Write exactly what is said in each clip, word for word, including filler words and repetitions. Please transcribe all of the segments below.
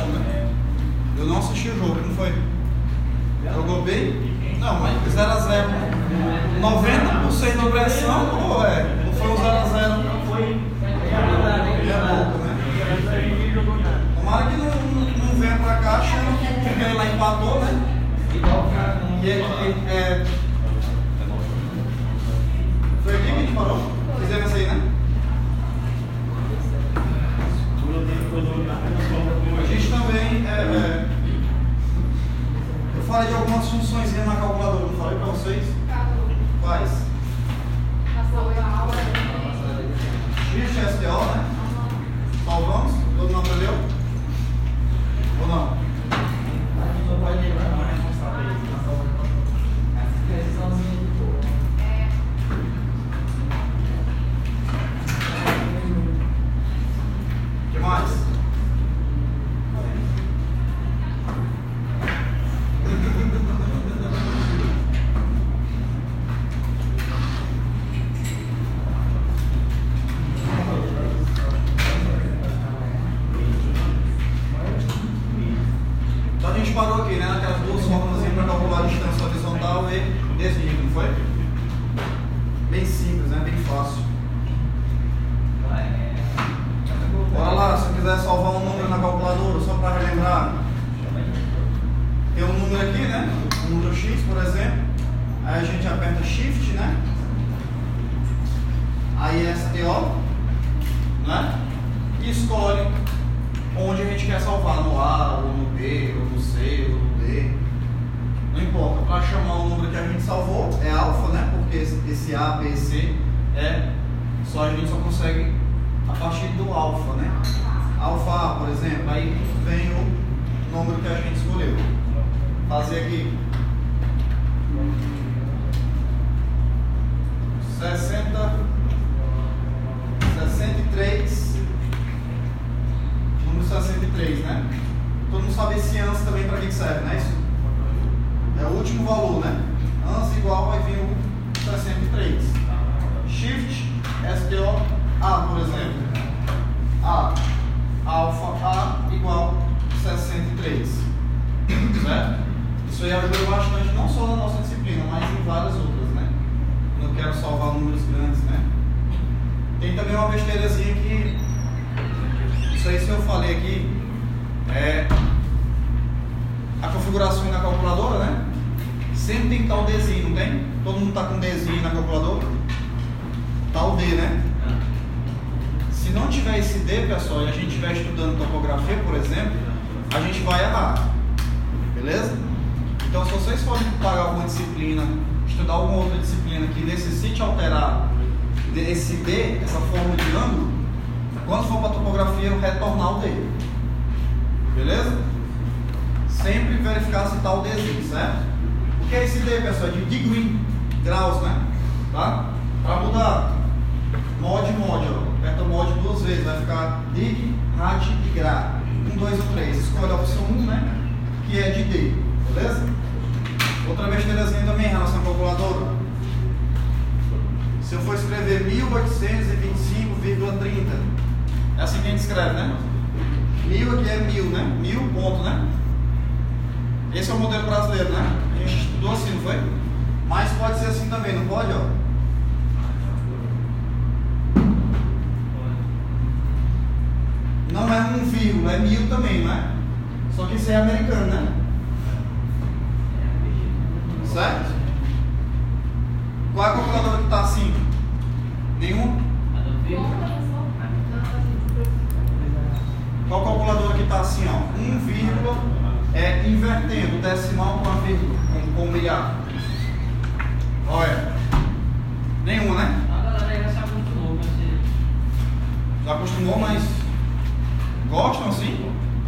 ótimo, né? Eu não assisti o jogo, não foi? Jogou bem? Não, mas zero a zero. noventa por cento de pressão ou é? Ou foi um zero a zero? Foi. É pouco, né? Tomara que não, não, não venha pra cá achando que ele lá empatou, né? E é, é, é... Foi aqui que a gente parou? Fizemos isso aí, né? A gente também. É, é... Eu falei de algumas funções na calculadora, não falei pra vocês? Quais? Shift S T O, né? Salvamos? Todo mundo aprendeu? Ou não? O que mais? Parou aqui, né? Naquelas duas fórmulas para calcular a distância horizontal e desvio, não foi? Bem simples, né? Bem fácil. Bora lá, se eu quiser salvar um número na calculadora, só para relembrar. Tem um número aqui, né? Um número X, por exemplo. Aí a gente aperta Shift, né? Aí S T O, né? E escolhe onde a gente quer salvar, no A, ou no B, ou no C, ou no D. Não importa, para chamar o número que a gente salvou é alfa, né? Porque esse, esse A, B, C é só, a gente só consegue a partir do alfa, né? Alfa A, por exemplo, aí vem o número que a gente escolheu. Fazer aqui sessenta, sessenta e três. Número sessenta e três, né? Todo mundo sabe esse ans também para que serve, né? Isso é o último valor, né? Ans igual vai vir o sessenta e três. Shift S T O A, por exemplo. A, alfa A igual sessenta e três. Certo? Isso aí ajuda bastante, não só na nossa disciplina, mas em várias outras, né? Quando eu quero salvar números grandes, né? Tem também uma besteirazinha que isso aí, se eu falei aqui, é a configuração na calculadora, né? Sempre tem que estar o Dzinho, não tem? Todo mundo está com Dzinho na calculadora? Está o D, né? Se não tiver esse D, pessoal, e a gente estiver estudando topografia, por exemplo, a gente vai errar. Beleza? Então, se vocês forem pagar alguma disciplina, estudar alguma outra disciplina que necessite alterar esse D, essa fórmula de ângulo, quando for para a topografia, eu retornar o D. Beleza? Sempre verificar se está o Dzinho, certo? O que é esse D, pessoal? De degree, graus, né? Tá? Para mudar, mod, mod, ó. Aperta mod duas vezes, vai ficar dig, rad e gra. um, dois ou três. Escolhe a opção um, né? Que é de D. Beleza? Outra besteirazinha também em relação à calculadora. Se eu for escrever mil oitocentos e vinte e cinco vírgula trinta, é assim que a gente escreve, né? Mil aqui é mil, né? Mil ponto, né? Esse é o modelo brasileiro, né? A gente estudou assim, não foi? Mas pode ser assim também, não pode, ó? Não é um vírgula, é mil também, não é? Só que isso é americano, né? Certo? Qual é a calculadora que está assim? Nenhuma? Qual calculadora que está assim, ó? um vírgula é invertendo o decimal com a vírgula, com, com o milhar. Olha. Nenhuma, né? A galera já se acostumou com esse. Já acostumou, mas gostam assim?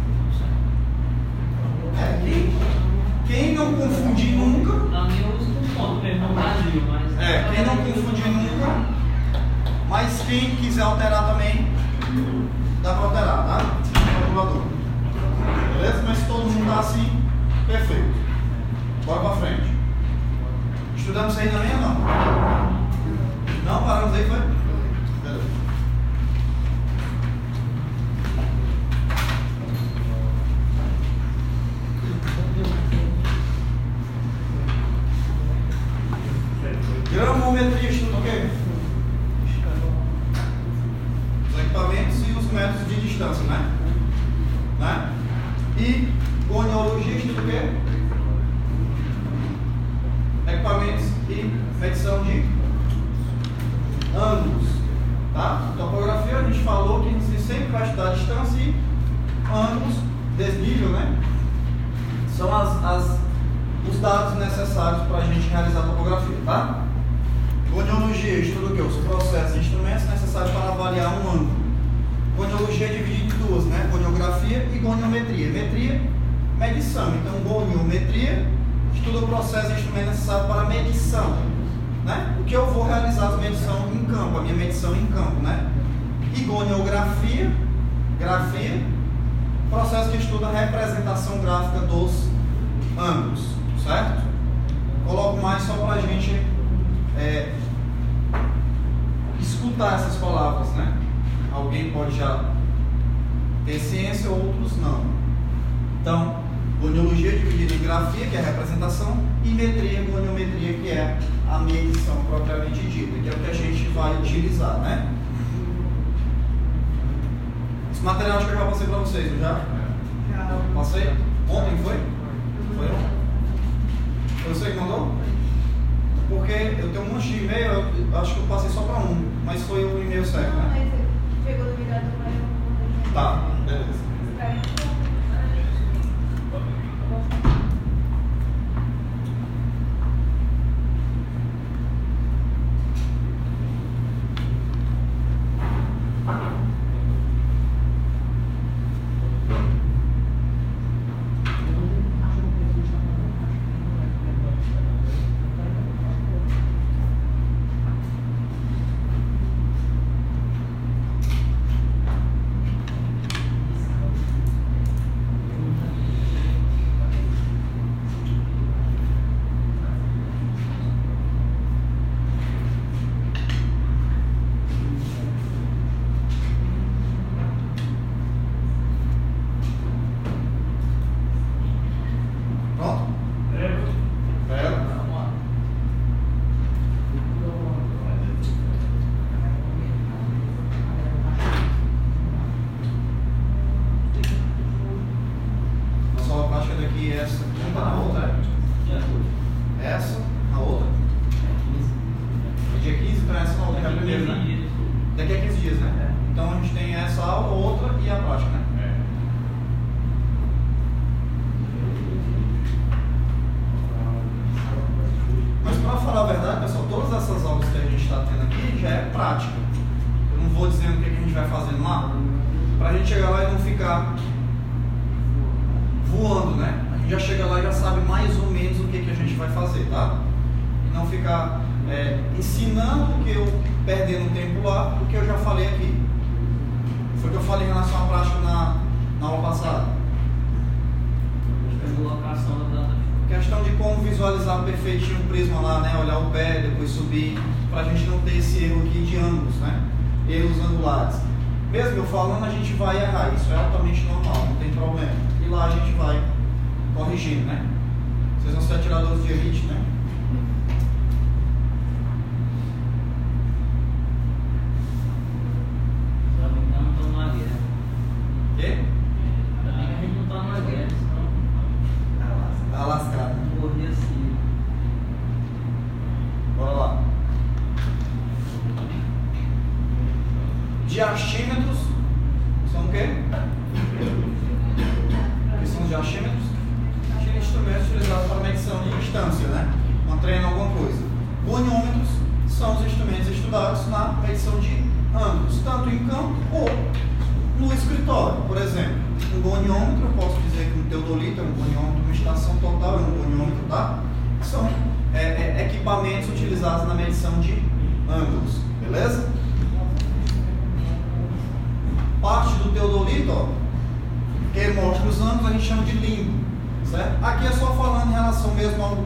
É, quem, quem não confundir nunca. Na minha eu uso um ponto mesmo no Brasil, mas. É, quem não confundir nunca. Mas quem quiser alterar também, dá para alterar, tá? Calculador. Beleza? Mas se todo mundo tá assim, perfeito. Bora pra frente. Estudamos isso aí também ou não? Não? Paramos aí, foi? Beleza. E goniologia estuda o quê? Equipamentos e medição de ângulos. Tá? Topografia, a gente falou que a gente sempre vai estudar distância e ângulos, desnível, né? São as, as, os dados necessários para a gente realizar a topografia, tá? Goniologia estuda o quê? Os processos e instrumentos necessários para avaliar um ângulo. Goniologia é dividida em duas, né? Goniografia e goniometria. Metria, medição. Então, goniometria estuda o processo e instrumento necessário para medição, né? O que eu vou realizar a medição em campo, a minha medição em campo, né? E goniografia, grafia, processo que estuda a representação gráfica dos ângulos, certo? Coloco mais só para a gente é, escutar essas palavras, né? Alguém pode já ter ciência, outros não. Então, goniologia é dividida em grafia, que é a representação, e metria, goniometria, que é a medição propriamente dita, que é o que a gente vai utilizar, né? Esse material acho que eu já passei para vocês, não já? Já. Passei? Ontem foi? Foi ontem? Foi você que mandou? Porque eu tenho um monte de e-mail, eu acho que eu passei só para um, mas foi o e-mail certo, né? Não, mas pegou no mirador, mas eu não. Tá, beleza. Mesmo eu falando, a gente vai errar, isso é altamente normal, não tem problema. E lá a gente vai corrigindo, né? Vocês vão ser atiradores de elite, né? Quê? A gente não tá numa guerra, senão Tá lascado. morrer assim. Bora lá. Diachímetros são o quê? O que são os diachímetros? São instrumentos utilizados para medição de distância, né? Mantendo alguma coisa. Goniômetros são os instrumentos estudados na medição de ângulos, tanto em campo ou no escritório. Por exemplo, um goniômetro, eu posso dizer que um teodolito é um goniômetro, uma estação total é um goniômetro, tá? São é, é, equipamentos utilizados na medição de ângulos, beleza? Parte do teodolito, ó, que mostra os ângulos, a gente chama de limbo, certo? Aqui é só falando em relação mesmo ao,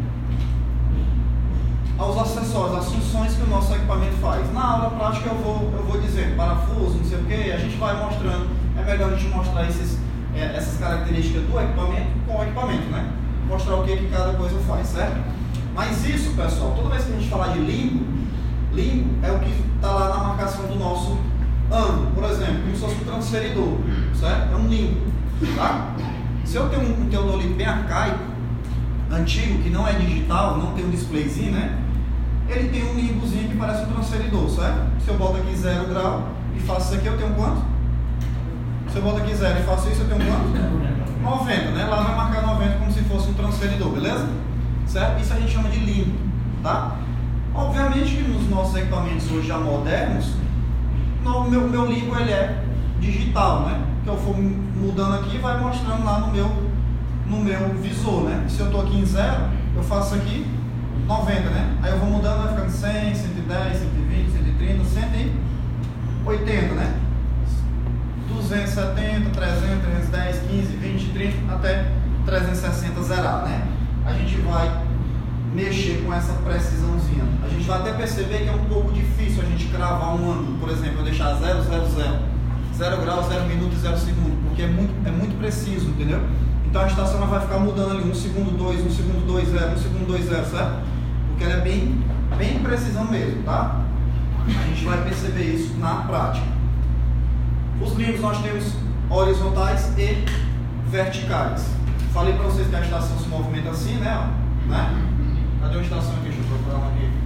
aos acessórios, as funções que o nosso equipamento faz. Na aula prática eu vou, eu vou dizer parafuso, não sei o que, a gente vai mostrando, é melhor a gente mostrar esses, é, essas características do equipamento com o equipamento, né? Mostrar o que, que cada coisa faz, certo? Mas isso, pessoal, toda vez que a gente falar de limbo, limbo é o que está lá na marcação do nosso ângulo, por exemplo, como se fosse um transferidor, certo? É um limbo, tá? Se eu tenho um, um teodolito bem arcaico, antigo, que não é digital, não tem um displayzinho, né? Ele tem um limbozinho que parece um transferidor, certo? Se eu boto aqui zero grau e faço isso aqui, eu tenho quanto? Se eu boto aqui zero e faço isso, eu tenho quanto? noventa, né? Lá vai marcar noventa como se fosse um transferidor, beleza? Certo? Isso a gente chama de limbo, tá? Obviamente que nos nossos equipamentos hoje já modernos, o meu, meu limbo ele é digital, né? Que eu for mudando aqui, vai mostrando lá no meu, no meu visor, né? Se eu estou aqui em zero, eu faço aqui noventa, né? Aí eu vou mudando, vai ficando cem, cento e dez, cento e vinte, cento e trinta, cento e oitenta, né? duzentos e setenta, trezentos, trezentos e dez, quinze, vinte, trinta, até trezentos e sessenta zerar, né? A gente vai mexer com essa precisãozinha. A gente vai até perceber que é um pouco difícil a gente cravar um ângulo, por exemplo, eu deixar zero, zero, zero, zero grau, zero minuto e zero segundo, porque é muito, é muito preciso, entendeu? Então a estação vai ficar mudando ali, um segundo, dois, um segundo, dois, zero, um segundo, dois, zero, certo? Porque ela é bem, bem precisão mesmo, tá? A gente vai perceber isso na prática. Os limbos nós temos horizontais e verticais. Falei para vocês que a estação se movimenta assim, né? Ó, né? Cadê uma estação aqui? Deixa eu procurar uma aqui.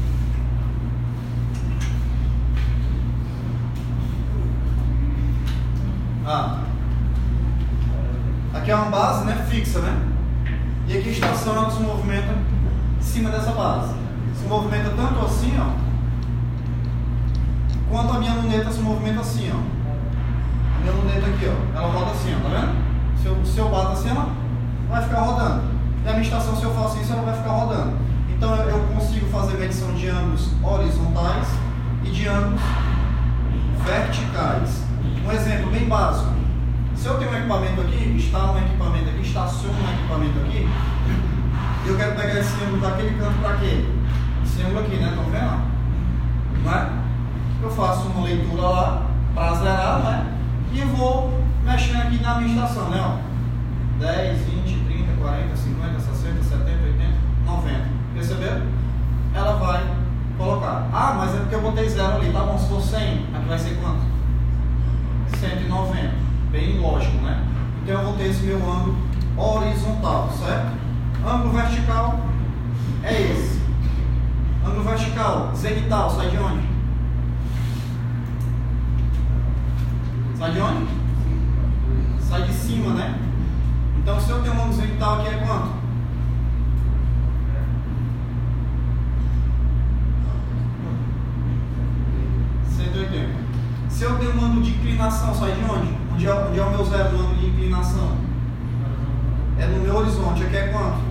Ah, aqui é uma base, né, fixa, né? E aqui a estação ela se movimenta em cima dessa base. Se movimenta tanto assim, ó, quanto a minha luneta se movimenta assim, ó. A minha luneta aqui, ó, ela roda assim, ó, tá vendo? Se eu, se eu bato assim, ela vai ficar rodando. E a minha estação, se eu faço isso, ela vai ficar rodando. Então eu, eu consigo fazer medição de ângulos horizontais e de ângulos verticais. Um exemplo bem básico. Se eu tenho um equipamento aqui, instalo um equipamento aqui, estaciono um equipamento aqui, eu quero pegar esse ângulo daquele canto para quê? Esse ângulo aqui, né? Estão vendo? Não é? Eu faço uma leitura lá para zerar, né? E vou mexendo aqui na minha estação, né? Ó, dez, vinte, trinta, quarenta, cinquenta, sessenta, setenta, oitenta, noventa. Perceberam? Ela vai colocar. Ah, mas é porque eu botei zero ali. Tá bom, se for cem, aqui vai ser quanto? cento e noventa. Bem lógico, né? Então eu vou ter esse meu ângulo horizontal, certo? Ângulo vertical é esse. Ângulo vertical, zenital, sai de onde? Sai de onde? Sai de cima, né? Então se eu tenho um ângulo zenital aqui é quanto? cento e oitenta. Se eu tenho um ângulo de inclinação, sai de onde? Onde é, onde é o meu zero do ângulo de inclinação? É no meu horizonte. Aqui é quanto?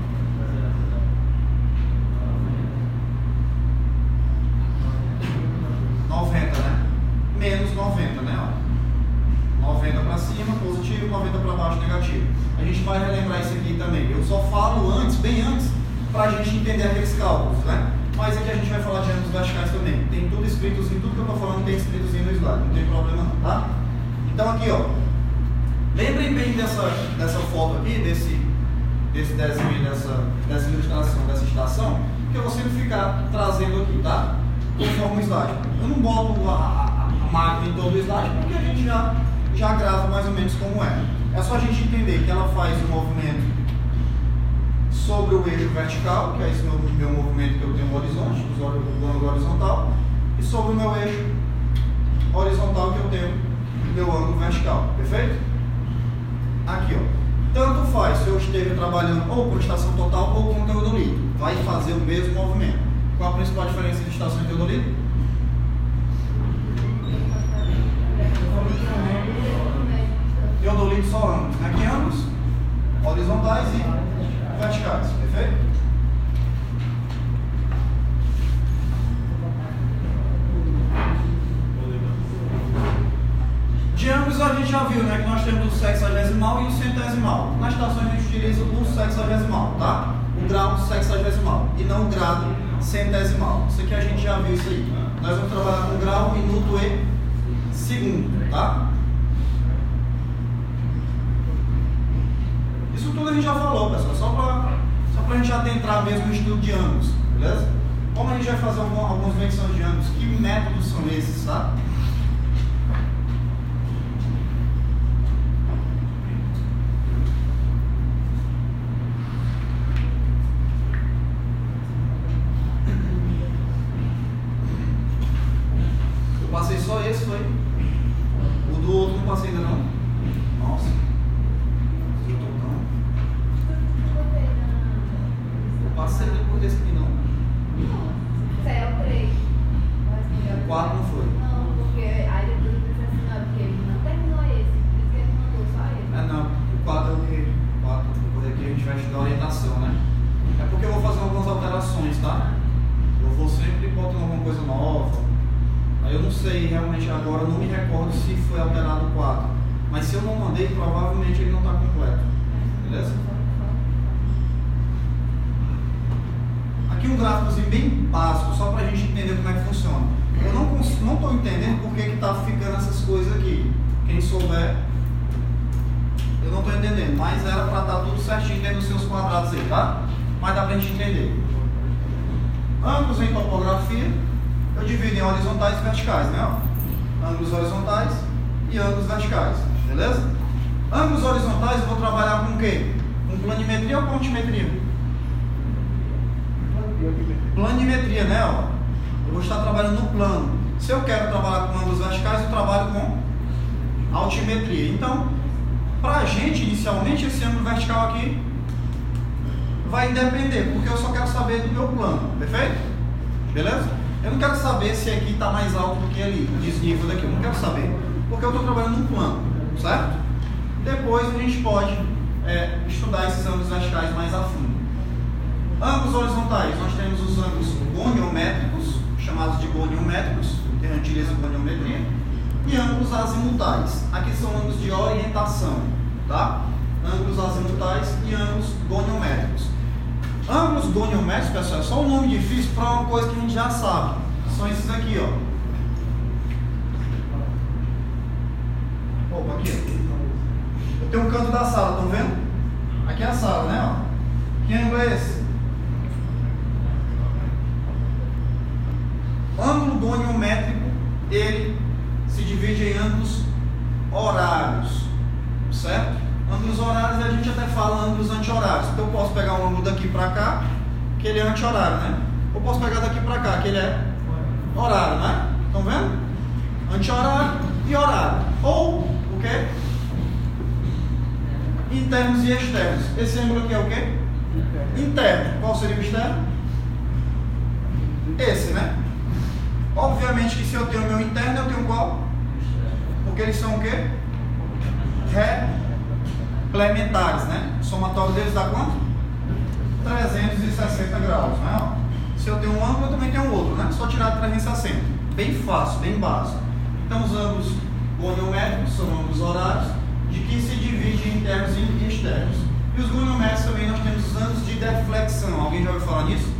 noventa, né? Menos noventa, né? Ó. noventa para cima, positivo, noventa para baixo, negativo. A gente vai relembrar isso aqui também. Eu só falo antes, bem antes, para a gente entender aqueles cálculos, né? Mas aqui a gente vai falar de ângulos verticais também. Tem tudo escritozinho, tudo que eu estou falando tem escritozinho no slide, não tem problema não, tá? Então aqui, ó, lembrem bem dessa, dessa foto aqui, desse, desse desenho, dessa, dessa ilustração, dessa estação, que eu vou sempre ficar trazendo aqui, tá? Conforme o slide. Eu não boto a, a, a máquina em todo o slide, porque a gente já, já grava mais ou menos como é. É só a gente entender que ela faz o movimento sobre o eixo vertical, que é esse meu, meu movimento que eu tenho no horizonte, o ângulo horizontal, e sobre o meu eixo horizontal que eu tenho o meu ângulo vertical, perfeito? Aqui, ó, tanto faz se eu esteja trabalhando ou com estação total ou com teodolito, vai fazer o mesmo movimento. Qual a principal diferença de estação e teodolito? Teodolito só ângulos, né? Que ângulos? Horizontais e verticais, perfeito? De ângulos a gente já viu, né, que nós temos o sexagesimal e o centesimal. Na estação a gente utiliza o sexagesimal, tá? O grau sexagesimal e não o grado centesimal. Isso aqui a gente já viu isso aí. Nós vamos trabalhar com grau, minuto e segundo, tá? Isso tudo a gente já falou, pessoal, só para só pra gente adentrar mesmo no estudo de ângulos, beleza? Como a gente vai fazer algumas medições de ângulos, que métodos são esses, tá? sei realmente agora, não me recordo se foi alterado o quatro. Mas se eu não mandei, provavelmente ele não está completo. Beleza? Aqui um gráficozinho bem básico, só para a gente entender como é que funciona. Eu não não estou entendendo por que está ficando essas coisas aqui. Quem souber, eu não estou entendendo. Mas era para estar tudo certinho dentro dos seus quadrados aí, tá? Mas dá para a gente entender. Ângulos em topografia, eu divido em horizontais e verticais, né? Ó. Ângulos horizontais e ângulos verticais, beleza? Ângulos horizontais eu vou trabalhar com o quê? Com planimetria ou com altimetria? Planimetria, né? Ó. Eu vou estar trabalhando no plano. Se eu quero trabalhar com ângulos verticais, eu trabalho com altimetria. Então, para a gente, inicialmente, esse ângulo vertical aqui vai depender, porque eu só quero saber do meu plano, perfeito? Beleza? Eu não quero saber se aqui está mais alto do que ali, o desnível daqui, eu não quero saber, porque eu estou trabalhando no plano, certo? Depois a gente pode é, estudar esses ângulos verticais mais a fundo. Ângulos horizontais, nós temos os ângulos goniométricos, chamados de goniométricos, que a gente utiliza goniometria, e ângulos azimutais. Aqui são ângulos de orientação, tá? Ângulos azimutais e ângulos goniométricos. Ângulos goniométricos, pessoal, é só um nome difícil para uma coisa que a gente já sabe. São esses aqui, ó. Opa, aqui, ó. Eu tenho um canto da sala, estão vendo? Aqui é a sala, né? Ó. Que ângulo é esse? Ângulo goniométrico, ele se divide em ângulos horários, certo? Ângulos horários a gente até fala ângulos anti-horários. Então eu posso pegar um ângulo daqui para cá, que ele é anti-horário, né? Ou posso pegar daqui para cá, que ele é horário, né? Estão vendo? Anti-horário e horário. Ou o quê? Internos e externos. Esse ângulo aqui é o quê? Interno. Qual seria o externo? Esse, né? Obviamente que se eu tenho o meu interno, eu tenho qual? Porque eles são o quê? Complementares, né? O somatório deles dá quanto? trezentos e sessenta graus, né? Se eu tenho um ângulo, eu também tenho outro, né? Só tirar de trezentos e sessenta. Bem fácil, bem básico. Então os ângulos goniométricos são ângulos horários, de que se divide em internos e externos. E os goniométricos também nós temos os ângulos de deflexão. Alguém já ouviu falar nisso?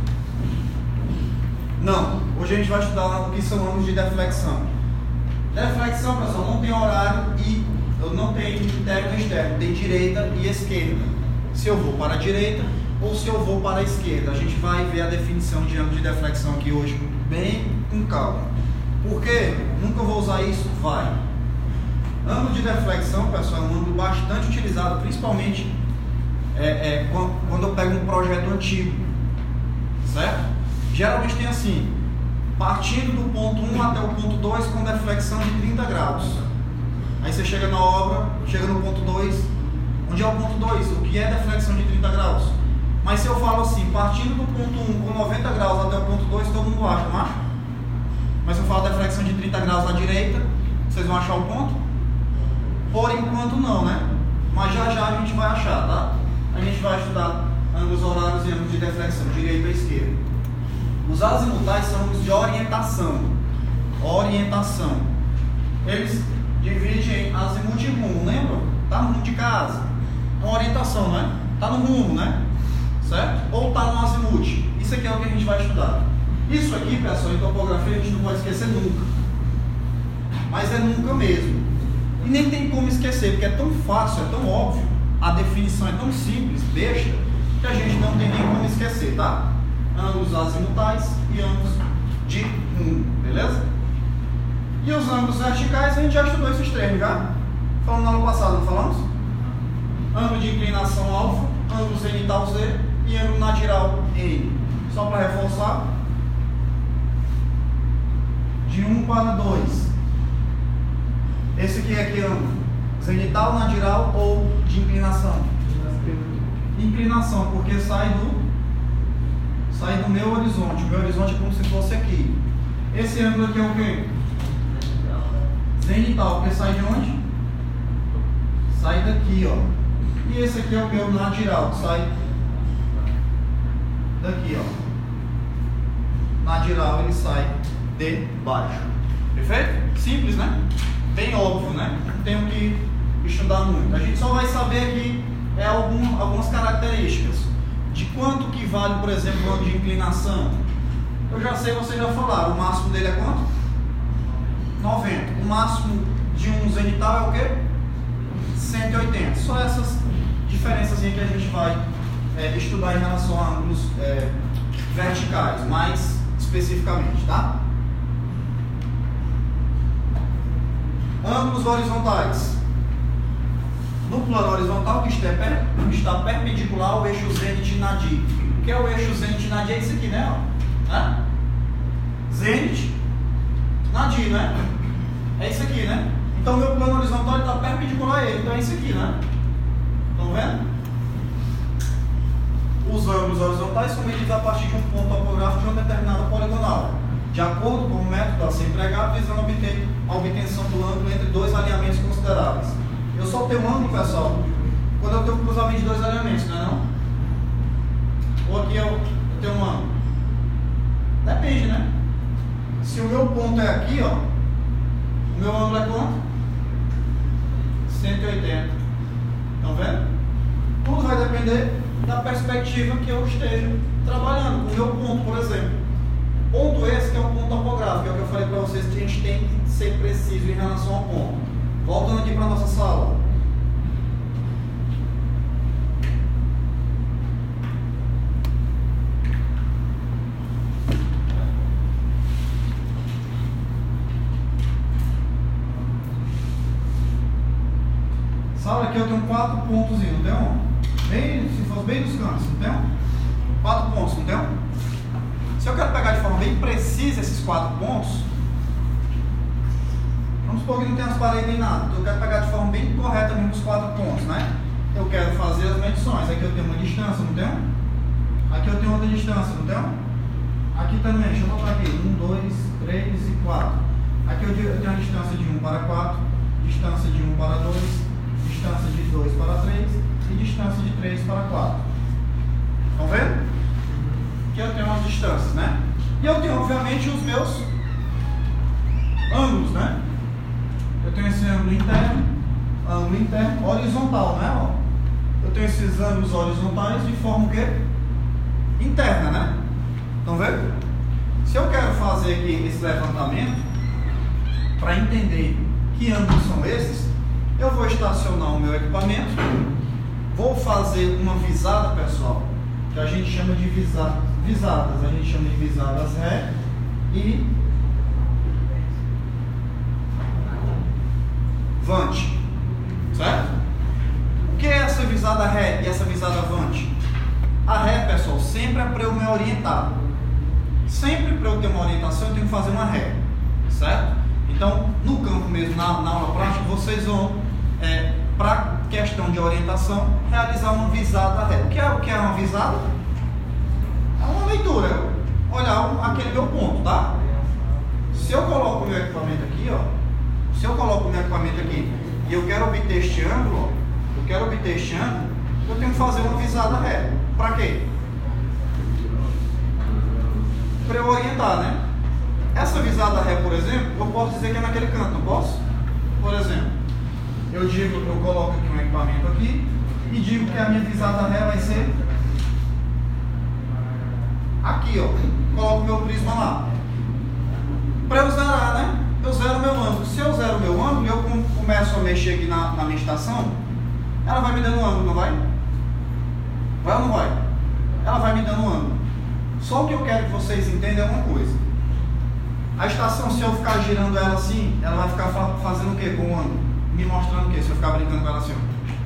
Não. Hoje a gente vai estudar o que são ângulos de deflexão. Deflexão, pessoal, não tem horário e eu não tenho interno e externo, tem direita e esquerda. Se eu vou para a direita ou se eu vou para a esquerda. A gente vai ver a definição de ângulo de deflexão aqui hoje bem com calma. Por quê? Nunca vou usar isso? Vai. Ângulo de deflexão, pessoal, é um ângulo bastante utilizado, principalmente é, é, quando eu pego um projeto antigo, certo? Geralmente tem assim, partindo do ponto um até o ponto dois com deflexão de trinta graus. Aí você chega na obra, chega no ponto dois. Onde é o ponto dois? O que é deflexão de trinta graus? Mas se eu falo assim, partindo do ponto um com noventa graus até o ponto dois, todo mundo acha, não acha? Mas se eu falo deflexão de trinta graus à direita, vocês vão achar o ponto? Por enquanto não, né? Mas já já a gente vai achar, tá? A gente vai estudar ângulos horários e ângulos de deflexão, direita e esquerda. Os azimutais são ângulos de orientação. Orientação. Eles dividem em azimuth e rumo, lembra? Tá no rumo de casa. É uma orientação, não é? Tá no rumo, né? Certo? Ou tá no azimuth. Isso aqui é o que a gente vai estudar. Isso aqui, pessoal, em topografia a gente não pode esquecer nunca. Mas é nunca mesmo. E nem tem como esquecer, porque é tão fácil, é tão óbvio, a definição é tão simples, besta, que a gente não tem nem como esquecer, tá? Ângulos azimutais e ângulos de rumo, beleza? E os ângulos verticais, a gente já estudou esses três, já? Falando no ano passado, não falamos? Ângulo de inclinação alfa, ângulo zenital Z e ângulo nadiral N. Só para reforçar, de um para dois. Esse aqui é que ângulo? Zenital, nadiral ou de inclinação? Inclinação, porque sai do sai do meu horizonte. O meu horizonte é como se fosse aqui. Esse ângulo aqui é o quê? Zenital, porque sai de onde? Sai daqui, ó. E esse aqui é o meu nadiral, que sai daqui, ó. Nadiral, ele sai de baixo. Perfeito? Simples, né? Bem óbvio, né? Não tenho que estudar muito. A gente só vai saber aqui é, algum, algumas características. De quanto que vale, por exemplo, o ângulo de inclinação? Eu já sei, vocês já falaram. O máximo dele é quanto? noventa. O máximo de um zenital é o quê? cento e oitenta. Só essas diferenças que a gente vai é, estudar em relação a ângulos é, verticais, mais especificamente, tá? Ângulos horizontais. No plano horizontal, que está perpendicular ao eixo zênite e nadir. O que é o eixo zênite e nadir? É isso aqui, né? Ó. É? Zênite, nadir, né? É isso aqui, né? Então, meu plano horizontal está perpendicular a ele. Então, é isso aqui, né? Estão vendo? Os ângulos horizontais são medidos a partir de um ponto topográfico de uma determinada poligonal, de acordo com o método a ser empregado, visando obter a obtenção do ângulo entre dois alinhamentos consideráveis. Eu só tenho um ângulo, pessoal, quando eu tenho um cruzamento de dois alinhamentos, não é não? Ou aqui eu, eu tenho um ângulo? Depende, né? Se o meu ponto é aqui, ó, o meu ângulo é quanto? cento e oitenta. Estão vendo? Tudo vai depender da perspectiva que eu esteja trabalhando. O meu ponto, por exemplo. Ponto esse que é um ponto topográfico, é o que eu falei para vocês, que a gente tem que ser preciso em relação ao ponto. Voltando aqui para a nossa sala. Sala aqui eu tenho quatro pontos, não tem um? Bem, se fosse bem dos cantos, não tem um? Quatro pontos, não tem um? Se eu quero pegar de forma bem precisa esses quatro pontos, vamos supor que não tem as paredes nem nada, então eu quero pegar de forma bem correta mesmo os quatro pontos, né? Eu quero fazer as medições. Aqui eu tenho uma distância, não tenho? Aqui eu tenho outra distância, não tenho? Aqui também, deixa eu botar aqui, um, dois, três e quatro. Aqui eu tenho a distância de um para quatro, distância de um para dois, distância de dois para três e distância de três para quatro. Estão vendo? Aqui eu tenho as distâncias, né? E eu tenho, obviamente, os meus ângulos, né? Eu tenho esse ângulo interno, ângulo interno, horizontal, né? Ó. Eu tenho esses ângulos horizontais de forma o quê? Interna, né? Estão vendo? Se eu quero fazer aqui esse levantamento, para entender que ângulos são esses, eu vou estacionar o meu equipamento, vou fazer uma visada, pessoal, que a gente chama de visa, visadas, a gente chama de visadas ré e vante, certo? O que é essa visada ré e essa visada vante? A ré, pessoal, sempre é para eu me orientar. Sempre para eu ter uma orientação, eu tenho que fazer uma ré, certo? Então, no campo mesmo, na, na aula prática, vocês vão, é, para questão de orientação, realizar uma visada ré. O que é, o que é uma visada? É uma leitura, olhar aquele meu ponto, tá? Se eu coloco o meu equipamento aqui, ó, se eu coloco o meu equipamento aqui e eu quero obter este ângulo, ó, eu quero obter este ângulo, eu tenho que fazer uma visada ré. Para quê? Para eu orientar, né? Essa visada ré, por exemplo, eu posso dizer que é naquele canto, não posso? Por exemplo, eu digo, eu coloco aqui um equipamento aqui e digo que a minha visada ré vai ser aqui, ó. Coloco o meu prisma lá. Para eu zerar, né? Eu zero o meu ângulo. Se eu zero o meu ângulo e eu começo a mexer aqui na, na minha estação, ela vai me dando um ângulo, não vai? Vai ou não vai? Ela vai me dando um ângulo. Só o que eu quero que vocês entendam é uma coisa. A estação, se eu ficar girando ela assim, ela vai ficar fa fazendo o que com o ângulo? Me mostrando o que? Se eu ficar brincando com ela assim,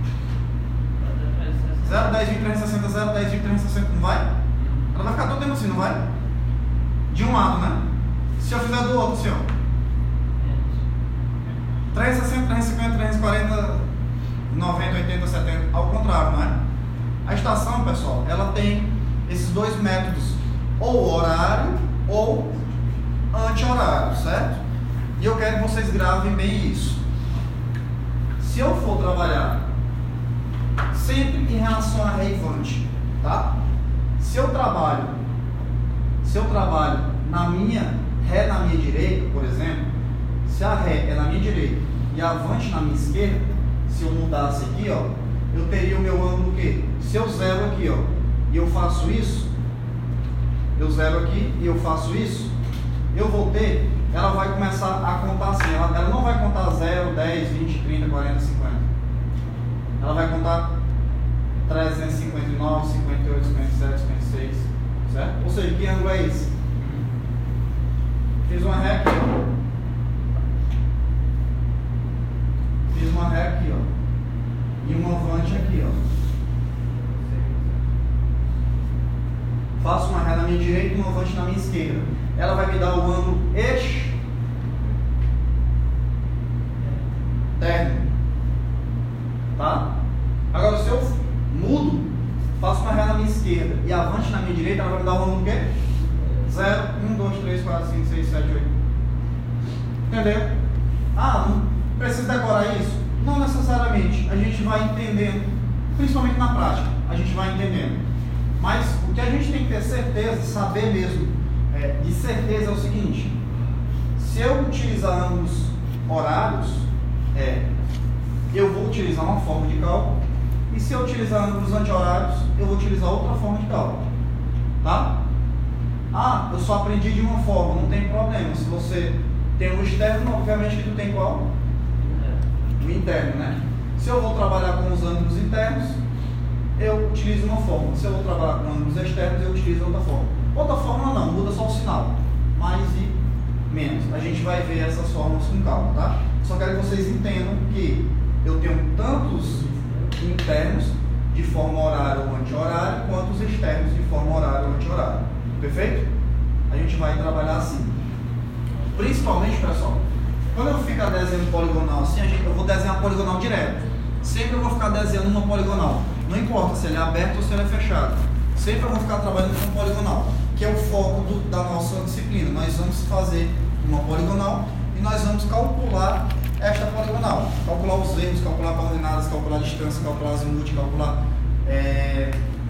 zero, dez, vinte, trezentos e sessenta, zero, dez, vinte, trezentos e sessenta, não vai? Ela vai ficar todo tempo assim, não vai? De um lado, né? Se eu fizer do outro assim, ó, trezentos e sessenta, trezentos e cinquenta, trezentos e quarenta, noventa, oitenta, setenta, ao contrário, não é? A estação, pessoal, ela tem esses dois métodos, ou horário ou anti-horário, certo? E eu quero que vocês gravem bem isso. Se eu for trabalhar sempre em relação a ré e vante, tá? Se eu trabalho, se eu trabalho na minha ré na minha direita, por exemplo, se a ré é na minha direita e a avante na minha esquerda, se eu mudasse aqui, ó, eu teria o meu ângulo o quê? Se eu zero aqui, ó, e eu faço isso, eu zero aqui e eu faço isso, eu vou ter, ela vai começar a contar assim, ela, ela não vai contar zero, dez, vinte, trinta, quarenta, cinquenta. Ela vai contar trezentos e cinquenta e nove, cinquenta e oito, cinquenta e sete, cinquenta e seis, certo? Ou seja, que ângulo é esse? Fiz uma ré aqui, ó. Fiz uma ré aqui, ó. E uma avante aqui, ó. Faço uma ré na minha direita e uma avante na minha esquerda. Ela vai me dar o ângulo externo. Tá? Agora, se eu mudo, faço uma ré na minha esquerda e avante na minha direita, ela vai me dar o ângulo o quê? zero, um, dois, três, quatro, cinco, seis, sete, oito. Entendeu? Ah, não precisa decorar isso? Não necessariamente. A gente vai entendendo, principalmente na prática, a gente vai entendendo. Mas o que a gente tem que ter certeza, saber mesmo, é, de certeza é o seguinte: se eu utilizar ângulos horários, é, eu vou utilizar uma forma de cálculo, e se eu utilizar ângulos anti-horários, eu vou utilizar outra forma de cálculo. Tá? Ah, eu só aprendi de uma forma, não tem problema. Se você tem um externo, obviamente que tu tem qual? O interno, né? Se eu vou trabalhar com os ângulos internos, eu utilizo uma forma. Se eu vou trabalhar com ângulos externos, eu utilizo outra forma. Outra forma não, muda só o sinal. Mais e menos. A gente vai ver essas formas com calma, tá? Só quero que vocês entendam que eu tenho tantos internos de forma horária ou anti-horária, quanto os externos de forma horária ou anti-horária. Perfeito? A gente vai trabalhar assim. Principalmente, pessoal, quando eu ficar desenhando poligonal assim, a gente, eu vou desenhar poligonal direto. Sempre eu vou ficar desenhando uma poligonal. Não importa se ele é aberto ou se ele é fechado. Sempre eu vou ficar trabalhando com poligonal, que é o foco do, da nossa disciplina. Nós vamos fazer uma poligonal e nós vamos calcular esta poligonal. Calcular os erros, calcular coordenadas, calcular a distância, calcular azimuth, calcular é,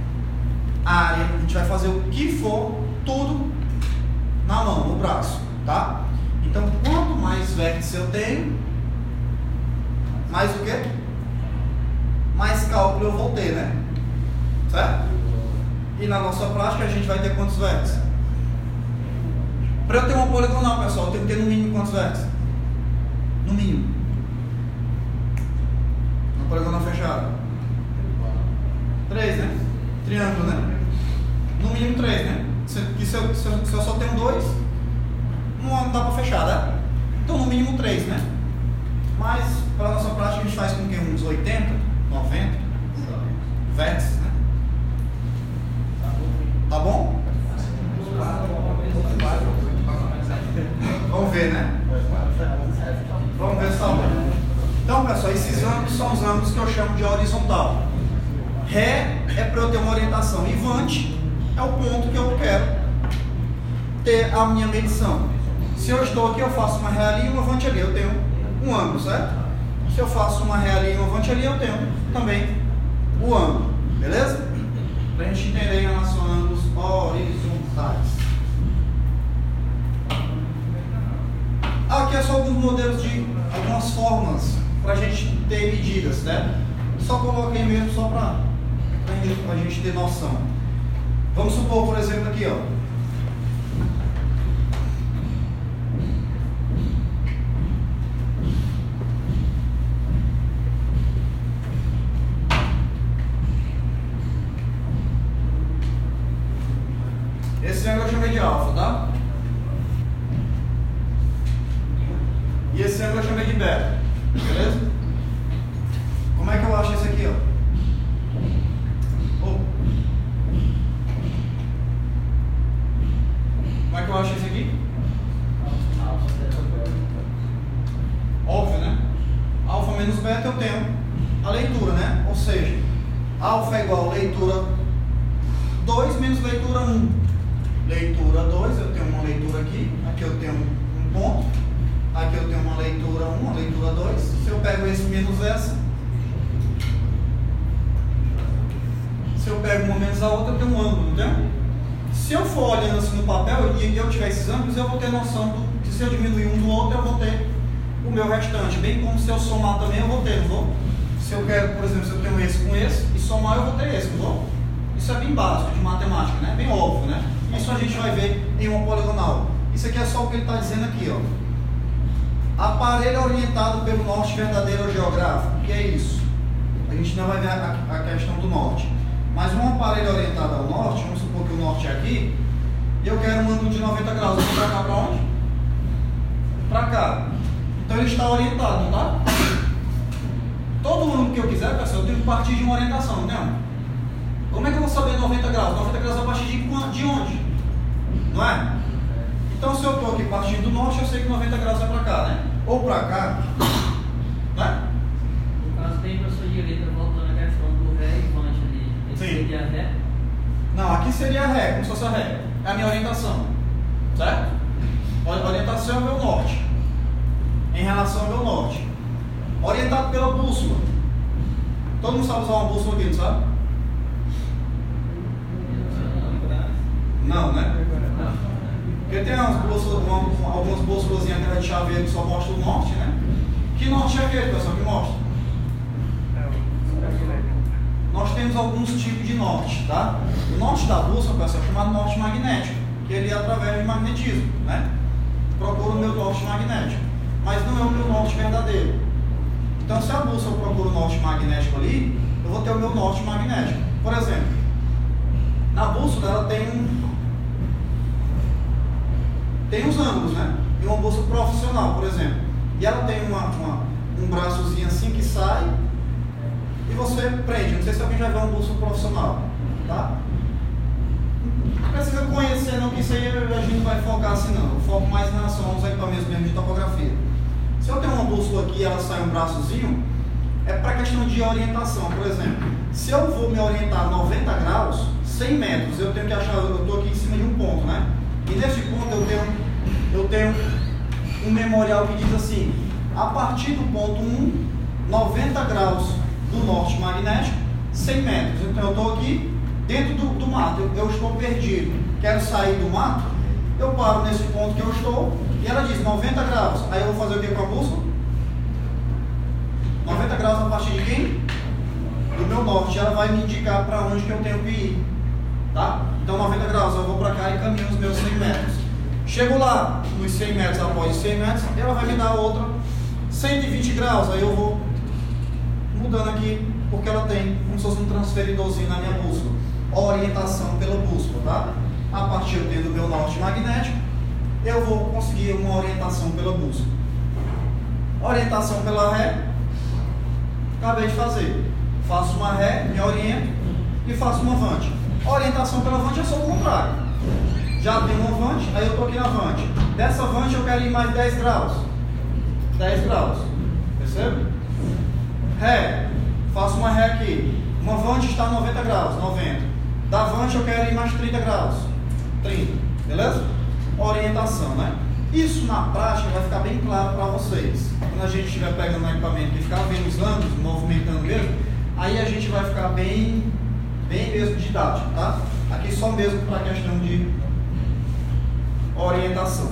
a área. A gente vai fazer o que for, tudo na mão, no braço, tá? Então, quanto mais vértices eu tenho, mais o quê? Mais cálculo eu vou ter, né? Certo? E na nossa prática a gente vai ter quantos vértices? Para eu ter uma poligonal, pessoal, eu tenho que ter no mínimo quantos vértices? No mínimo. Uma poligonal fechada. Três, né? Triângulo, né? No mínimo três, né? Se, se, eu, se, eu, se eu só tenho dois, não dá para fechar, né? Então no mínimo três, né? Mas para a nossa prática a gente faz com que uns oitenta, noventa vértices, né? Tá bom? Vamos ver, né? Vamos ver se tá bom. Então, pessoal, esses ângulos são os ângulos que eu chamo de horizontal. Ré é para eu ter uma orientação, e vante é o ponto que eu quero ter a minha medição. Se eu estou aqui, eu faço uma ré ali e uma vante ali, eu tenho um ângulo, certo? Se eu faço uma ré ali e uma vante ali, eu tenho também o ângulo, beleza? Para a gente entender em relação a ângulos horizontais. Aqui é só alguns modelos de algumas formas para a gente ter medidas, né? Só coloquei mesmo só para a gente ter noção. Vamos supor, por exemplo, aqui, ó. Esse ângulo eu chamei de alfa, tá? E esse ângulo eu chamei de beta, beleza? Como é que eu acho esse aqui, ó? Oh. Como é que eu acho esse aqui? Óbvio, né? Alfa menos beta eu tenho a leitura, né? Ou seja, alfa é igual a leitura dois menos leitura um. Leitura dois, eu tenho uma leitura aqui, aqui eu tenho um ponto, aqui eu tenho uma leitura um, uma leitura dois. Se eu pego esse menos essa, se eu pego uma menos a outra, eu tenho um ângulo, não tem? Se eu for olhando assim no papel e eu tiver esses ângulos, eu vou ter noção do, que se eu diminuir um do outro, eu vou ter o meu restante, bem como se eu somar também eu vou ter, não vou? Se eu quero, por exemplo, se eu tenho esse com esse, e somar eu vou ter esse, não vou? Isso é bem básico de matemática, né? Bem óbvio, né? Isso a gente vai ver em uma poligonal. Isso aqui é só o que ele está dizendo aqui, ó. Aparelho orientado pelo norte verdadeiro ou geográfico. O que é isso? A gente não vai ver a, a questão do norte. Mas um aparelho orientado ao norte, vamos supor que o norte é aqui, e eu quero um ângulo de noventa graus. Eu vou para cá para onde? Para cá. Então ele está orientado, não está? Todo ângulo que eu quiser, pessoal, eu tenho que partir de uma orientação, não tem? Como é que eu vou saber noventa graus? noventa graus a partir de, de onde? Não é? Então se eu estou aqui partindo do norte, eu sei que noventa graus é para cá, né? Ou para cá, né? No caso tem para sua direita, voltando a questão do ré e vante ali. Esse Sim. seria ré? Não, aqui seria a ré, como se fosse a ré. É a minha orientação. Certo? A orientação é o meu norte. Em relação ao meu norte. Orientado pela bússola. Todo mundo sabe usar uma bússola aqui, não sabe? Não, né? Porque tem umas bússolas, uma, algumas bússolas em de chaveiro que só mostram o norte, né? Que norte é aquele, pessoal, que mostra? Nós temos alguns tipos de norte, tá? O norte da bússola, pessoal, é chamado norte magnético, que ele é através de magnetismo, né? Procura o meu norte magnético, mas não é o meu norte verdadeiro. Então, se a bússola procura o norte magnético ali, eu vou ter o meu norte magnético. Por exemplo, na bússola ela tem um tem uns ângulos, né? E uma bússola profissional, por exemplo. E ela tem uma, uma, um braçozinho assim que sai e você prende. Não sei se alguém já viu uma bússola profissional, tá? Não precisa conhecer não, que isso aí a gente não vai focar assim não. Eu foco mais em relação aos equipamentos mesmo de topografia. Se eu tenho uma bússola aqui e ela sai um braçozinho, é para questão de orientação. Por exemplo, se eu vou me orientar noventa graus, cem metros, eu tenho que achar, eu estou aqui em cima de um ponto, né? E nesse ponto eu tenho, eu tenho um memorial que diz assim, a partir do ponto um, noventa graus do norte magnético, cem metros. Então eu estou aqui dentro do, do mato, eu, eu estou perdido, quero sair do mato, eu paro nesse ponto que eu estou, e ela diz noventa graus, aí eu vou fazer o que com a bússola? noventa graus a partir de quem? Do meu norte, ela vai me indicar para onde que eu tenho que ir, tá? Então noventa graus, eu vou para cá e caminho os meus cem metros. Chego lá, nos cem metros, após os cem metros, ela vai me dar outra cento e vinte graus, aí eu vou mudando aqui, porque ela tem como se fosse um transferidorzinho na minha bússola. Orientação pela bússola, tá? A partir do meu norte magnético, eu vou conseguir uma orientação pela bússola. Orientação pela ré, acabei de fazer. Faço uma ré, me oriento e faço uma vante. Orientação pela vante é só o contrário. Já tenho uma vante, aí eu estou aqui na vante. Dessa vante eu quero ir mais dez graus. dez graus. Percebe? Ré. Faço uma ré aqui. Uma vante está a noventa graus. noventa. Da vante eu quero ir mais trinta graus. trinta. Beleza? Orientação, né? Isso na prática vai ficar bem claro para vocês. Quando a gente estiver pegando o equipamento e ficar vendo os ângulos, movimentando mesmo, aí a gente vai ficar bem, bem mesmo didático, tá? Aqui só mesmo para a questão de orientação.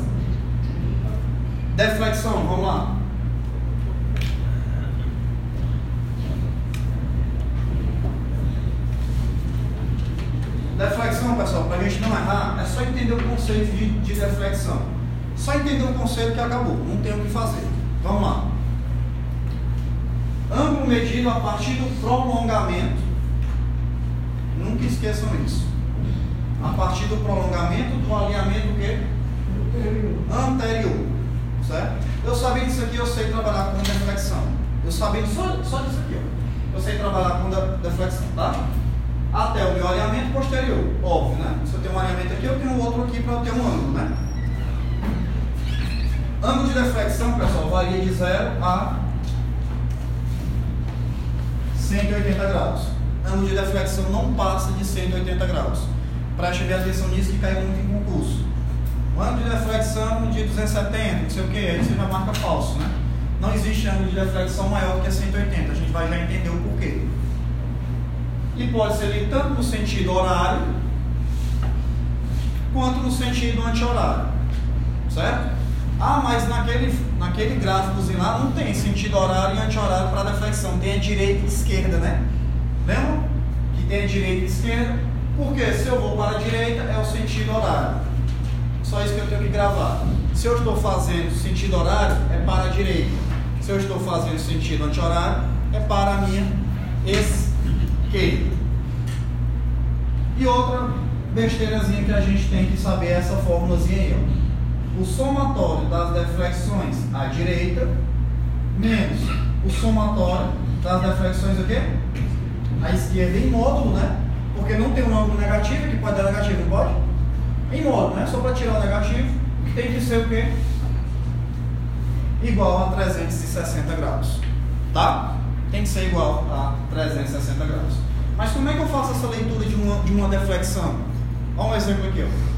Deflexão, vamos lá. Deflexão, pessoal, para a gente não errar, é só entender o conceito de, de deflexão. Só entender o conceito que acabou, não tem o que fazer. Vamos lá. Ângulo medido a partir do prolongamento. Nunca esqueçam isso. A partir do prolongamento do alinhamento o quê? Anterior. Certo? Eu sabendo disso aqui, eu sei trabalhar com deflexão. Eu sabendo só, só disso aqui, ó. Eu sei trabalhar com deflexão, tá? Até o meu alinhamento posterior. Óbvio, né? Se eu tenho um alinhamento aqui, eu tenho outro aqui para eu ter um ângulo, né? Ângulo de deflexão, pessoal, varia de zero a cento e oitenta graus. Ângulo de deflexão não passa de cento e oitenta graus. Preste bem atenção nisso que caiu muito em concurso. O ângulo de deflexão de duzentos e setenta, não sei o que, aí você já marca falso, né? Não existe ângulo de deflexão maior do que cento e oitenta. A gente vai já entender o porquê. E pode ser ali tanto no sentido horário quanto no sentido anti-horário. Certo? Ah, mas naquele, naquele gráficozinho lá não tem sentido horário e anti-horário para deflexão, tem a direita e esquerda, né? Lembra? Que tem a direita e esquerda, porque se eu vou para a direita é o sentido horário. Só isso que eu tenho que gravar. Se eu estou fazendo sentido horário, é para a direita. Se eu estou fazendo sentido anti-horário, é para a minha esquerda. E outra besteirazinha que a gente tem que saber é essa fórmulazinha aí, ó. O somatório das deflexões à direita menos o somatório das deflexões o quê? À esquerda em módulo, né? Porque não tem um ângulo negativo, que pode dar negativo, não pode? Em módulo, né? Só para tirar o negativo, tem que ser o quê? Igual a trezentos e sessenta graus, tá? Tem que ser igual a trezentos e sessenta graus. Mas como é que eu faço essa leitura de uma, de uma deflexão? Olha um exemplo aqui, ó.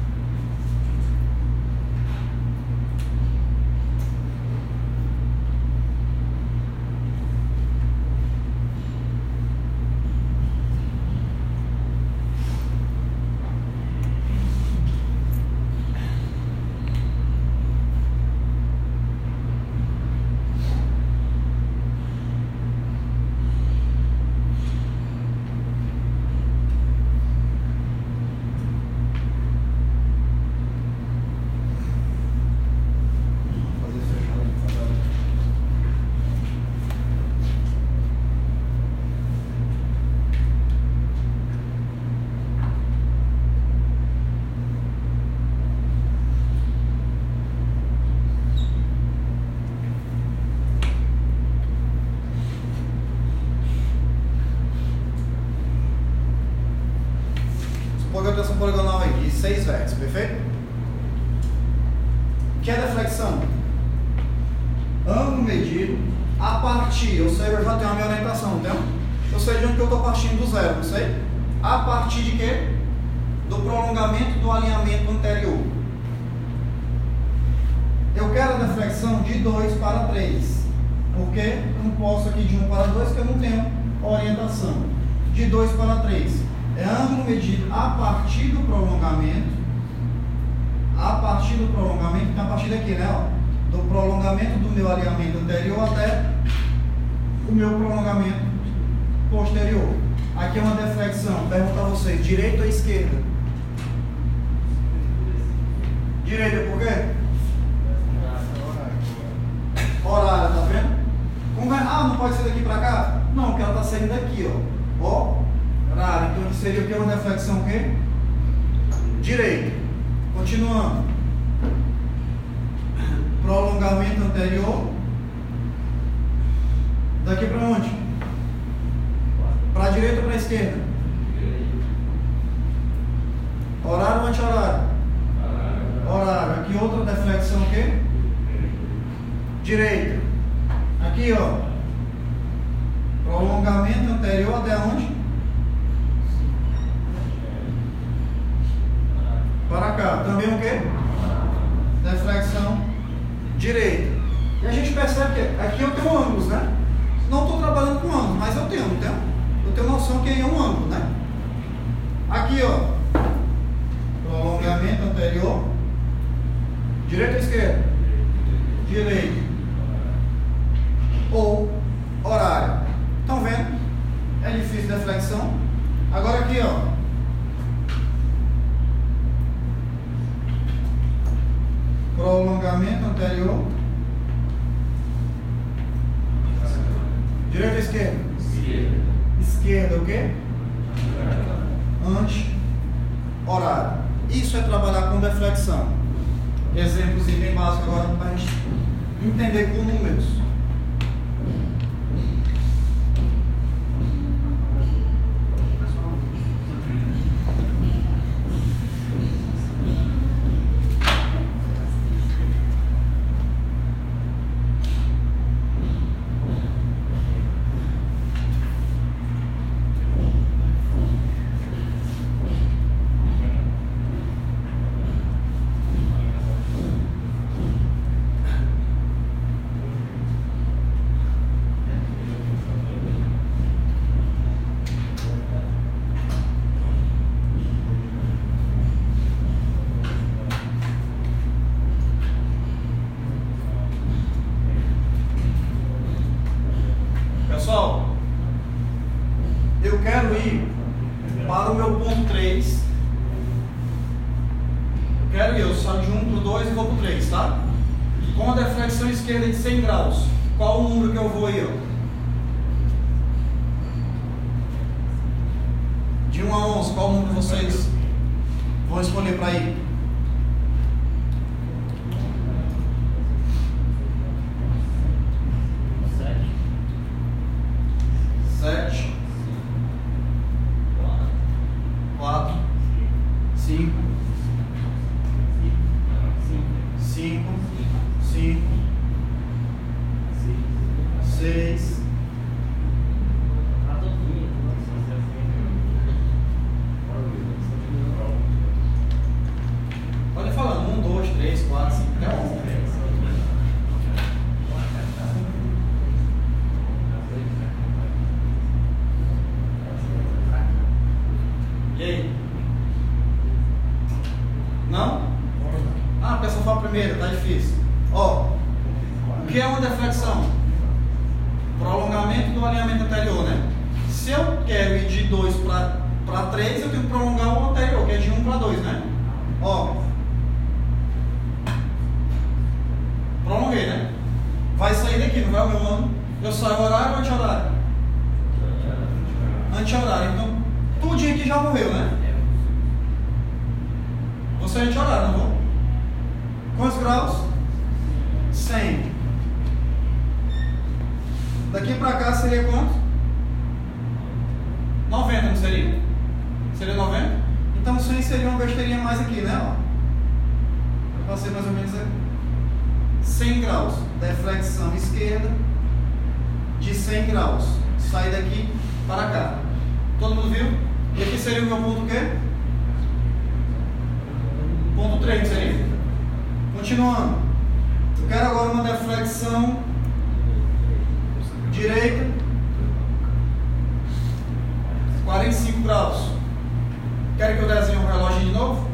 Tensão poligonal aí, de seis vértices, perfeito? O que é deflexão? Ângulo medido a partir, ou seja, eu já tenho a minha orientação, não tenho? Eu sei de onde que eu estou partindo do zero, não sei? A partir de quê? Do prolongamento do alinhamento anterior. Eu quero a deflexão de dois para três, porque eu não posso aqui de um para dois, porque eu não tenho orientação. De dois para três. É ângulo medido a partir do prolongamento, a partir do prolongamento, então a partir daqui, né, ó, do prolongamento do meu alinhamento anterior até o meu prolongamento posterior. Aqui é uma deflexão, pergunto a vocês, direita ou esquerda? Direita por quê? Horário, tá vendo? Como é? Ah, não pode ser daqui para cá? Não, porque ela está saindo daqui, ó, ó. Então aqui seria o que? Uma deflexão o quê? Direita. Continuando. Prolongamento anterior. Daqui para onde? Para a direita ou para a esquerda? Horário ou anti-horário? Horário. Aqui outra deflexão o quê? Direita. Aqui, ó. Prolongamento anterior até onde? Para cá, também o quê? Deflexão direita. E a gente percebe que aqui eu tenho ângulos, né? Não estou trabalhando com ângulos, mas eu tenho, não tenho? Eu tenho noção que é um ângulo, né? Aqui, ó. Prolongamento anterior. Direita ou esquerda? Direita. Ou horário. Estão vendo? É difícil deflexão. Agora aqui, ó. Prolongamento anterior. Direita ou esquerda? Esquerda. Esquerda o quê? Anti-horário. Isso é trabalhar com deflexão. Exemplos bem básicos agora para a gente entender com números. para o meu ponto três. Eu quero ir, eu saio de um para o dois e vou para o três, tá? Com a deflexão esquerda de cem graus, qual o número que eu vou aí, ó? De um a onze, qual o número vocês vão escolher para ir? Sete. Sete. Quatro. Cinco. Cinco. Cinco. Seis. Pode ir falando, um, dois, três, quatro, cinco, até onze. E aí? Não? Ah, a pessoa fala primeiro, tá difícil. Ó, o que é uma deflexão? Prolongamento do alinhamento anterior, né? Se eu quero ir de dois para três, eu tenho que prolongar o anterior, que é de um para dois, né? Ó, prolonguei, né? Vai sair daqui, não vai o meu ano? Eu saio horário ou anti-horário? Anti-horário, então tudinho aqui já morreu, né? Vou sair anti-horário, não vou? Quantos graus? cem. Daqui pra cá seria quanto? noventa, não seria? Seria noventa? Então cem seria uma besteirinha mais aqui, né? Ó. Vai ser mais ou menos cem graus. Deflexão esquerda de cem graus. Sai daqui para cá. Todo mundo viu? E aqui seria o meu ponto o quê? Ponto três, não seria? Continuando. Eu quero agora uma deflexão direita, quarenta e cinco graus. Querem que eu desenhe um relógio de novo?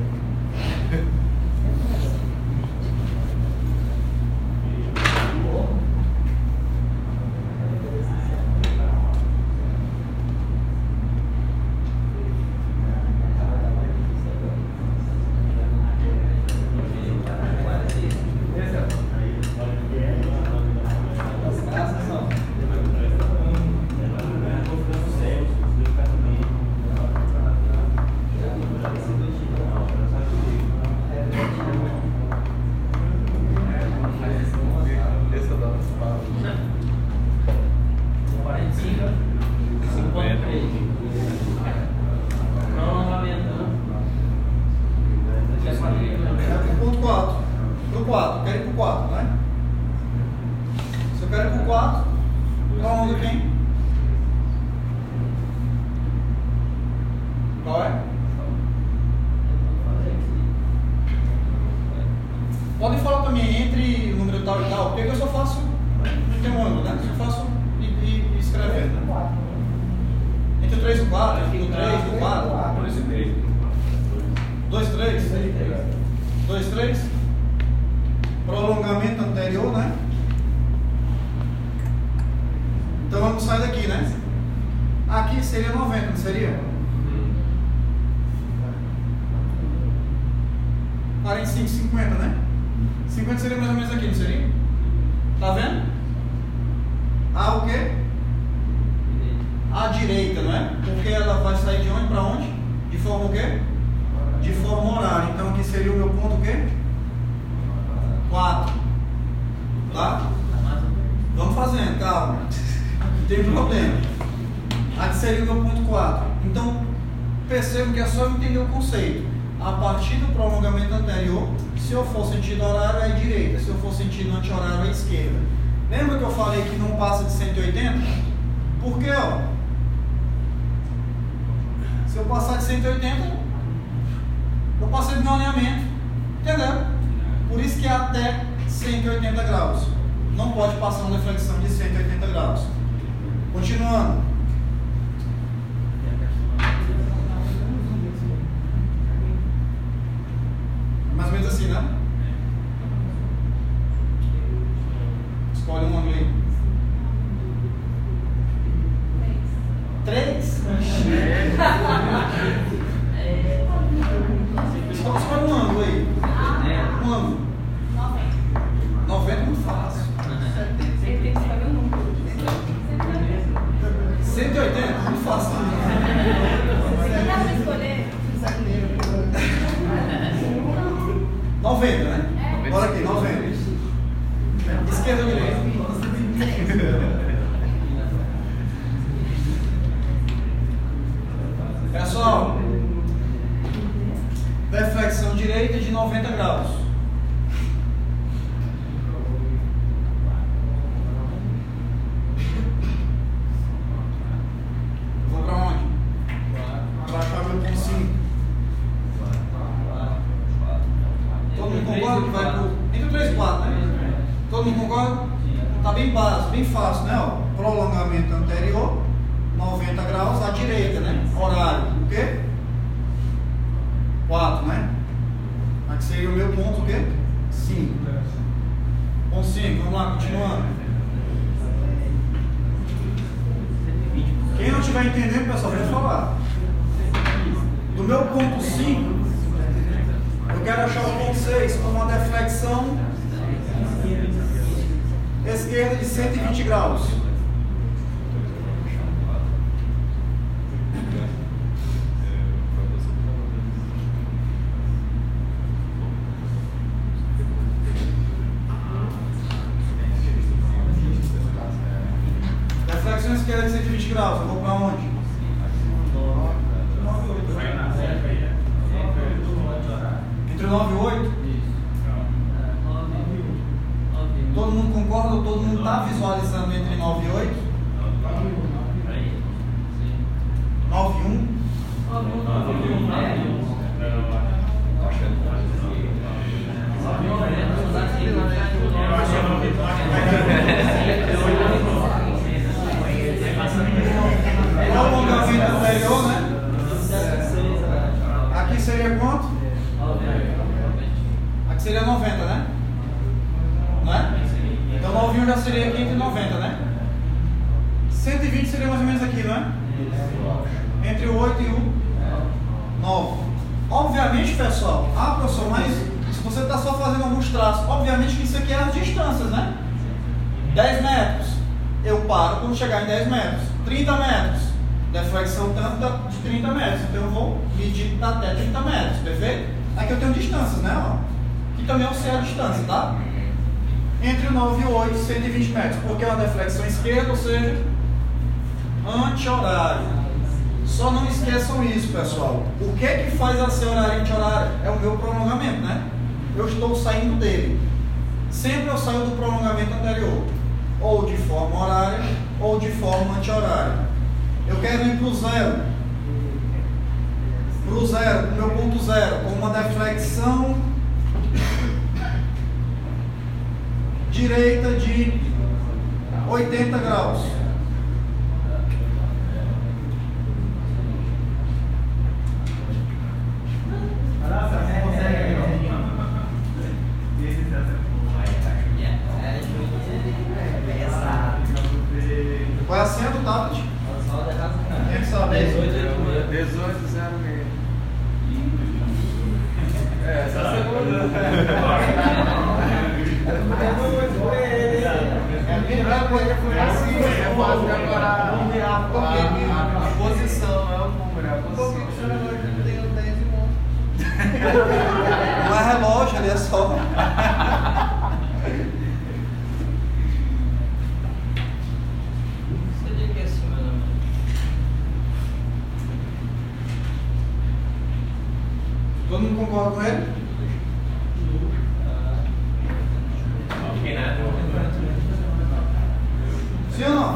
Podem falar também entre o número tal e tal, porque eu só faço, não tem um ângulo, né? Eu só faço e, e, e escrevendo. Entre o três e o quatro, entre o três e o quatro. dois e três. dois, três? dois, três? Prolongamento anterior, né? Então vamos sair daqui, né? Aqui seria noventa, não seria? quarenta e cinco, cinquenta, né? cinquenta seria mais ou menos aqui, não seria? Tá vendo? A o quê? A direita, não é? Porque ela vai sair de onde para onde? De forma o quê? De forma horária. Então aqui seria o meu ponto o quê? quatro. Tá? Vamos fazendo, calma. Não tem problema. Aqui seria o meu ponto quatro. Então, percebo que é só entender o conceito. A partir do prolongamento anterior, se eu for sentido horário é direita, se eu for sentido anti-horário é esquerda. Lembra que eu falei que não passa de cento e oitenta? Por quê, ó? Se eu passar de cento e oitenta, eu passei do meu alinhamento. Entendeu? Por isso que é até cento e oitenta graus. Não pode passar uma deflexão de cento e oitenta graus. Continuando. Mais ou menos assim, né? Escolhe um ângulo aí. Três? Pessoal, deflexão direita de noventa graus. Vou para onde? Para achar meu ponto cinco. Todo mundo concorda que vai por entre três e quatro, né? Todo mundo concorda? Tá bem básico, bem fácil, né? Ó, prolongamento anterior, noventa graus à direita, né? Horário, o quê? quatro, né? Aqui seria o meu ponto, o quê? cinco. Ponto cinco, vamos lá, continuando. Quem não estiver entendendo, pessoal, pode falar. Do meu ponto cinco, eu quero achar o ponto seis com uma deflexão esquerda de cento e vinte graus. Deflexão esquerda de cento e vinte graus, eu vou para onde? Entre nove e oito? Todo mundo concorda ou todo mundo está visualizando entre nove e oito? nove e um? Prolongamento anterior, né? Aqui seria quanto? Aqui seria noventa, né? Não é? Então nove e um já seria aqui entre noventa, né? cento e vinte seria mais ou menos aqui, não é? Entre o oito e o nove. Obviamente, pessoal, ah, professor, mas se você está só fazendo alguns traços, obviamente que isso aqui é as distâncias, né? dez metros, eu paro quando chegar em dez metros. trinta metros, deflexão tanto de trinta metros, então eu vou medir até trinta metros, perfeito? Aqui eu tenho distâncias, né? Ó. Aqui também eu sei a distância, tá? Entre o nove e o oito, cento e vinte metros, porque é uma deflexão esquerda, ou seja, anti-horário. Só não esqueçam isso, pessoal. O que é que faz ela ser horário anti-horário? É o meu prolongamento, né? Eu estou saindo dele. Sempre eu saio do prolongamento anterior, ou de forma horária, ou de forma anti-horária. Eu quero ir para o zero. Para o zero, para o meu ponto zero, com uma deflexão direita de oitenta graus. Qual é a senha do tablet? Quem sabe? dezoito zero seis. É, essa segunda. Foi assim, é fácil decorar a posição, não é o número, é a posição. Não é relógio, ali é só. Todo mundo concorda com ele? Sim ou não?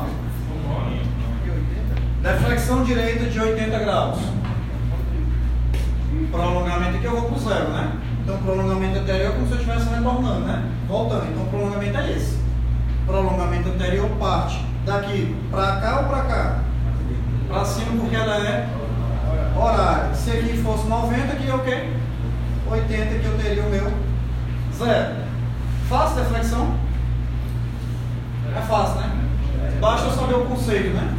Deflexão direita de oitenta graus. Prolongamento aqui eu vou para o zero, né? Então prolongamento anterior é como se eu estivesse retornando, né? Voltando. Então o prolongamento é esse. Prolongamento anterior parte daqui para cá ou para cá? Para cima, porque ela é horário. Se aqui fosse noventa, aqui é o quê? oitenta, que eu teria o meu zero. Fácil deflexão? É fácil, né? Basta eu saber o conceito, né?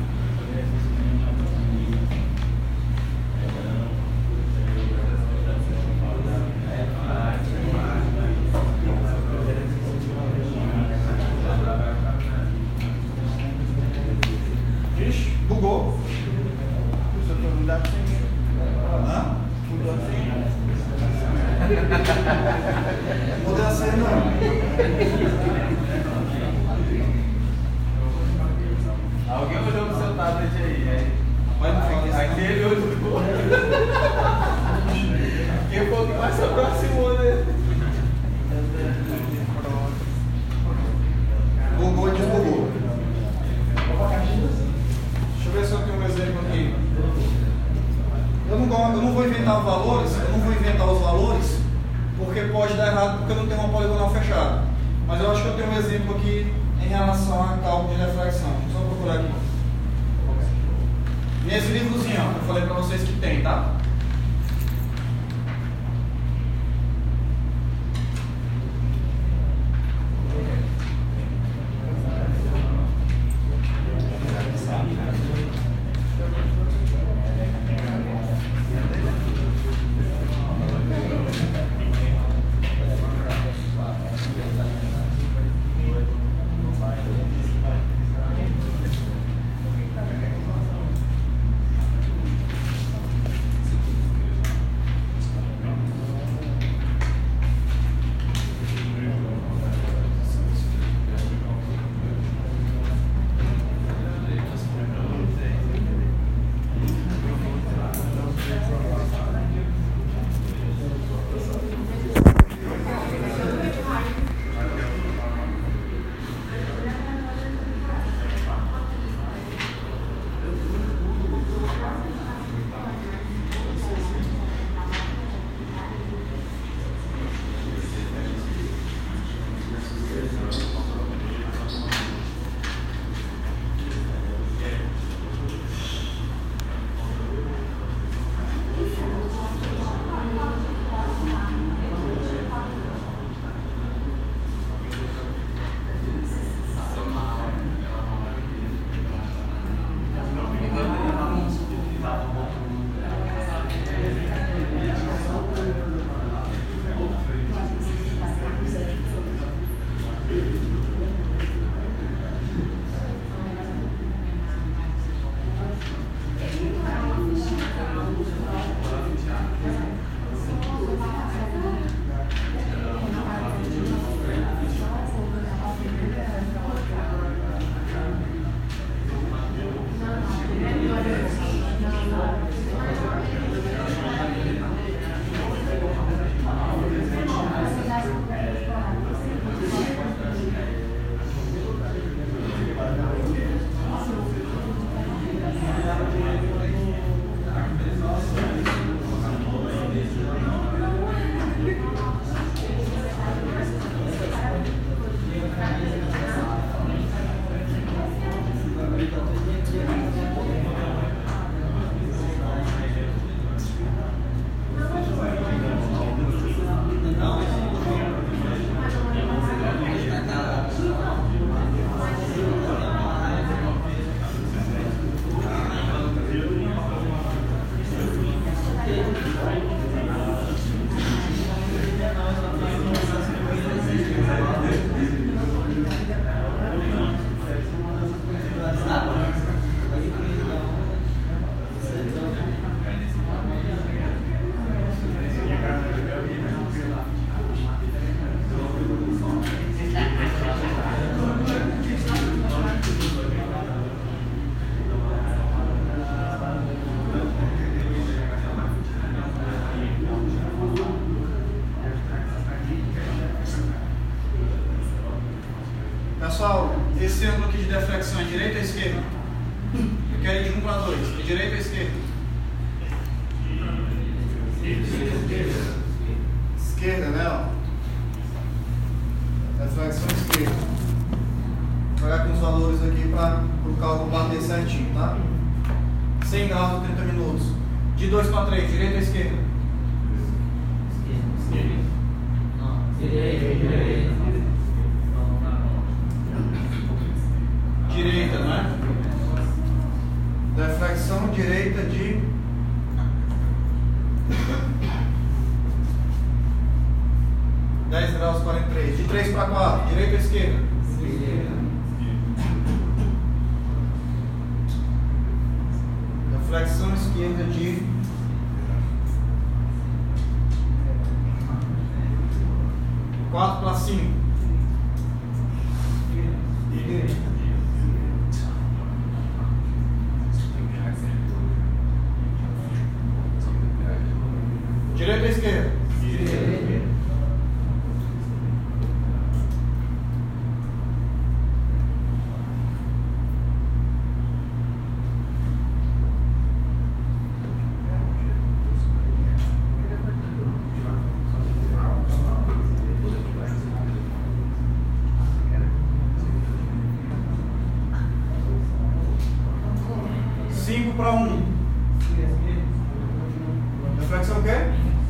Ixi, bugou. Hã? Mudei a senha não. Alguém olhou pro seu tablet aí, aí. Vai me falar isso. Aquele olhou. go- eu não vou inventar valores, eu não vou inventar os valores, porque pode dar errado porque eu não tenho uma poligonal fechada. Mas eu acho que eu tenho um exemplo aqui em relação a cálculo de reflexão. Deixa eu só procurar aqui. Nesse livrozinho, ó, que eu falei para vocês que tem, tá? Pessoal, esse ângulo aqui de deflexão é direita ou esquerda? Eu quero ir de um para dois. É direita ou esquerda? Esquerda, né? Ó. Deflexão esquerda. Vou olhar com os valores aqui para o cálculo bater certinho, tá? cem graus por trinta minutos. De dois para três, direita ou esquerda? Esquerda. Não, direita, direita. Direita, não é? Deflexão direita de dez graus quarenta e três. De três para quatro, direita ou esquerda? Esquerda. Deflexão esquerda de quatro para cinco. Direita ou esquerda? Direita. Deflexão o quê?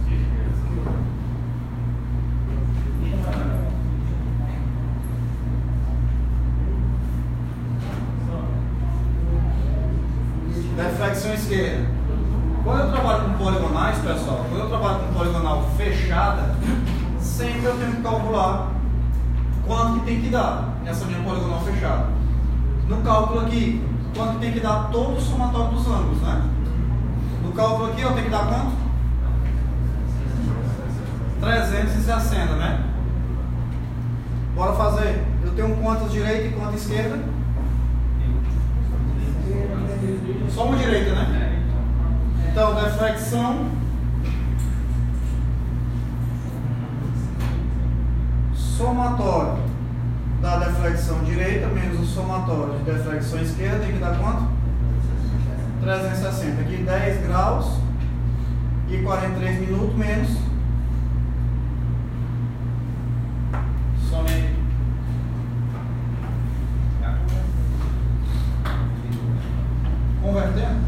Deflexão esquerda. Quando eu trabalho com poligonais, pessoal, quando eu trabalho com poligonal fechada, sempre eu tenho que calcular quanto que tem que dar nessa minha poligonal fechada. No cálculo aqui, quanto que tem que dar todo o somatório dos ângulos, né? No cálculo aqui, eu tenho que dar quanto? trezentos e sessenta, né? Bora fazer. Eu tenho quantas direita e quantas esquerda? Só uma direita, né? Então, deflexão somatório da deflexão direita menos o somatório de deflexão esquerda tem que dar quanto? trezentos e sessenta. Aqui dez graus e quarenta e três minutos menos somente convertendo?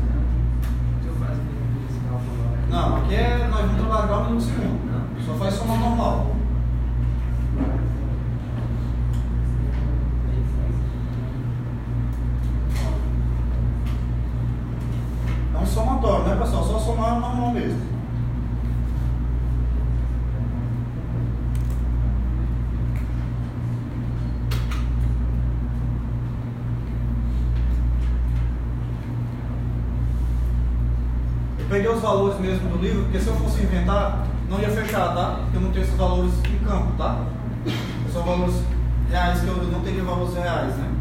Não, aqui é, nós vamos trabalhar grau minuto segundo. Só faz soma normal. É um somatório, né, pessoal? Só somar normal mesmo. Peguei os valores mesmo do livro, porque se eu fosse inventar, não ia fechar, tá? Porque eu não tenho esses valores em campo, tá? São valores reais que eu não teria valores reais, né?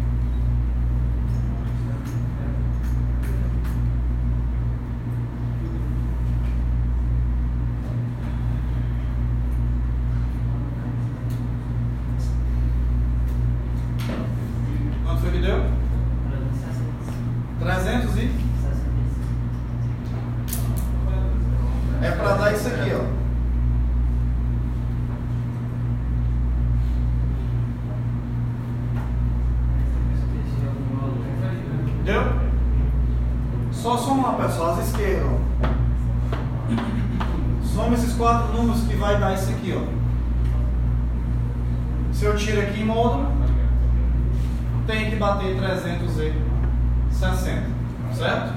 Quanto foi que deu? trezentos e? É para dar isso aqui, ó. Deu? Só somar, pessoal, as esquerdas, ó. Soma esses quatro números que vai dar isso aqui, ó. Se eu tiro aqui em módulo, tem que bater trezentos e sessenta, certo?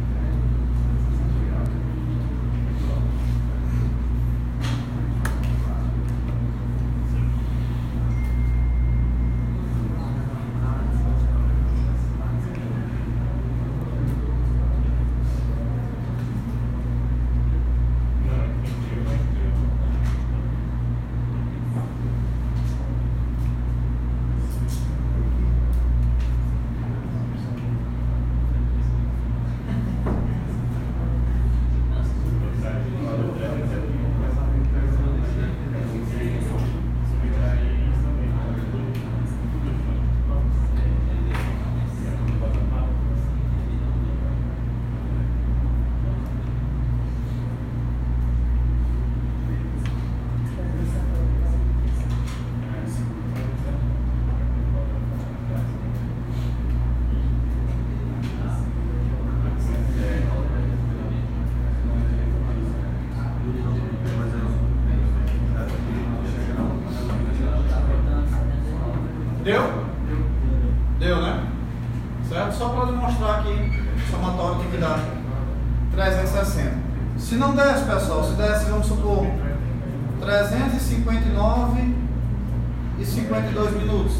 Deu? Deu, né? Certo? Só para demonstrar que o somatório tem que dar trezentos e sessenta. Se não desse, pessoal, se desse, vamos supor, trezentos e cinquenta e nove e cinquenta e dois minutos.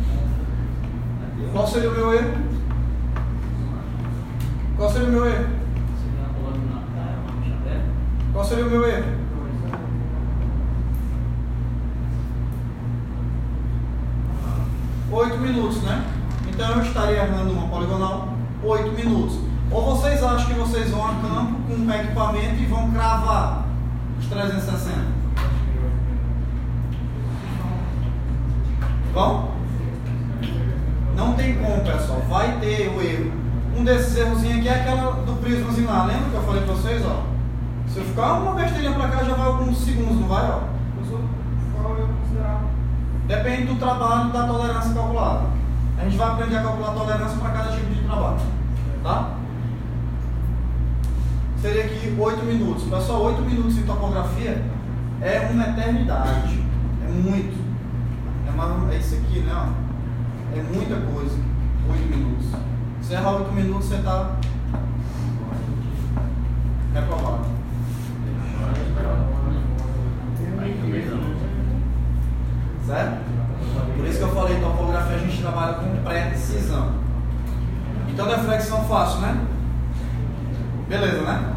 Qual seria o meu erro? Qual seria o meu erro? Qual seria o meu erro? oito minutos, né? Então eu estaria errando uma poligonal oito minutos. Ou vocês acham que vocês vão a campo com um equipamento e vão cravar os trezentos e sessenta? Bom? Não tem como, pessoal. Vai ter o erro. Um desses errozinhos aqui é aquela do prismazinho lá. Lembra que eu falei pra vocês, ó? Se eu ficar uma besteirinha pra cá, já vai alguns segundos, não vai, ó? Qual eu considerar? Depende do trabalho da tolerância calculada. A gente vai aprender a calcular a tolerância para cada tipo de trabalho. Tá? teria aqui oito minutos. Pessoal, oito minutos em topografia é uma eternidade. É muito. É, mais, é isso aqui, né? Ó. É muita coisa. oito minutos. Se errar oito minutos, você está reprovado. Certo? Por isso que eu falei, topografia a gente trabalha com precisão. Então é flexão fácil, né? Beleza, né?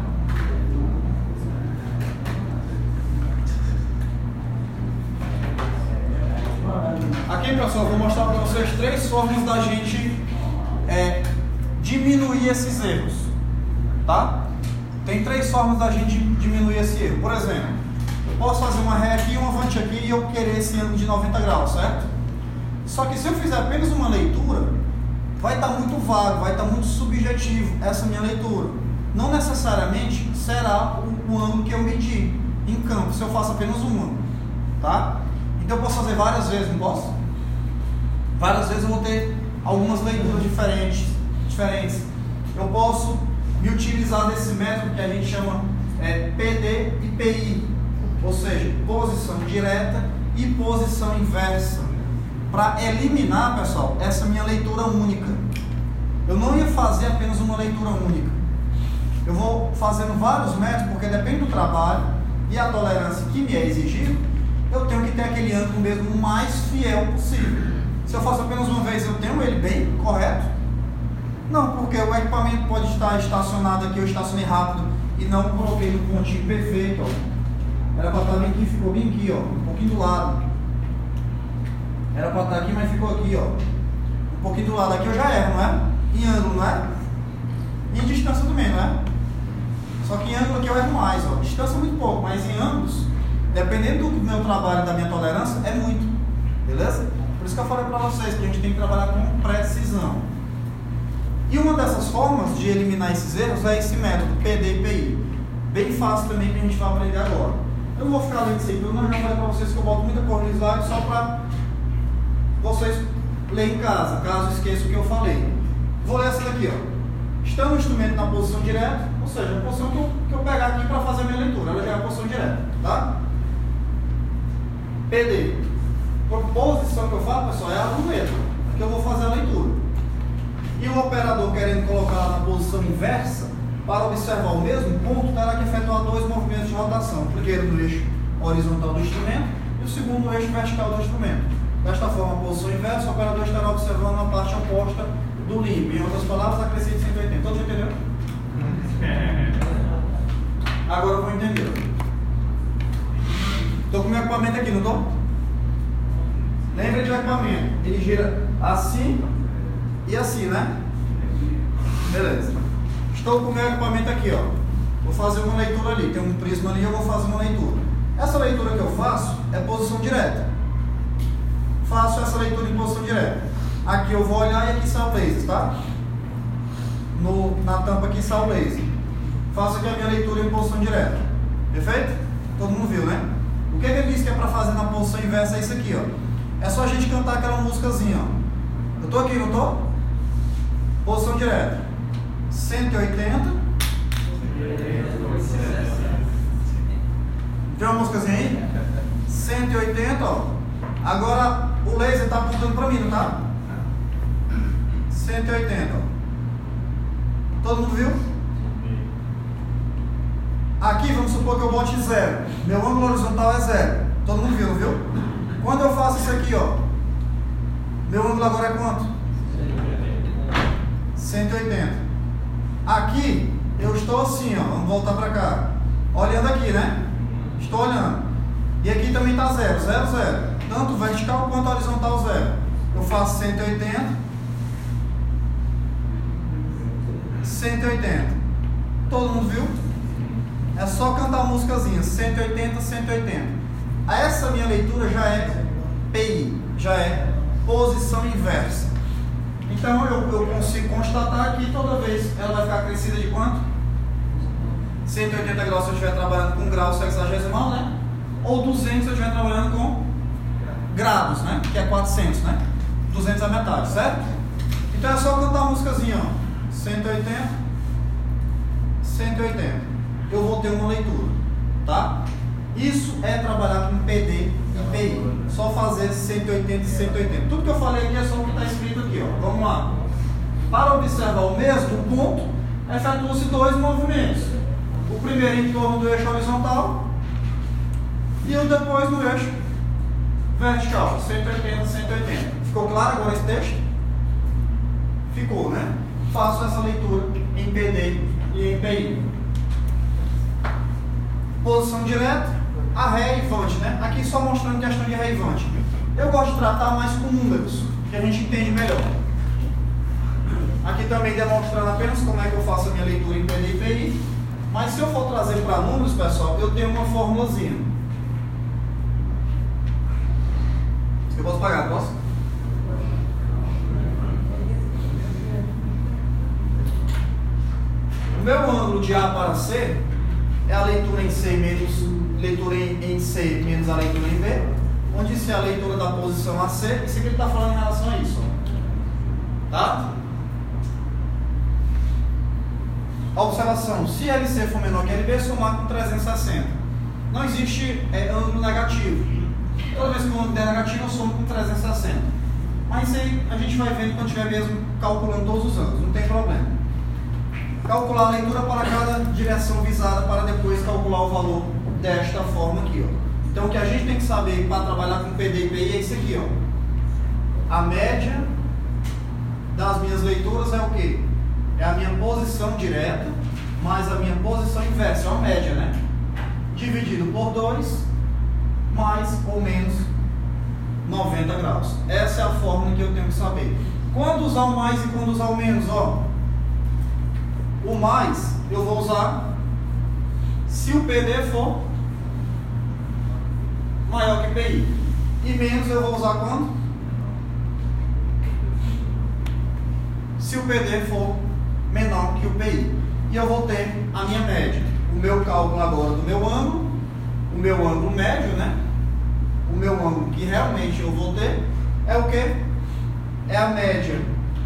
Aqui, pessoal, eu vou mostrar para vocês três formas da gente é, diminuir esses erros, tá? Tem três formas da gente diminuir esse erro. Por exemplo, eu posso fazer uma ré aqui e uma avante aqui e eu querer esse ângulo de noventa graus, certo? Só que se eu fizer apenas uma leitura, vai estar muito vago, vai estar muito subjetivo essa minha leitura. Não necessariamente será o, o ângulo que eu medi em campo, se eu faço apenas uma, tá? Então eu posso fazer várias vezes, não posso? Várias vezes eu vou ter algumas leituras diferentes. diferentes. Eu posso me utilizar desse método que a gente chama é, P D e P I, ou seja, posição direta e posição inversa, para eliminar, pessoal, essa minha leitura única. Eu não ia fazer apenas uma leitura única. Eu vou fazendo vários métodos, porque depende do trabalho e a tolerância que me é exigido, eu tenho que ter aquele ângulo mesmo o mais fiel possível. Se eu faço apenas uma vez, eu tenho ele bem correto? Não, porque o equipamento pode estar estacionado aqui, eu estacionei rápido e não coloquei no pontinho perfeito, ó. Era para estar bem aqui, ficou bem aqui, ó, um pouquinho do lado. Era para estar aqui, mas ficou aqui, ó, um pouquinho do lado. Aqui eu já erro, não é? Em ângulo, não é? E em distância também, não é? Só que em ângulo aqui eu erro mais, ó. Distância é muito pouco, mas em ângulos, dependendo do meu trabalho e da minha tolerância, é muito. Beleza? Por isso que eu falei para vocês que a gente tem que trabalhar com precisão. E uma dessas formas de eliminar esses erros é esse método P D e P I. Bem fácil também que a gente vai aprender agora. Eu não vou ficar lendo isso aí, eu não já falei para vocês que eu boto muita coisa no slide só para vocês lerem em casa, caso esqueçam o que eu falei. Vou ler essa daqui, ó. Estando o instrumento na posição direta, ou seja, a posição que eu, que eu pegar aqui para fazer a minha leitura, ela já é a posição direta, tá? P D. A posição que eu falo, pessoal, é a luneta, que eu vou fazer a leitura. E o operador querendo colocar na posição inversa, para observar o mesmo ponto, terá que efetuar dois movimentos de rotação. O primeiro no eixo horizontal do instrumento e o segundo no eixo vertical do instrumento. Desta forma, a posição inversa, o operador estará observando a parte oposta do limbo. Em outras palavras, acrescente de cento e oitenta. Todos entenderam? Agora eu vou entender. Estou com o meu equipamento aqui, não estou? Lembra de um equipamento? Ele gira assim e assim, né? Beleza. Estou com o meu equipamento aqui, ó. Vou fazer uma leitura ali. Tem um prisma ali, eu vou fazer uma leitura. Essa leitura que eu faço é posição direta. Faço essa leitura em posição direta. Aqui eu vou olhar e aqui sai o laser, tá? No, na tampa aqui sai o laser. Faço aqui a minha leitura em posição direta. Perfeito? Todo mundo viu, né? O que, que ele disse que é para fazer na posição inversa é isso aqui, ó. É só a gente cantar aquela músicazinha, ó. Eu tô aqui, não tô? Posição direta. cento e oitenta. Tem uma músicazinha aí? cento e oitenta, ó. Agora o laser tá apontando para mim, não tá? cento e oitenta, ó. Todo mundo viu? Aqui vamos supor que eu bote zero. Meu ângulo horizontal é zero. Todo mundo viu, não viu? Quando eu faço isso aqui, ó, meu ângulo agora é quanto? cento e oitenta. Aqui eu estou assim, ó. Vamos voltar para cá. Olhando aqui, né? Estou olhando. E aqui também está zero, zero, zero. Tanto vertical quanto horizontal zero. Eu faço cento e oitenta. cento e oitenta. Todo mundo viu? É só cantar a músicazinha. cento e oitenta, cento e oitenta. Essa minha leitura já é P I, já é posição inversa. Então eu, eu consigo constatar que toda vez ela vai ficar crescida de quanto? cento e oitenta graus se eu estiver trabalhando com grau sexagesimal, né? Ou duzentos se eu estiver trabalhando com graus, né? Que é quatrocentos, né? duzentos é a metade, certo? Então é só cantar a músicazinha, ó. cento e oitenta, cento e oitenta. vou ter uma leitura, tá? Isso é trabalhar com P D e P I. Só fazer cento e oitenta e cento e oitenta. Tudo que eu falei aqui é só o que está escrito aqui, ó. Vamos lá. Para observar o mesmo ponto, efetua-se dois movimentos. O primeiro em torno do eixo horizontal e o depois no eixo vertical. cento e oitenta, cento e oitenta. Ficou claro agora esse texto? Ficou, né? Faço essa leitura em P D e em P I. Posição direta, a ré e vante, né? Aqui só mostrando questão de ré e vante. Eu gosto de tratar mais com números, que a gente entende melhor. Aqui também demonstrando apenas como é que eu faço a minha leitura em P D e P I. Mas se eu for trazer para números, pessoal, eu tenho uma formulazinha. Eu posso pagar, posso? O meu ângulo de A para C é a leitura em C menos leitura em, em C menos a leitura em B, onde C é a leitura da posição A C. Isso aqui ele está falando em relação a isso, ó. Tá? A observação: se L C for menor que L B, somar com trezentos e sessenta. Não existe é, ângulo negativo. Toda vez que o ângulo é negativo, eu somo com trezentos e sessenta. Mas isso aí a gente vai vendo quando estiver mesmo calculando todos os ângulos, não tem problema. Calcular a leitura para cada direção visada para depois calcular o valor desta forma aqui, ó. Então o que a gente tem que saber para trabalhar com P D e P I é isso aqui, ó. A média das minhas leituras é o quê? É a minha posição direta mais a minha posição inversa, é uma média, né? Dividido por dois, mais ou menos noventa graus. Essa é a fórmula que eu tenho que saber. Quando usar o mais e quando usar o menos, ó. O mais eu vou usar se o P D for maior que P I. E menos eu vou usar quando? Se o P D for menor que o P I. E eu vou ter a minha média. O meu cálculo agora do meu ângulo, o meu ângulo médio, né? O meu ângulo que realmente eu vou ter é o que? É a média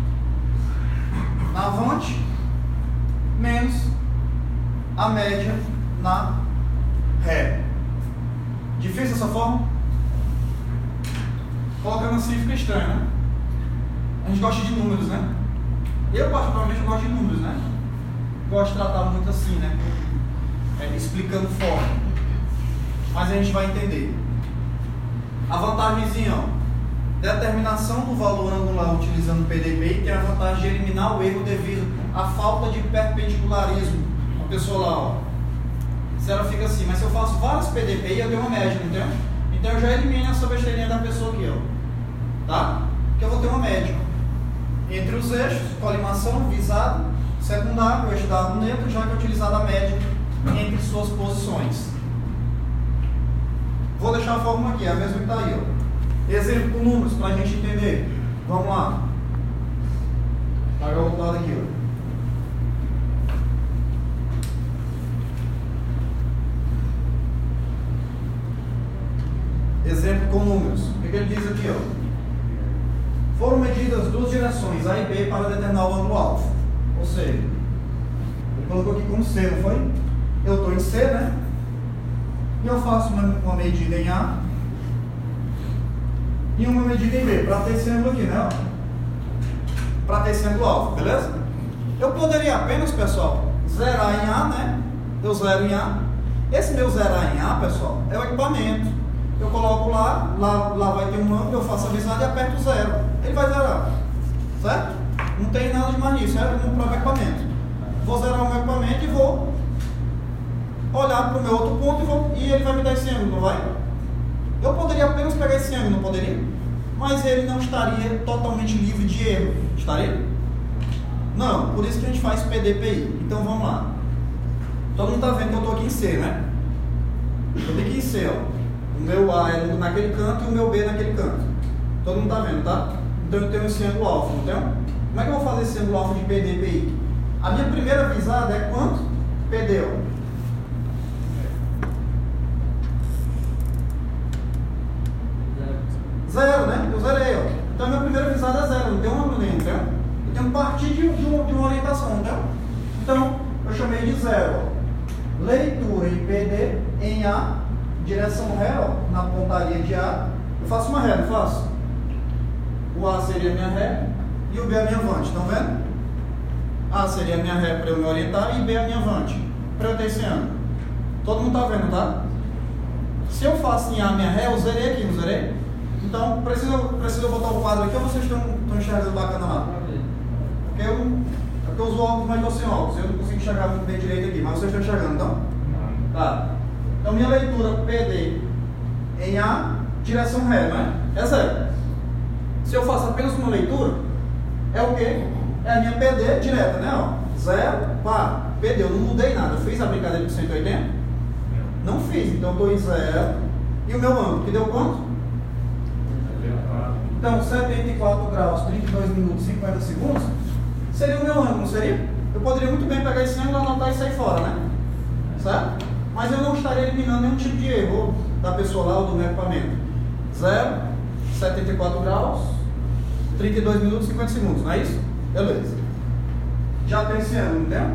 na avante menos a média na ré. Difícil essa forma? Colocando assim fica estranho, né? A gente gosta de números, né? Eu particularmente gosto de números, né? Gosto de tratar muito assim, né? É, explicando forma. Mas a gente vai entender. A vantagemzinha, ó. Determinação do valor angular utilizando P D e P I tem a vantagem de eliminar o erro devido à falta de perpendicularismo. A pessoa lá, ó. Se ela fica assim, mas se eu faço várias P D e P I, eu tenho uma média, não tenho? Então eu já elimino essa besteirinha da pessoa aqui, ó. Tá? Porque eu vou ter uma média. Entre os eixos, colimação, visado, secundário, o eixo dado neutro, já que é utilizada a média entre suas posições. Vou deixar a fórmula aqui, é a mesma que está aí, ó. Exemplo com números para a gente entender. Vamos lá. Pagar o outro lado aqui, ó. Exemplo com números. O que, que ele diz aqui, ó? Foram medidas duas direções, A e B, para determinar o ângulo alfa. Ou seja, ele colocou aqui como C, não foi? Eu estou em C, né? E eu faço uma, uma medida em A e uma medida em B, para ter esse ângulo aqui, né? Para ter esse ângulo alfa, beleza? Eu poderia apenas, pessoal, zerar em A, né? Eu zero em A. Esse meu zerar em A, pessoal, é o equipamento. Eu coloco lá, lá, lá vai ter um ângulo, eu faço a visada e aperto zero. Ele vai zerar, certo? Não tem nada de mais nisso, é no próprio equipamento. Vou zerar o meu equipamento e vou olhar para o meu outro ponto e, vou, e ele vai me dar esse ângulo, não vai? Eu poderia apenas pegar esse ângulo, não poderia? Mas ele não estaria totalmente livre de erro, estaria? Não, por isso que a gente faz P D P I. Então vamos lá. Todo mundo está vendo que eu estou aqui em C, né? Eu estou aqui em C, ó. O meu A é naquele canto e o meu B naquele canto. Todo mundo está vendo, tá? Então eu tenho esse ângulo alfa, não tenho? Como é que eu vou fazer esse ângulo alfa de P D e P I? A minha primeira visada é quanto? P D, ó. Zero, né? Eu zerei, ó. Então a minha primeira visada é zero, não tem um ângulo nenhum, entendeu? Eu tenho que partir de, de, uma, de uma orientação, entendeu? Então, eu chamei de zero, ó. leitura em P D em A, direção ré, ó, na pontaria de A. Eu faço uma ré, não faço? O A seria a minha ré e o B a minha avante, estão vendo? A seria a minha ré para eu me orientar e B a minha avante, para eu ter esse ângulo. Todo mundo está vendo, tá? Se eu faço em A a minha ré, eu zerei aqui, não zerei? Então, preciso, preciso botar o quadro aqui ou vocês estão, estão enxergando bacana lá? Porque eu, porque eu uso óculos, mas estou sem óculos, eu não consigo enxergar muito bem direito aqui, mas vocês estão enxergando, então? Tá. Então, minha leitura P D em A, direção ré, não é? É zero. Se eu faço apenas uma leitura, é o quê? É a minha P D direta, né? Ó, zero, pá, P D, eu não mudei nada. Eu fiz a brincadeira com cento e oitenta? Não fiz, então eu estou em zero. E o meu ângulo, que deu quanto? Então, setenta e quatro graus, trinta e dois minutos, cinquenta segundos, seria o meu ângulo, não seria? Eu poderia muito bem pegar esse ângulo, anotar e sair fora, né? Certo? Mas eu não estaria eliminando nenhum tipo de erro da pessoa lá ou do meu equipamento. zero, setenta e quatro graus, trinta e dois minutos, cinquenta segundos, não é isso? Beleza. Já tem esse ângulo, entendeu?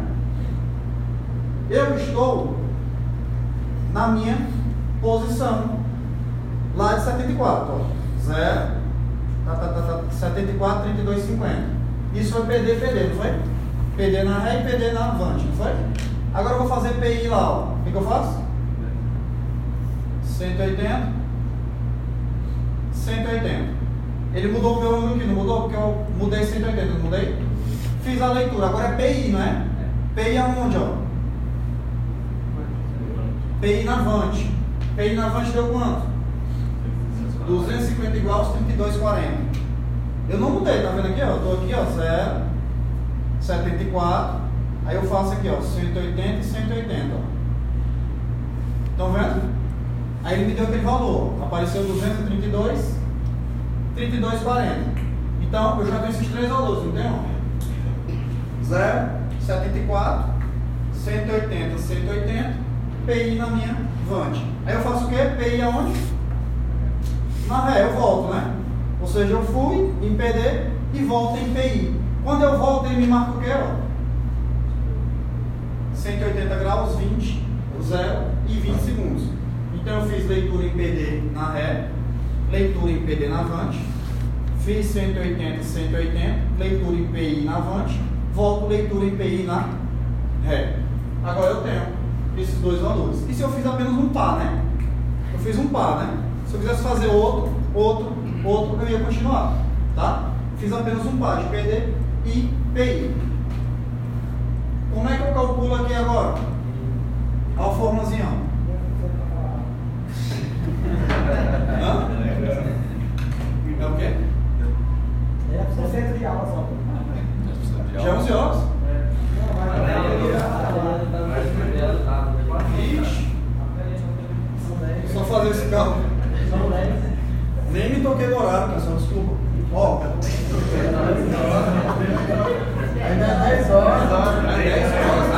Eu estou na minha posição lá de setenta e quatro, ó. zero, tá, tá, tá, tá, setenta e quatro, trinta e dois, cinquenta. Isso foi P D, P D, não foi? P D na ré e P D na avante, não foi? Agora eu vou fazer P I lá, ó. O que, que eu faço? cento e oitenta, cento e oitenta. Ele mudou o meu ângulo aqui, não mudou? Porque eu mudei cento e oitenta, não mudei? Fiz a leitura, agora é P I, não é? P I aonde, ó? P I na avante. P I na avante deu quanto? duzentos e cinquenta igual, trinta e dois, quarenta. Eu não mudei, tá vendo aqui, ó? Eu tô aqui, ó, zero, setenta e quatro. Aí eu faço aqui, ó, cento e oitenta e cento e oitenta, ó. Estão vendo? Aí ele me deu aquele valor. Apareceu duzentos e trinta e dois, trinta e dois, quarenta. Então, eu já tenho esses três valores, não tem? zero, setenta e quatro, cento e oitenta, cento e oitenta, P I na minha vante. Aí eu faço o quê? P I aonde? Na ré, eu volto, né? Ou seja, eu fui em P D e volto em P I. Quando eu volto, ele me marca o quê? Ó? cento e oitenta graus, vinte, zero e vinte segundos. Então eu fiz leitura em P D na ré, leitura em P D na avante, fiz cento e oitenta, cento e oitenta, leitura em P I na avante, volto leitura em P I na ré. Agora eu tenho esses dois valores. E se eu fiz apenas um par, né? Eu fiz um par, né? Se eu quisesse fazer outro, outro, outro, eu ia continuar, tá? Fiz apenas um par de P D e P I. Como é que eu calculo aqui agora? Olha a formulazinha, ó. Hã? É o quê? É por cento de aula só. Já onze horas? Ixi. Só fazer esse cálculo. Nem me toquei no horário, pessoal, desculpa. Ó. Ainda é dez horas. É dez horas,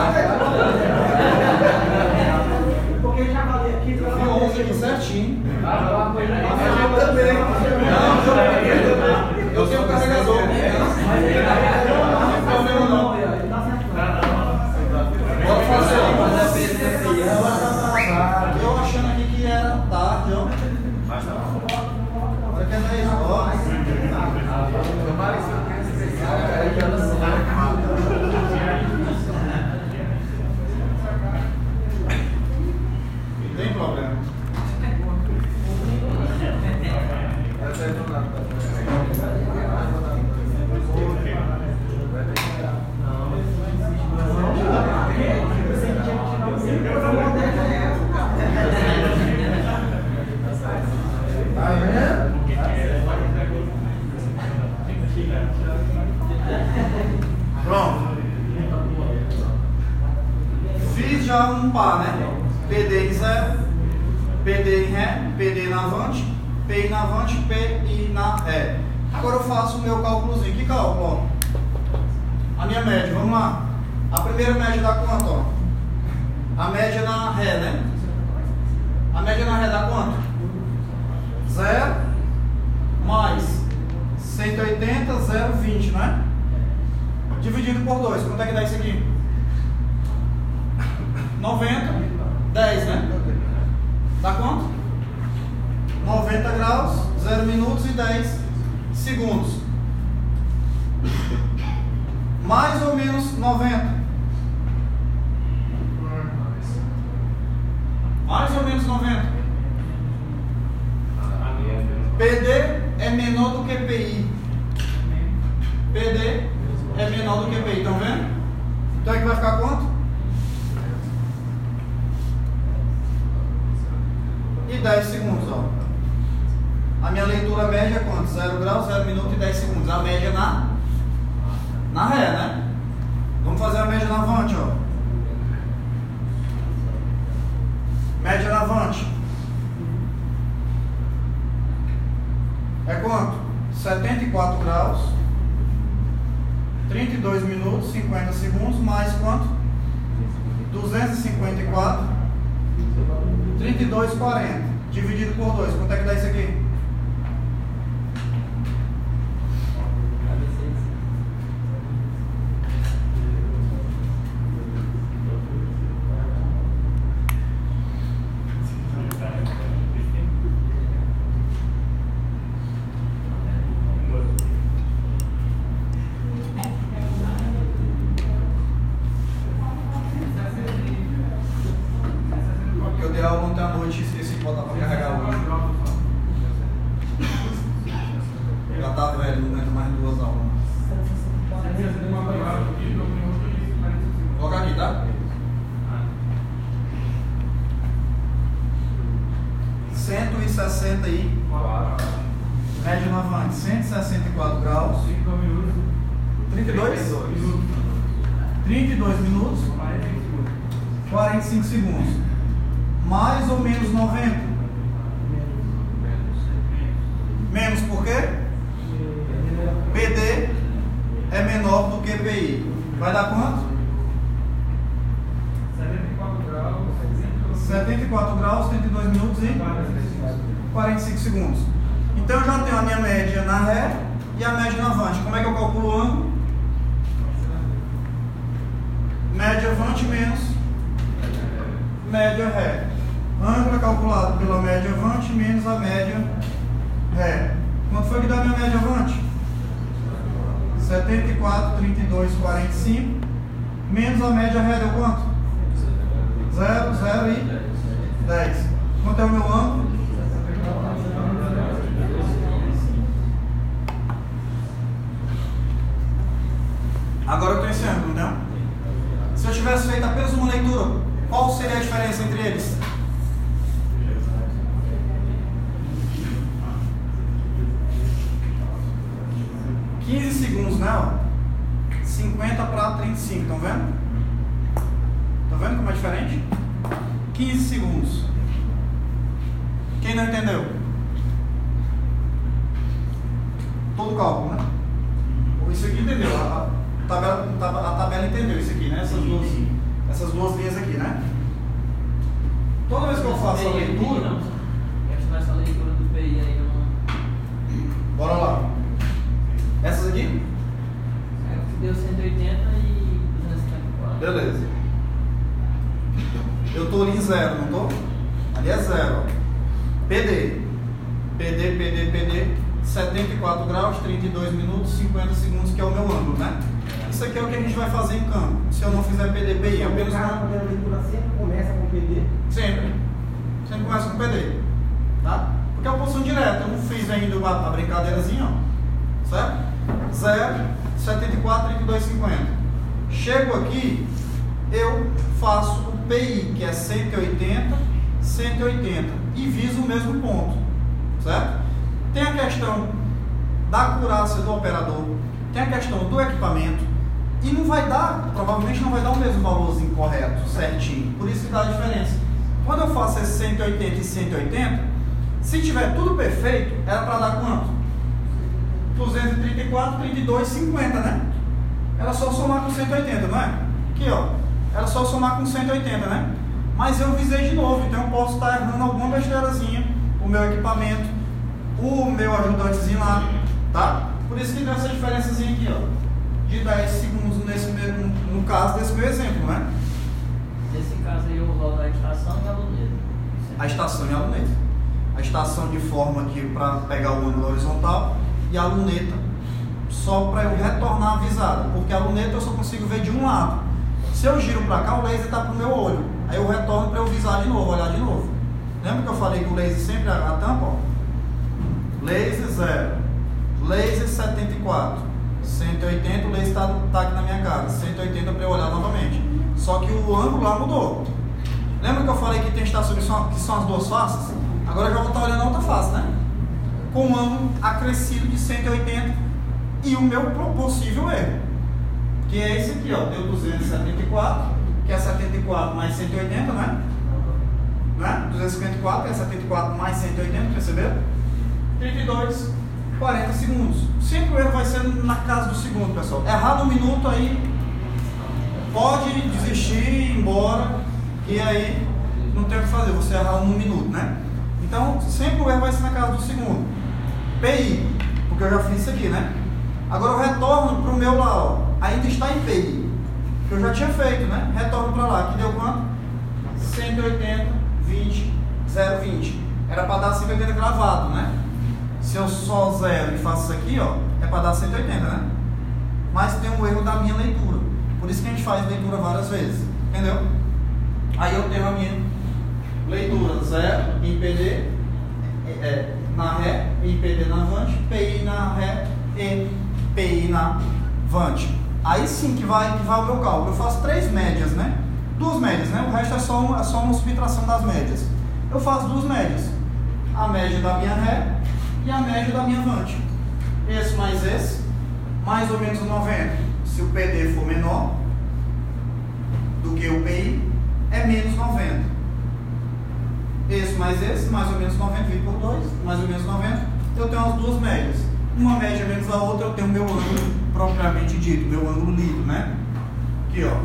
Porque eu já falei aqui. eu vi onze aqui certinho. A gente também. Não, eu tenho o carregador. Não tem problema não. Bora fazer aí. Eu achando aqui que era tarde, ó. Agora que é dez horas. Tomara que você tenha especial, cara, que anda Não tem problema. Tá vendo? Pronto. Fiz já um par, né? P D em zero, P D em ré, P D na avante, P I na avante, P I na ré. Agora eu faço o meu cálculozinho. Que cálculo? Ó? A minha média, vamos lá. A primeira média dá quanto? Ó? A média na ré, né? A média na ré dá quanto? Zero mais cento e oitenta, zero, vinte, não é? Dividido por dois, quanto é que dá isso aqui? noventa, dez, né? Dá quanto? noventa graus, zero minutos e dez segundos. Mais ou menos noventa. Mais ou menos noventa. P D é menor do que P I. P D é menor do que P I, estão vendo? Então aqui vai ficar quanto? E dez segundos, ó. A minha leitura média é quanto? zero graus, zero minuto e dez segundos. A média na, na ré, né? Vamos fazer a média na avante, ó. Média na avante. É quanto? setenta e quatro graus, trinta e dois minutos, cinquenta segundos, mais quanto? duzentos e cinquenta e quatro, trinta e dois, quarenta. Dividido por dois, quanto é que dá isso aqui? cento e sessenta e quatro. Média no avante, cento e sessenta e quatro graus. trinta e dois? trinta e dois minutos. quarenta e cinco segundos. Mais ou menos noventa. Menos por quê? P D é menor do que P I. Vai dar quanto? setenta e quatro graus, trinta e dois minutos e quarenta e cinco segundos. Então eu já tenho a minha média na ré e a média na avante. Como é que eu calculo o ângulo? Média avante menos média ré. Ângulo é calculado pela média avante menos a média ré. Quanto foi que dá a minha média avante? setenta e quatro, trinta e dois, quarenta e cinco menos a média ré deu quanto? zero, zero e dez. Quanto é o meu ângulo? Agora eu tenho esse ângulo, né? Se eu tivesse feito apenas uma leitura, qual seria a diferença entre eles? quinze segundos, né? Ó? cinquenta para trinta e cinco, estão vendo? Estão vendo como é diferente? quinze segundos. Quem não entendeu? Todo o cálculo, né? Isso aqui entendeu? A tabela, a tabela entendeu isso aqui, né? Essas duas, essas duas linhas aqui, né? Toda vez que eu faço a leitura... Essa leitura do P I aí não... Bora lá. Essas aqui? Deu cento e oitenta e duzentos e cinquenta e quatro. Beleza. Eu estou ali em zero, não estou? Ali é zero. P D. P D, P D, P D. setenta e quatro graus, trinta e dois minutos, cinquenta segundos, que é o meu ângulo, né? Isso aqui é o que a gente vai fazer em campo. Se eu não fizer P D, P I, apenas... A leitura sempre começa com P D? Sempre. Sempre começa com P D. Tá? Porque é a posição direta. Eu não fiz ainda a, a brincadeirazinha, ó. Certo? zero, setenta e quatro, trinta e dois, cinquenta. Chego aqui, eu faço o P I, que é cento e oitenta, cento e oitenta, e viso o mesmo ponto, certo? Tem a questão da acurácia do operador, tem a questão do equipamento, e não vai dar, provavelmente não vai dar o mesmo valorzinho correto, certinho, por isso que dá a diferença. Quando eu faço esse cento e oitenta e cento e oitenta, se tiver tudo perfeito, era para dar quanto? duzentos e trinta e quatro, trinta e dois, cinquenta, né? Era só somar com cento e oitenta, não é? Aqui, ó. Era só somar com cento e oitenta, né? Mas eu visei de novo, então eu posso estar errando alguma besteirazinha. O meu equipamento, o meu ajudantezinho lá, tá? Por isso que deu essa diferençazinha aqui, ó. De dez segundos nesse, no, no caso desse meu exemplo, né? Nesse caso aí eu rodo a estação e a luneta. A estação e a luneta. A estação de forma que para pegar o ângulo horizontal e a luneta só para eu retornar a visada, porque a luneta eu só consigo ver de um lado. Se eu giro para cá, o laser está para o meu olho, aí eu retorno para eu visar de novo, olhar de novo. Lembra que eu falei que o laser sempre a, a tampa? Ó? Laser zero, laser setenta e quatro, cento e oitenta, o laser está tá aqui na minha cara, cento e oitenta para eu olhar novamente. Só que o ângulo lá mudou. Lembra que eu falei que tem estações que são, que são as duas faces? Agora eu já vou estar olhando a outra face, né? Com um ângulo acrescido de cento e oitenta e o meu possível erro, que é esse aqui, ó, deu duzentos e setenta e quatro, que é setenta e quatro mais cento e oitenta, né? Né? duzentos e cinquenta e quatro, que é setenta e quatro mais cento e oitenta, perceberam? trinta e dois, quarenta segundos. Sempre o erro vai ser na casa do segundo, pessoal. Errar no minuto aí, pode desistir, ir embora, e aí não tem o que fazer, você errar um minuto, né? Então, sempre o erro vai ser na casa do segundo. P I, porque eu já fiz isso aqui, né? Agora eu retorno para o meu lá, ó. Ainda está em P I, que eu já tinha feito, né? Retorno para lá, que deu quanto? cento e oitenta, vinte, zero, vinte. Era para dar cento e oitenta gravado, né? Se eu só zero e faço isso aqui, ó, é para dar cento e oitenta, né? Mas tem um erro da minha leitura. Por isso que a gente faz leitura várias vezes, entendeu? Aí eu tenho a minha leitura zero em P D, é, na ré, em P D na avante, P I na ré e P I na avante. Aí sim que vai, que vai o meu cálculo. Eu faço três médias, né? Duas médias, né? O resto é só, um, é só uma subtração das médias. Eu faço duas médias. A média da minha ré e a média da minha avante. Esse mais esse, mais ou menos noventa. Se o P D for menor do que o P I, é menos noventa. Esse mais esse, mais ou menos noventa, dividido por dois, mais ou menos noventa. Eu tenho as duas médias. Uma média menos a outra, eu tenho o meu ângulo propriamente dito, meu ângulo lido, né? Aqui, ó.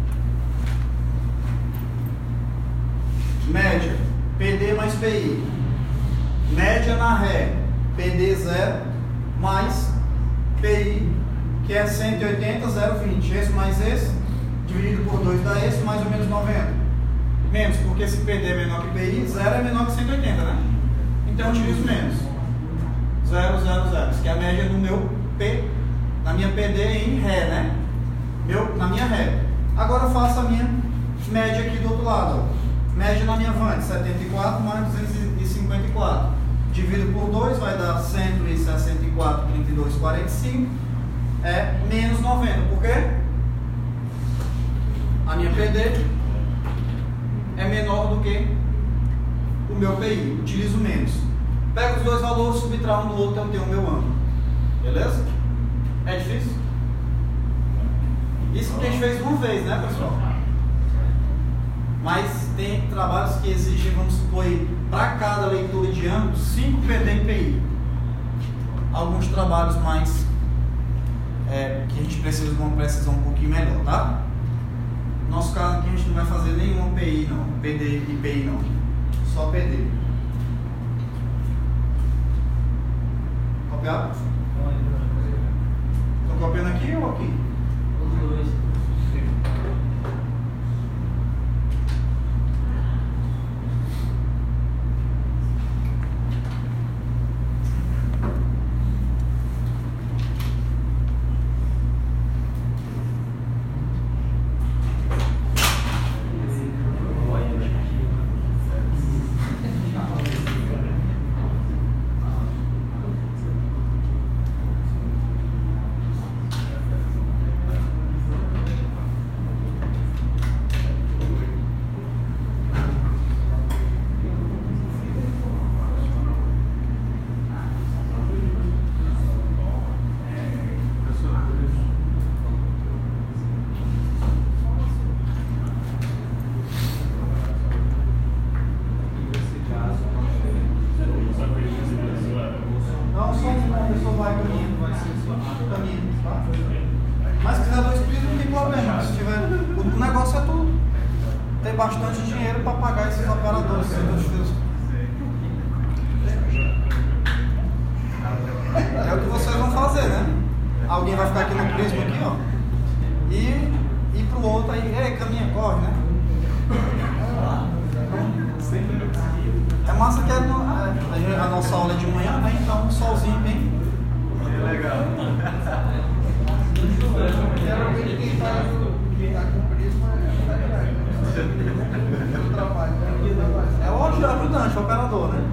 Média, P D mais P I. Média na ré, P D zero mais P I, que é cento e oitenta, zero, vinte. Esse mais esse, dividido por dois dá esse, mais ou menos noventa. Menos, porque esse P D é menor que P I, zero é menor que cento e oitenta, né? Então eu utilizo menos. zero, zero, zero. Isso que é a média do meu P, na minha P D em ré, né? Meu, na minha ré. Agora eu faço a minha média aqui do outro lado, ó. Média na minha avante, setenta e quatro mais duzentos e cinquenta e quatro. Dividido por dois vai dar cento e sessenta e quatro, trinta e dois, quarenta e cinco. É menos noventa. Por quê? A minha P D é menor do que o meu P I. Utilizo menos. Pego os dois valores, subtraio um do outro, eu tenho o meu ângulo. Beleza? É difícil? Isso que a gente fez uma vez, né, pessoal? Mas tem trabalhos que exigem, vamos supor, para cada leitura de ângulo, cinco P D em P I. Alguns trabalhos mais é, que a gente precisa de uma precisão um pouquinho melhor, tá? No nosso caso aqui a gente não vai fazer nenhuma P I não, P D e P I não, só P D. Copiado? Estou copiando aqui ou aqui? Os dois. Bastante dinheiro para pagar esses operadores. É o que vocês vão fazer, né? Alguém vai ficar aqui no prisma aqui, ó, e ir pro outro aí, ei, caminha, corre, né? massa que é no, a, a nossa aula é de manhã, né? Então um solzinho bem. É legal. Geralmente quem tá com prisma é o trabalho. É o ajudante, o operador, né?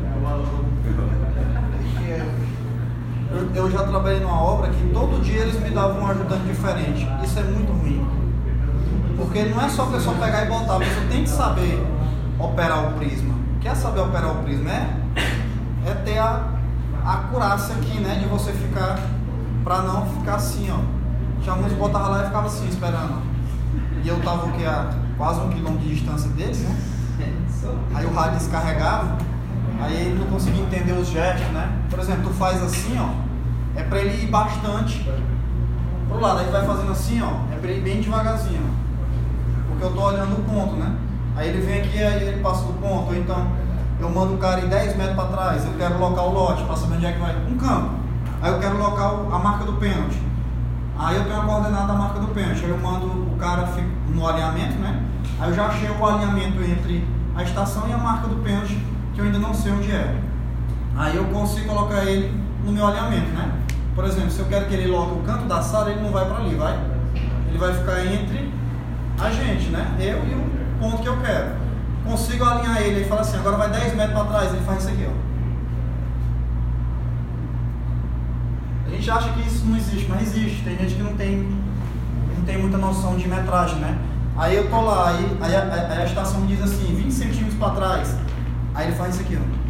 Eu, eu já trabalhei numa obra que todo dia eles me davam um ajudante diferente. Isso é muito ruim. Porque não é só a pessoa pegar e botar, a pessoa tem que saber operar o prisma. Quer saber operar o prisma? É, é ter a, a acurácia aqui, né? De você ficar, pra não ficar assim, ó. Tinha uns que botavam lá e ficavam assim, esperando. E eu tava o que, a quase um quilômetro de distância deles, né? Aí o rádio descarregava, aí ele não conseguia entender os gestos, né? Por exemplo, tu faz assim, ó, é pra ele ir bastante pro lado. Aí tu vai fazendo assim, ó, é pra ele ir bem devagarzinho, ó. Porque eu tô olhando o ponto, né? Aí ele vem aqui, aí ele passa do ponto, ou então eu mando o cara ir dez metros para trás, eu quero locar o lote, para saber onde é que vai, um campo. Aí eu quero locar a marca do pênalti. Aí eu tenho a coordenada da marca do pênalti, aí eu mando o cara no alinhamento, né? Aí eu já achei o alinhamento entre a estação e a marca do pênalti, que eu ainda não sei onde é. Aí eu consigo colocar ele no meu alinhamento, né? Por exemplo, se eu quero que ele loque o canto da sala, ele não vai para ali, vai? Ele vai ficar entre a gente, né? Eu e o ponto que eu quero. Consigo alinhar ele e falar assim, agora vai dez metros para trás, ele faz isso aqui, ó. A gente acha que isso não existe, mas existe. Tem gente que não tem, não tem muita noção de metragem, né? Aí eu tô lá, aí, aí, a, aí a estação me diz assim, vinte centímetros para trás. Aí ele faz isso aqui, ó.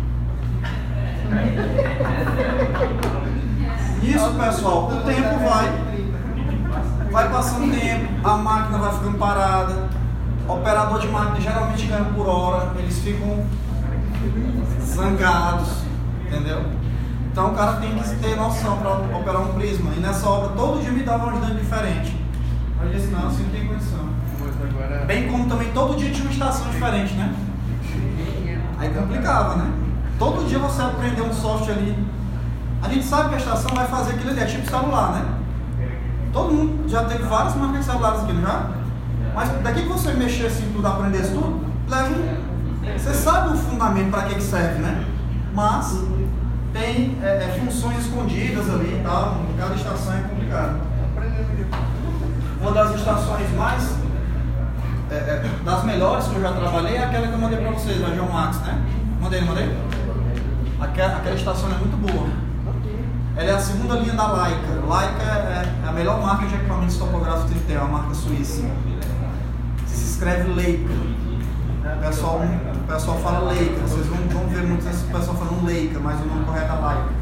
Isso, pessoal, o tempo vai vai passando o tempo, a máquina vai ficando parada. Operador de máquina geralmente ganha por hora, eles ficam zangados, entendeu? Então o cara tem que ter noção para operar um prisma. E nessa obra todo dia me dava um ajudante diferente. Aí eu disse, não, assim não tem condição. Bem como também todo dia tinha uma estação diferente, né? Aí complicava, né? Todo dia você aprender um software ali. A gente sabe que a estação vai fazer aquilo ali, é tipo celular, né? Todo mundo já teve várias marcas de celulares aqui, não já? Mas daqui que você mexer assim tudo, aprender isso tudo, leva um... Você sabe o fundamento para que que serve, né? Mas tem é, é, funções escondidas ali e tal, cada estação é complicado. Uma das estações mais é, é, das melhores que eu já trabalhei é aquela que eu mandei para vocês, a Geomax, né? Mandei, mandei? Aquela, aquela estação é muito boa. Ela é a segunda linha da Leica. Leica é, é a melhor marca de equipamentos topográficos que tem, é uma marca suíça. Se escreve Leica. O pessoal, o pessoal fala Leica. Vocês vão, vão ver muito esse pessoal falando Leica, mas o nome correto é Leica.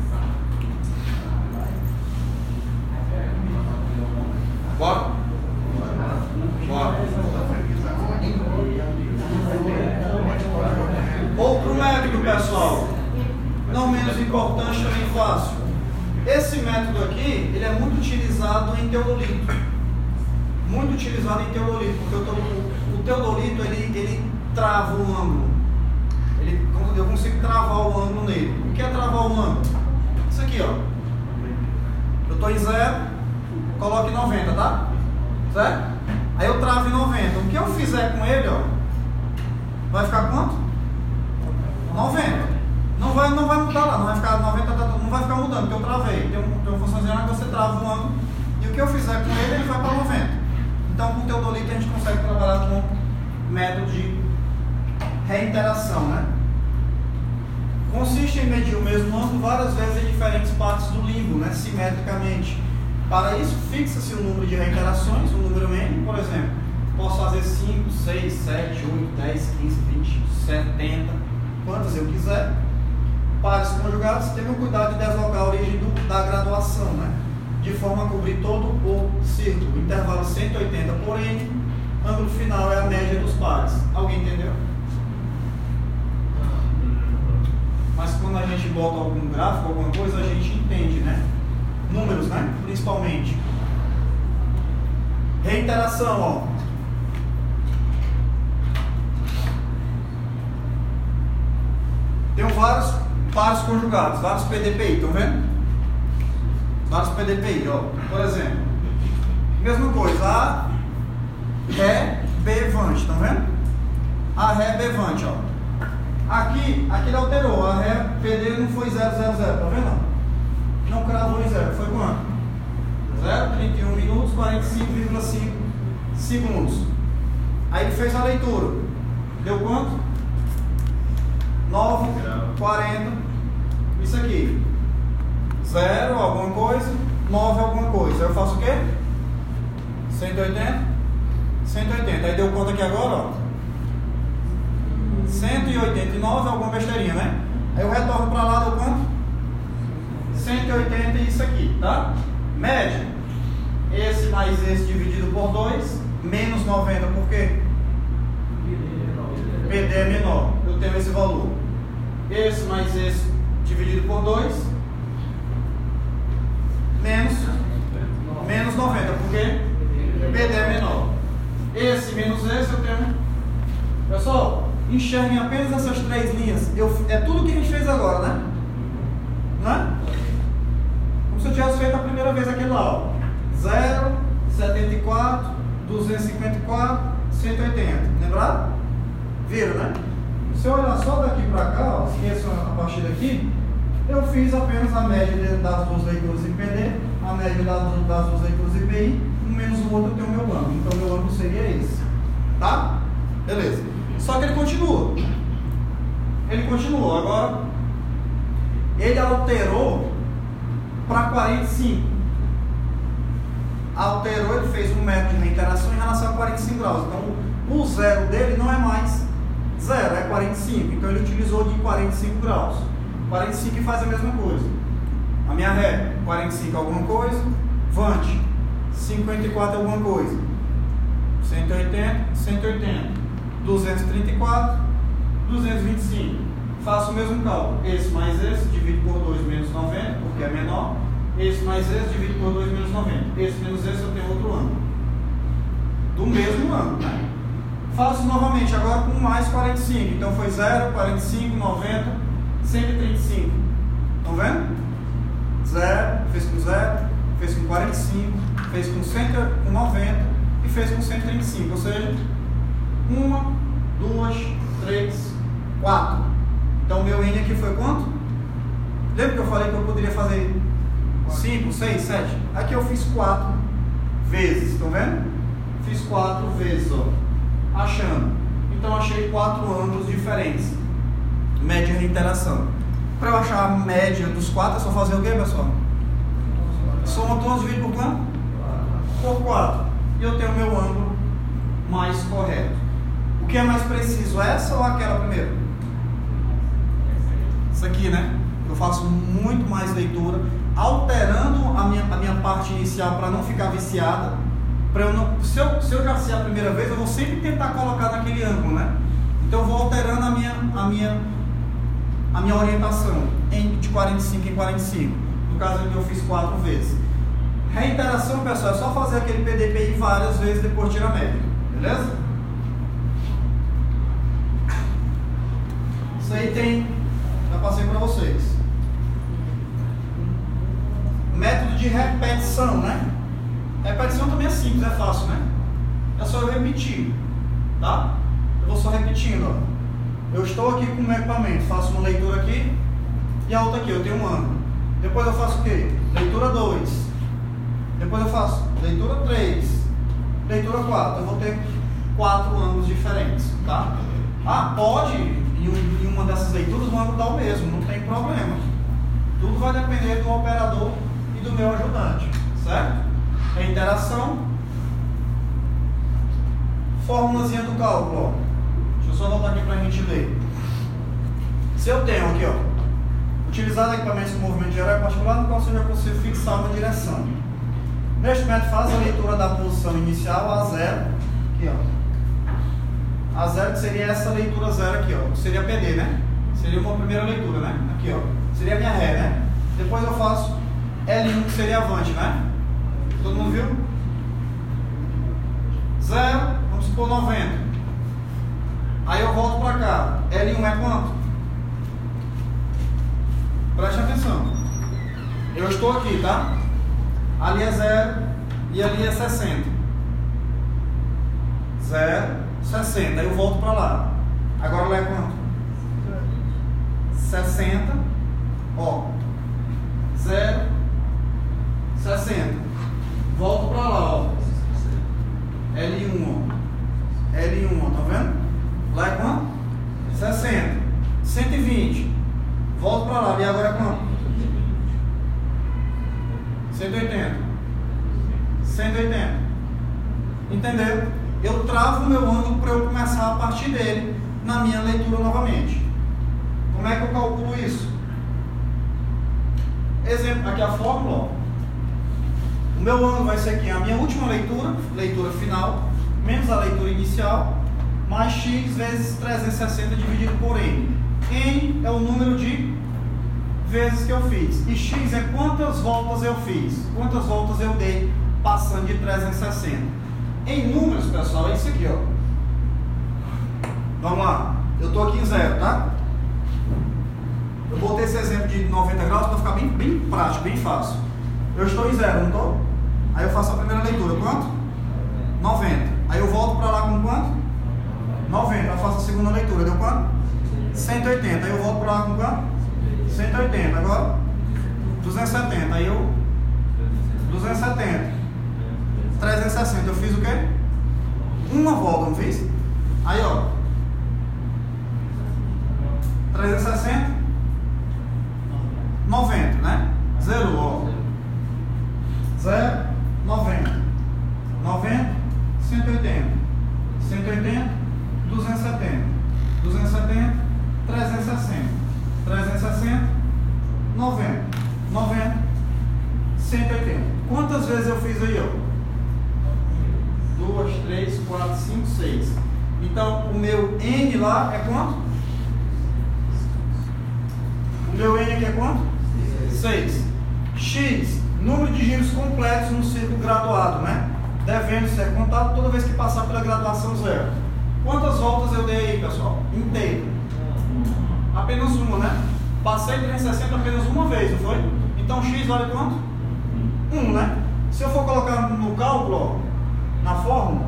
Bora? Bora. Outro método, pessoal, não menos importante, também fácil. Esse método aqui, ele é muito utilizado em teodolito. Muito utilizado em teodolito, porque o, o teodolito, ele, ele trava o ângulo. Ele, eu consigo travar o ângulo nele. O que é travar o ângulo? Isso aqui, ó. Eu estou em zero, coloco em noventa, tá? Certo? Aí eu travo em noventa. O que eu fizer com ele, ó, vai ficar quanto? noventa. Não vai, não vai mudar lá, não vai ficar noventa, não vai ficar mudando, porque eu travei. Tem, um, tem uma funçãozinha que você trava um ângulo e o que eu fizer com ele, ele vai para noventa. Então com o teodolito a gente consegue trabalhar com método de reiteração, né? Consiste em medir o mesmo ângulo várias vezes em diferentes partes do limbo, né? Simetricamente. Para isso, fixa-se um número de reiterações, um número N, por exemplo. Posso fazer cinco, seis, sete, oito, dez, quinze, vinte, setenta, quantas eu quiser. Pares conjugados, tenham cuidado de deslocar a origem do, da graduação, né? De forma a cobrir todo o círculo. Intervalo cento e oitenta por N, ângulo final é a média dos pares. Alguém entendeu? Mas quando a gente bota algum gráfico, alguma coisa, a gente entende, né? Números, né? Principalmente. Reiteração, ó. Tenho vários pares conjugados, vários P D P I, estão vendo? Vários P D P I, ó. Por exemplo, mesma coisa, A, Ré, B, Vante, estão vendo? A, Ré, B, Vante, ó. Aqui aqui ele alterou. A ré P D não foi zero, zero, zero, tá vendo? Não cravou em zero, foi quanto? zero vírgula trinta e um minutos, quarenta e cinco vírgula cinco segundos. Aí ele fez a leitura. Deu quanto? nove, quarenta. Isso aqui. zero, alguma coisa. nove, alguma coisa. Aí eu faço o quê? cento e oitenta. cento e oitenta. Aí deu conta aqui agora, ó. cento e oitenta e nove, alguma besteirinha, né? Aí eu retorno para lá, deu quanto? cento e oitenta e isso aqui, tá? Média. Esse mais esse dividido por dois, menos noventa, por quê? P D é menor. Eu tenho esse valor. Esse mais esse dividido por dois, menos, menos noventa, por quê? P D é menor. Esse menos esse eu tenho. Pessoal, enxerguem apenas essas três linhas. Eu, é tudo que a gente fez agora, né? Né? Como se eu tivesse feito a primeira vez aquele lá, ó. zero, setenta e quatro, duzentos e cinquenta e quatro, cento e oitenta. Lembraram? Viram, né? Se eu olhar só daqui para cá, ó, esqueçam a partir daqui, eu fiz apenas a média das duas leituras em P D, a média das, das duas leituras em P I, um menos o outro eu tenho o meu ângulo. Então, meu ângulo seria esse. Tá? Beleza. Só que ele continua. Ele continuou. Agora, ele alterou para quarenta e cinco. Alterou, ele fez um método de reiteração em relação a quarenta e cinco graus. Então, o zero dele não é mais zero, é quarenta e cinco. Então, ele utilizou de quarenta e cinco graus. quarenta e cinco faz a mesma coisa. A minha ré, quarenta e cinco alguma coisa. Vante, cinquenta e quatro alguma coisa. cento e oitenta, cento e oitenta. duzentos e trinta e quatro, duzentos e vinte e cinco. Faço o mesmo cálculo. Esse mais esse, divido por dois menos noventa, porque é menor. Esse mais esse, divido por dois menos noventa. Esse menos esse, eu tenho outro ângulo. Do mesmo ângulo, né? Faço novamente, agora com mais quarenta e cinco. Então foi zero, quarenta e cinco, noventa, cento e trinta e cinco. Estão vendo? zero, fez com zero, fez com quarenta e cinco, fez com, cento, com noventa e fez com cento e trinta e cinco. Ou seja, uma, duas, três, quatro. Então, meu N aqui foi quanto? Lembra que eu falei que eu poderia fazer cinco, seis, sete? Aqui eu fiz quatro vezes, estão vendo? Fiz quatro vezes, ó. Achando. Então, achei quatro ângulos diferentes. Média de interação. Para eu achar a média dos quatro, é só fazer o quê, pessoal? Soma todos, divide por quanto? Por quatro. E eu tenho o meu ângulo mais correto. O que é mais preciso, essa ou aquela primeiro? Isso aqui, né? Eu faço muito mais leitura, alterando a minha, a minha parte inicial para não ficar viciada. Pra eu não, se, eu, se eu já sei a primeira vez, eu vou sempre tentar colocar naquele ângulo, né? Então eu vou alterando a minha, a minha, a minha orientação em, de quarenta e cinco em quarenta e cinco. No caso aqui eu fiz quatro vezes. Reiteração, pessoal, é só fazer aquele P D P I várias vezes, depois tira a média. Beleza? Isso aí tem, já passei para vocês. Método de repetição, né? Repetição também é simples, é fácil, né? É só eu repetir, tá? Eu vou só repetindo, ó. Eu estou aqui com o meu equipamento, faço uma leitura aqui e a outra aqui, eu tenho um ângulo. Depois eu faço o quê? Leitura dois. Depois eu faço leitura três. Leitura quatro. Eu vou ter quatro ângulos diferentes, tá? Ah, pode, em uma dessas leituras, o ângulo dá o mesmo, não tem problema. Tudo vai depender do operador e do meu ajudante, certo? A interação, formulazinha do cálculo, ó. Deixa eu só voltar aqui para a gente ler. Se eu tenho aqui, ó, utilizar equipamentos com movimento geral e particular, no qual seja possível fixar uma direção. Neste método faz a leitura da posição inicial a zero, aqui, ó. A zero que seria essa leitura zero aqui, ó. Seria P D, né? Seria uma primeira leitura, né? Aqui, ó. Seria a minha ré, né? Depois eu faço L um, que seria avante, né? Todo mundo viu? Zero, vamos supor noventa. Aí eu volto para cá. L um é quanto? Preste atenção. Eu estou aqui, tá? Ali é zero e ali é sessenta. Zero, sessenta. Aí eu volto para lá. Agora lá é quanto? sessenta, ó, zero, sessenta. Volto para lá, ó, L um, ó, L um, ó, tá vendo? Lá é quanto? sessenta. cento e vinte. Volto para lá, e agora é quanto? cento e oitenta. cento e oitenta. Entendeu? Eu travo o meu ângulo para eu começar a partir dele na minha leitura novamente. Como é que eu calculo isso? Exemplo, aqui a fórmula, ó. O meu ângulo vai ser aqui a minha última leitura, leitura final, menos a leitura inicial, mais x vezes trezentos e sessenta dividido por n. N é o número de vezes que eu fiz. E x é quantas voltas eu fiz, quantas voltas eu dei passando de trezentos e sessenta. Em números, pessoal, é isso aqui, ó. Vamos lá. Eu estou aqui em zero, tá? Eu botei esse exemplo de noventa graus para ficar bem, bem prático, bem fácil. Eu estou em zero, não estou? Aí eu faço a primeira leitura. Quanto? noventa. Aí eu volto para lá com quanto? noventa. Eu faço a segunda leitura. Deu quanto? cento e oitenta. Aí eu volto para lá com quanto? cento e oitenta. Agora? duzentos e setenta. Aí eu? duzentos e setenta. trezentos e sessenta. Eu fiz o quê? Uma volta, não fiz? Aí, ó. trezentos e sessenta. noventa, né? Zero, ó. Zero, noventa. noventa, cento e oitenta. cento e oitenta, duzentos e setenta. duzentos e setenta, trezentos e sessenta. trezentos e sessenta, noventa. noventa, cento e oitenta. Quantas vezes eu fiz aí, ó? duas, três, quatro, cinco, seis. Então, o meu N lá é quanto? O meu N aqui é quanto? seis. X, número de giros completos no círculo graduado, né? Devendo ser contado toda vez que passar pela graduação zero. Quantas voltas eu dei aí, pessoal? Inteiro. Apenas uma, né? Passei trezentos e sessenta apenas uma vez, não foi? Então, X vale quanto? um, né? Se eu for colocar no cálculo, ó, na fórmula,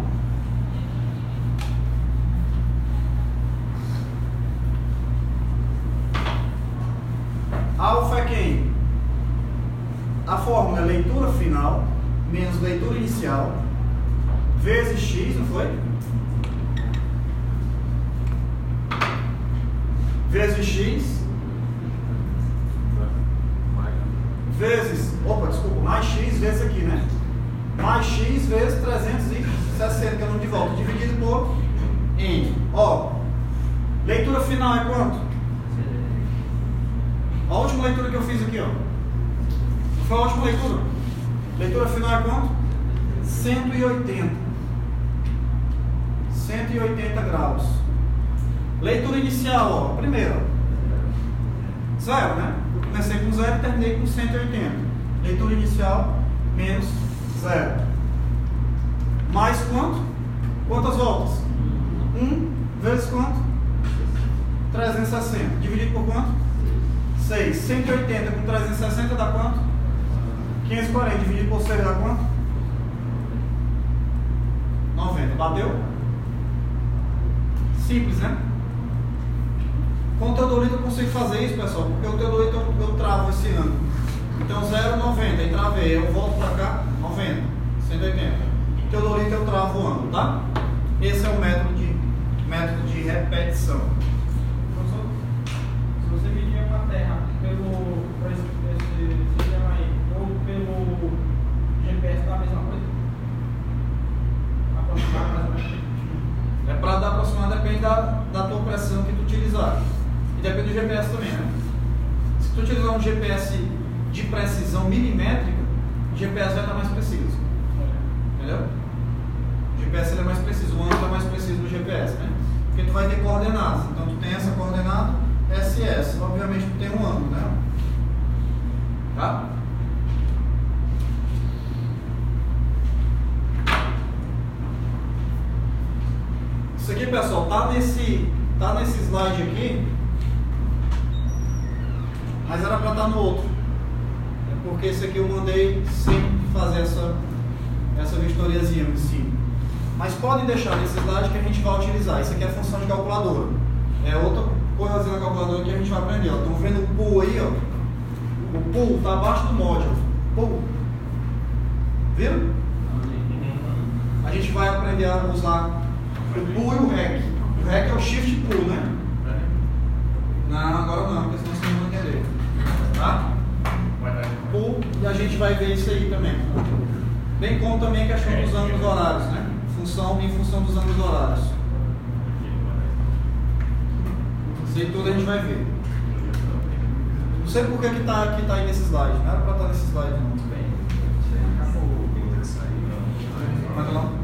alfa é quem? A fórmula é leitura final menos leitura inicial vezes x, não foi? Vezes x vezes, opa, desculpa, mais x vezes aqui, né? Mais x vezes trezentos e sessenta, que é o número de volta, dividido por n. Ó, leitura final é quanto? A última leitura que eu fiz aqui, ó. Não foi a última leitura? Leitura final é quanto? cento e oitenta. cento e oitenta graus. Leitura inicial, ó. Primeiro, zero, né? Eu comecei com zero e terminei com cento e oitenta. Leitura inicial menos zero. Mais quanto? Quantas voltas? um vezes quanto? trezentos e sessenta. Dividido por quanto? seis. cento e oitenta com trezentos e sessenta dá quanto? quinhentos e quarenta. Dividido por seis dá quanto? noventa. Bateu? Simples, né? Com o teodolito eu consigo fazer isso, pessoal, porque o teodolito eu, eu travo esse ângulo. Então zero, noventa, aí travei, eu volto para cá, noventa, cento e oitenta. Teodolito eu travo o ângulo, tá? Esse é o método de, método de repetição. Professor, se você medir a terra pelo por esse, esse sistema aí, ou pelo G P S, dá a mesma coisa? Aproximar mais ou menos? É para dar aproximar, depende da, da tua pressão que tu utilizar. E depende do G P S também, né? Se tu utilizar um G P S de precisão milimétrica, o G P S vai estar mais preciso. Entendeu? O G P S ele é mais preciso, o ângulo é mais preciso do G P S, né? Porque tu vai ter coordenadas. Então tu tem essa coordenada, S S. Obviamente tu tem um ângulo, né? Tá? Isso aqui, pessoal, tá nesse, tá nesse slide aqui, mas era para estar no outro. É porque esse aqui eu mandei sem fazer essa, essa vistoriazinha em cima. Mas podem deixar nesse slide que a gente vai utilizar. Isso aqui é a função de calculadora. É outra coisinha na calculadora que a gente vai aprender. Estão vendo o pull aí, ó? O pull está abaixo do módulo. Pull. Viram? A gente vai aprender a usar o pull e o rec. O rec é o shift pull, né? Não, agora não, porque senão vocês não vão entender. Tá? Pull, e a gente vai ver isso aí também. Bem como também a questão dos ângulos horários, né? Função em função dos ângulos horários. Isso aí tudo a gente vai ver. Não sei por que que tá, que tá aí nesse slide. Não era para estar nesse slide não. Como é que é o nome?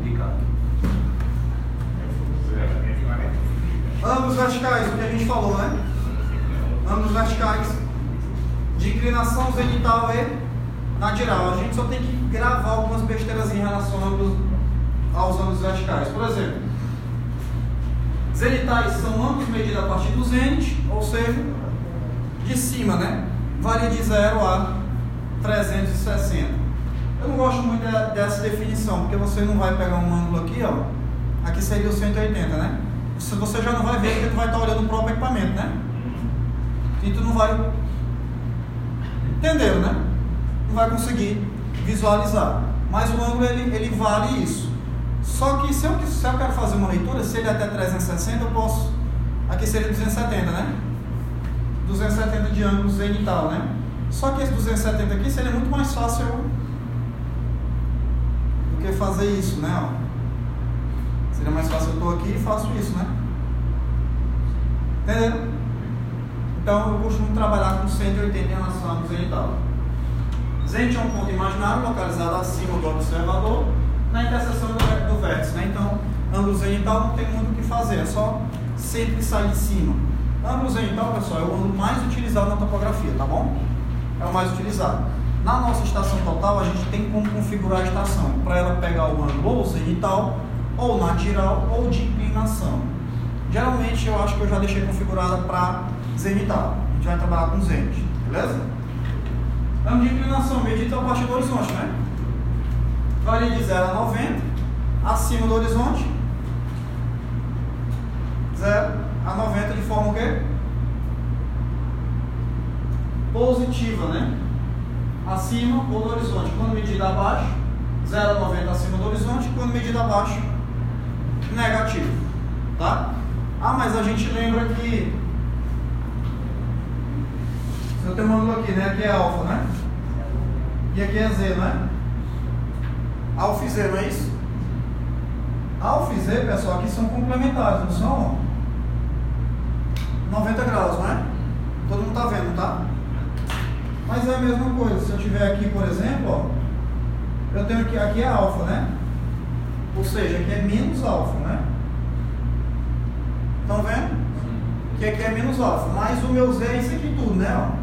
Ângulos verticais, o que a gente falou, né? Ângulos verticais de inclinação zenital e nadiral. A gente só tem que gravar algumas besteiras em relação aos ângulos, aos ângulos verticais. Por exemplo, zenitais são ângulos medidos a partir do zênite, ou seja, de cima, né? Varia de zero a trezentos e sessenta. Eu não gosto muito de, dessa definição, porque você não vai pegar um ângulo aqui, ó. Aqui seria o cento e oitenta, né? Você já não vai ver porque tu vai estar olhando o próprio equipamento, né? E tu não vai... Entenderam, né? Não vai conseguir visualizar. Mas o ângulo, ele, ele vale isso. Só que se eu, se eu quero fazer uma leitura, se ele é até trezentos e sessenta, eu posso... Aqui seria duzentos e setenta, né? duzentos e setenta de ângulo zenital, né? Só que esse duzentos e setenta aqui seria muito mais fácil do que fazer isso, né? Ó. Seria mais fácil eu estou aqui e faço isso, né? Entendeu? Então eu costumo trabalhar com cento e oitenta em relação ao zenital. Zênite é um ponto imaginário localizado acima do observador, na interseção do, do vértice, né? Então, ângulo zenital não tem muito o que fazer, é só sempre sair de cima. Ângulo zenital, pessoal, é o ângulo mais utilizado na topografia, tá bom? É o mais utilizado. Na nossa estação total, a gente tem como configurar a estação para ela pegar o ângulo ou zenital, ou nadiral, ou de inclinação. Geralmente, eu acho que eu já deixei configurada para zenital. A gente vai trabalhar com zênite, beleza? Ângulo de inclinação medido a partir do horizonte, né? Varia de zero a noventa, acima do horizonte, zero a noventa de forma o quê? Positiva, né? Acima ou do horizonte. Quando medida abaixo, zero a noventa acima do horizonte. Quando medida abaixo, negativo. Tá? Ah, mas a gente lembra que eu tenho um ângulo aqui, né? Aqui é alfa, né? E aqui é Z, né? Alfa e Z, não é isso? Alfa e Z, pessoal, aqui são complementares, não são? noventa graus, não é? Todo mundo tá vendo, tá? Mas é a mesma coisa. Se eu tiver aqui, por exemplo, ó, eu tenho aqui, aqui é alfa, né? Ou seja, aqui é menos alfa, né? Estão vendo? Que aqui é menos alfa. Mas o meu Z é isso aqui tudo, né? Ó.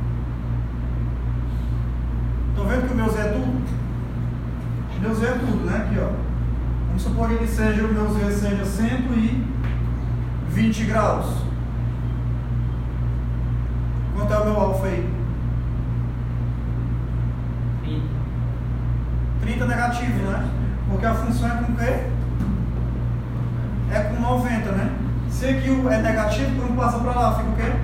Estão vendo que o meu Z é tudo? O meu Z é tudo, né? Aqui, ó. Vamos supor que ele seja, o meu Z seja cento e vinte graus. Quanto é o meu alfa aí? trinta negativo, né? Porque a função é com o quê? É com noventa, né? Se aqui é negativo, quando passa para lá, fica o quê?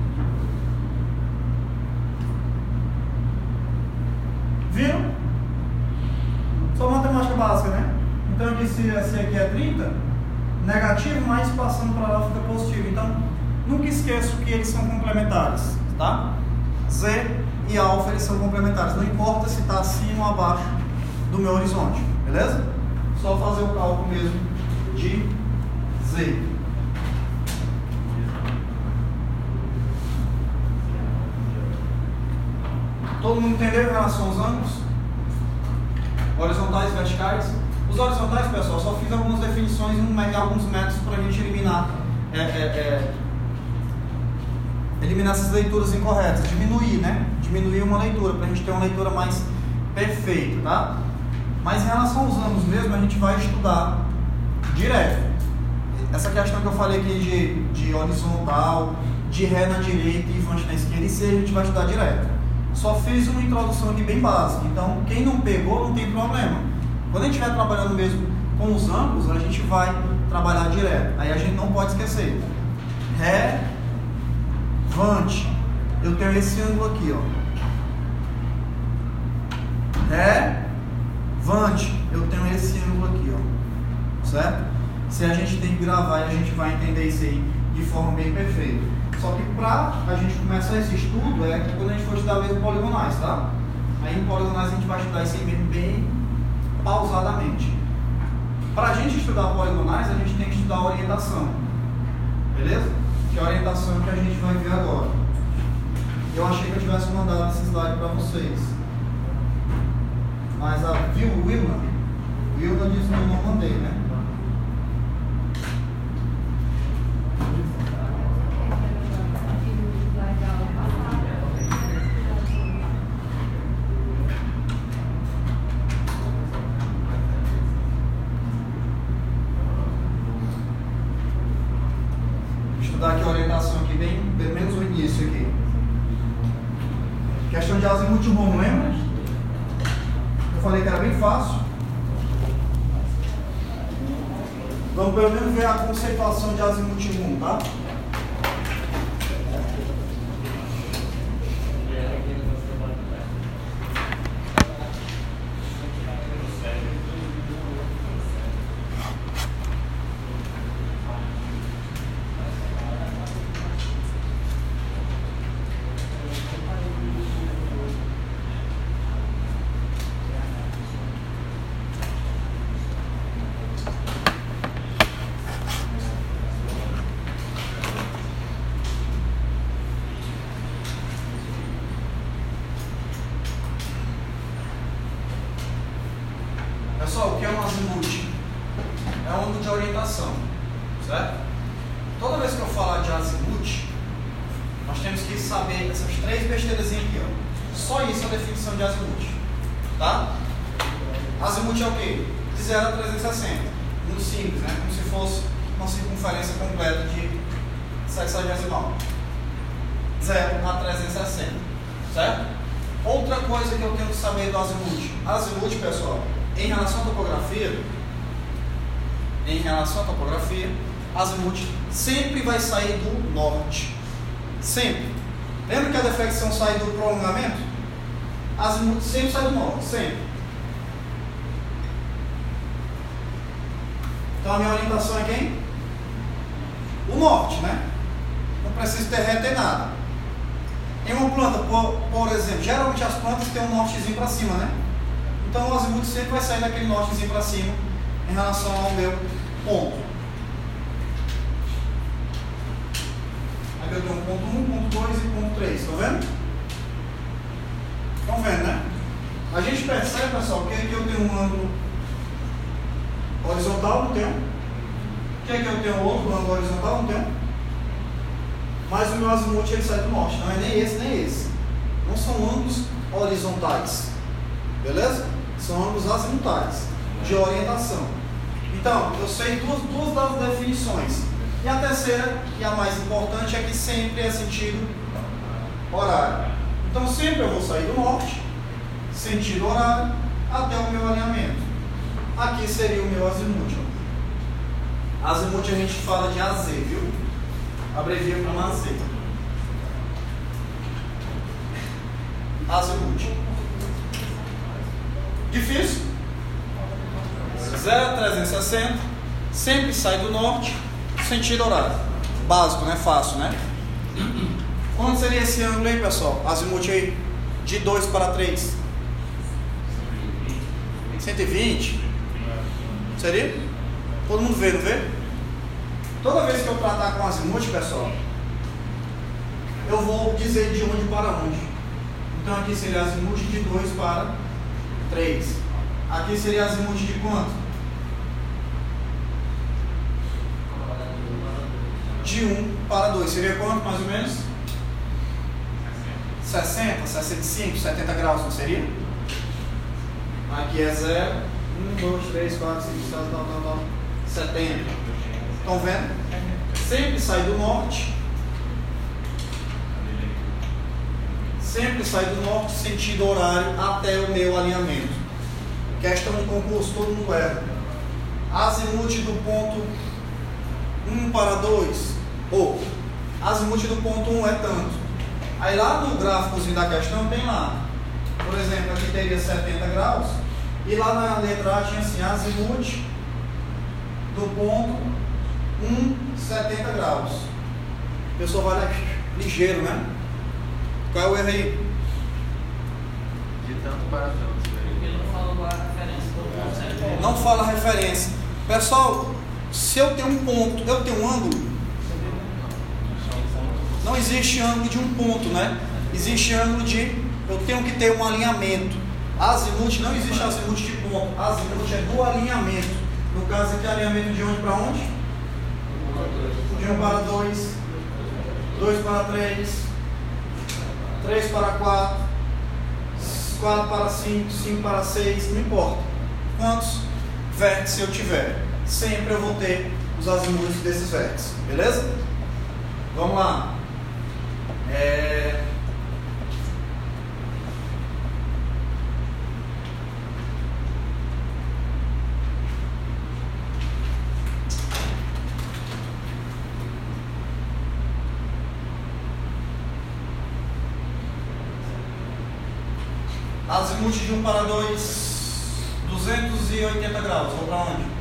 Viram? Só matemática básica, né? Então aqui, se, se aqui é trinta, negativo, mas passando para lá fica positivo. Então, nunca esqueça que eles são complementares, tá? Z e alfa, eles são complementares. Não importa se está acima ou abaixo do meu horizonte, beleza? Só fazer o cálculo mesmo de Z. Todo mundo entendeu em relação aos ângulos? Horizontais e verticais? Os horizontais, pessoal, só fiz algumas definições e alguns métodos para a gente eliminar é, é, é, eliminar essas leituras incorretas, diminuir, né? Diminuir uma leitura, para a gente ter uma leitura mais perfeita, tá? Mas em relação aos ângulos mesmo, a gente vai estudar direto. Essa questão que eu falei aqui de, de horizontal, de ré na direita e vante na esquerda, isso aí a gente vai estudar direto. Só fiz uma introdução aqui bem básica, então quem não pegou não tem problema. Quando a gente estiver trabalhando mesmo com os ângulos, a gente vai trabalhar direto. Aí a gente não pode esquecer. Ré, Vante, eu tenho esse ângulo aqui, ó. Ré, vante, eu tenho esse ângulo aqui, ó. Certo? Se a gente tem que gravar, a gente vai entender isso aí de forma bem perfeita. Só que pra a gente começar esse estudo é quando a gente for estudar mesmo poligonais, tá? Aí em poligonais a gente vai estudar isso aí mesmo bem pausadamente. Para a gente estudar poligonais, a gente tem que estudar a orientação. Beleza? Que é a orientação que a gente vai ver agora. Eu achei que eu tivesse mandado esse slide para vocês. Mas a Vil, Wilna, Wilna disse que eu não mandei, né? Dar aqui a orientação aqui, bem, pelo menos o início aqui. Questão de azimuth home, lembra? Eu falei que era bem fácil. Vamos pelo menos ver a conceituação de azimuth home, tá? Pessoal, o que é um azimuth? É um ângulo de orientação, certo? Toda vez que eu falar de azimuth, nós temos que saber essas três besteiras aqui, ó. Só isso é a definição de azimuth, tá? Azimuth é o quê? De zero a trezentos e sessenta. Muito simples, né? Como se fosse uma circunferência completa de sexagesimal. zero a trezentos e sessenta, certo? Outra coisa que eu tenho que saber do azimuth. Azimuth, pessoal, em relação à topografia, em relação à topografia, azimuth sempre vai sair do norte. Sempre. Lembra que a deflexão sai do prolongamento? Azimuth sempre sai do norte, sempre. Então a minha orientação é quem? O norte, né? Não preciso ter ré, ter nada. Em uma planta, por, por exemplo, geralmente as plantas têm um nortezinho para cima, né? Então o azimuth sempre vai sair daquele nortezinho para cima em relação ao meu ponto. Aqui eu tenho um ponto um, ponto dois e ponto três, estão vendo? Estão vendo, né? A gente percebe, pessoal, que aqui eu tenho um ângulo horizontal, não tenho? Que aqui eu tenho outro ângulo horizontal, não tenho? Mas o meu azimuth ele sai do norte, não é nem esse nem esse. Não são ângulos horizontais, beleza? São ângulos azimutais, de orientação. Então, eu sei duas, duas das definições. E a terceira, e a mais importante, é que sempre é sentido horário. Então, sempre eu vou sair do norte, sentido horário, até o meu alinhamento. Aqui seria o meu azimuth. Azimuth a gente fala de A Z, viu? Abrevia para A Z. Azimuth. Difícil? zero a trezentos e sessenta, sempre sai do norte, sentido horário. Básico, né? Fácil, né? Quanto seria esse ângulo aí, pessoal? Azimuth aí, de dois para três. cento e vinte? Seria? Todo mundo vê, não vê? Toda vez que eu tratar com azimuth, pessoal, eu vou dizer de onde para onde. Então aqui seria azimuth de dois para três. Aqui seria azimuth de quanto? De um para dois. Seria quanto, mais ou menos? sessenta, sessenta e cinco, setenta graus, não seria? Aqui é zero, um, dois, três, quatro, cinco, seis, tal, tal, tal, setenta. Estão vendo? Sempre sai do norte. Sempre sai do norte, sentido horário, até o meu alinhamento. Questão de concurso, todo mundo erra. Azimuth do ponto um para dois, ou Azimuth do ponto um é tanto. Aí lá no gráficozinho da questão tem lá, por exemplo, aqui teria setenta graus, e lá na letra A tinha assim, azimuth do ponto um, setenta graus. O pessoal vai lá, ligeiro, né? Qual é o erro aí? De tanto para tanto. Porque não falou a referência do ponto certo. Não fala referência. Pessoal, se eu tenho um ponto, eu tenho um ângulo. Não existe ângulo de um ponto, né? Existe ângulo de, eu tenho que ter um alinhamento. Azimuth, não existe azimuth de ponto. Azimuth é do alinhamento. No caso aqui, alinhamento de onde para onde? De um para dois, dois para três, três para quatro, quatro para cinco, cinco para seis, não importa. Quantos vértices eu tiver, sempre eu vou ter os azimuths desses vértices, beleza? Vamos lá. É... Azimuth de um para dois, duzentos e oitenta graus. Vou para onde?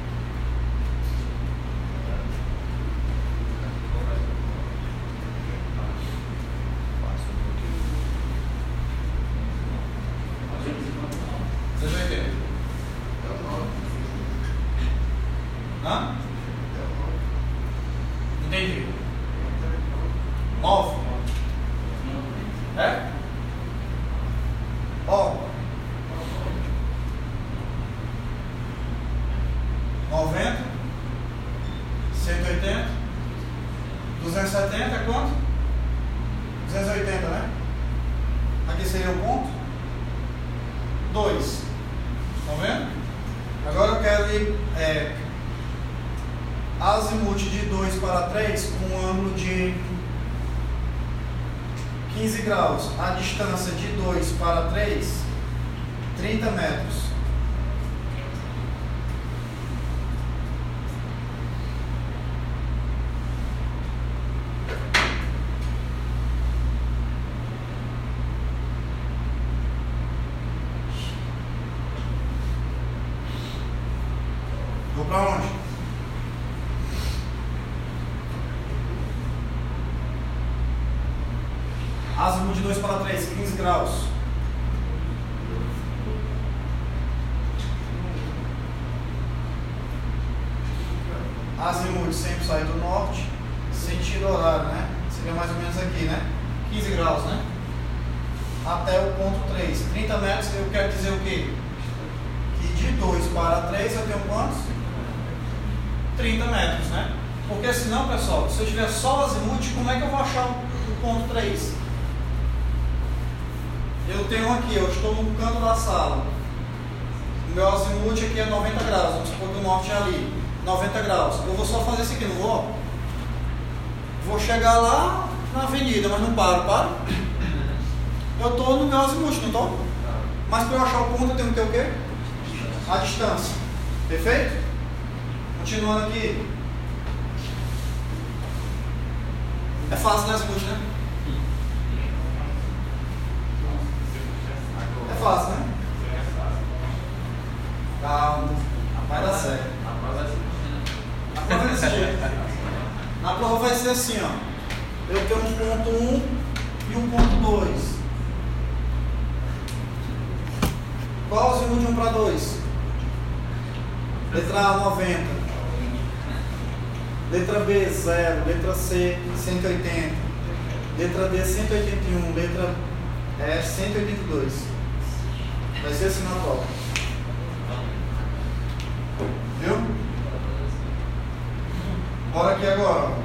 duzentos e oitenta. Hã? Entendi. nove. É? Ó. noventa. cento e oitenta. duzentos e setenta é quanto? duzentos e oitenta, né? Aqui seria o ponto dois. Estão vendo? Agora eu quero ir é, azimuth de dois para três com um ângulo de quinze graus. A distância de dois para três, trinta metros. Vou para onde? Azimuth de dois para três, quinze graus. Azimuth sempre sai do norte, sentido horário, né? Seria mais ou menos aqui, né? quinze graus, né? Até o ponto três. trinta metros, eu quero dizer o quê? Que de dois para três eu tenho quantos? trinta metros, né? Porque senão, pessoal, se eu tiver só o azimuth, como é que eu vou achar o ponto três? Eu tenho aqui, eu estou no canto da sala. O meu azimuth aqui é noventa graus, vamos supor que o norte é ali, noventa graus. Eu vou só fazer isso aqui, não vou? Vou chegar lá na avenida, mas não paro, paro? Eu estou no meu azimuth, não estou? Mas para eu achar o ponto eu tenho que ter o quê? A distância. Perfeito? Continuando aqui. É fácil, né, azimuth, né? É fácil, né? Calma, vai dar certo. Na prova vai desse jeito. Na prova vai ser assim, ó. Eu tenho um ponto um e um ponto dois. Qual o azimuth de um para dois? Letra A, noventa. Letra B, zero. Letra C, cento e oitenta. Letra D, cento e oitenta e um. Letra E, cento e oitenta e dois. Vai ser assim na prova. Viu? Bora aqui agora.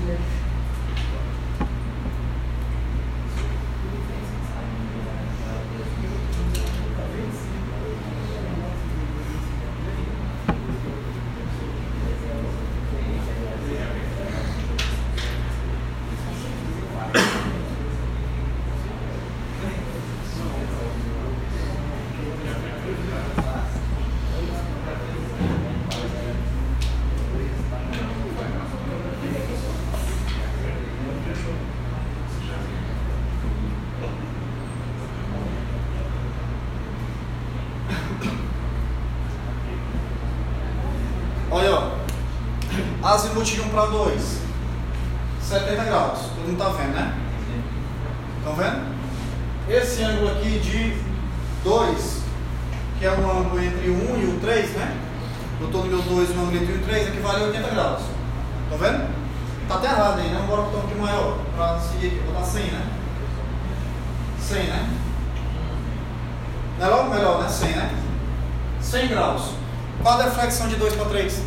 Olha, ó. Azimuth de um para dois. setenta graus. Todo mundo tá vendo, né? Estão vendo? Esse ângulo aqui de dois, que é o ângulo entre o um e o três, né? Eu estou no meu dois, o ângulo entre o três, equivale a oitenta graus. Estão vendo? Tá até errado aí, né? Bora botar um pouquinho maior. Para seguir, botar cem, né? cem, né? Não é logo melhor, né? cem, né? cem graus. Qual a deflexão de dois para três?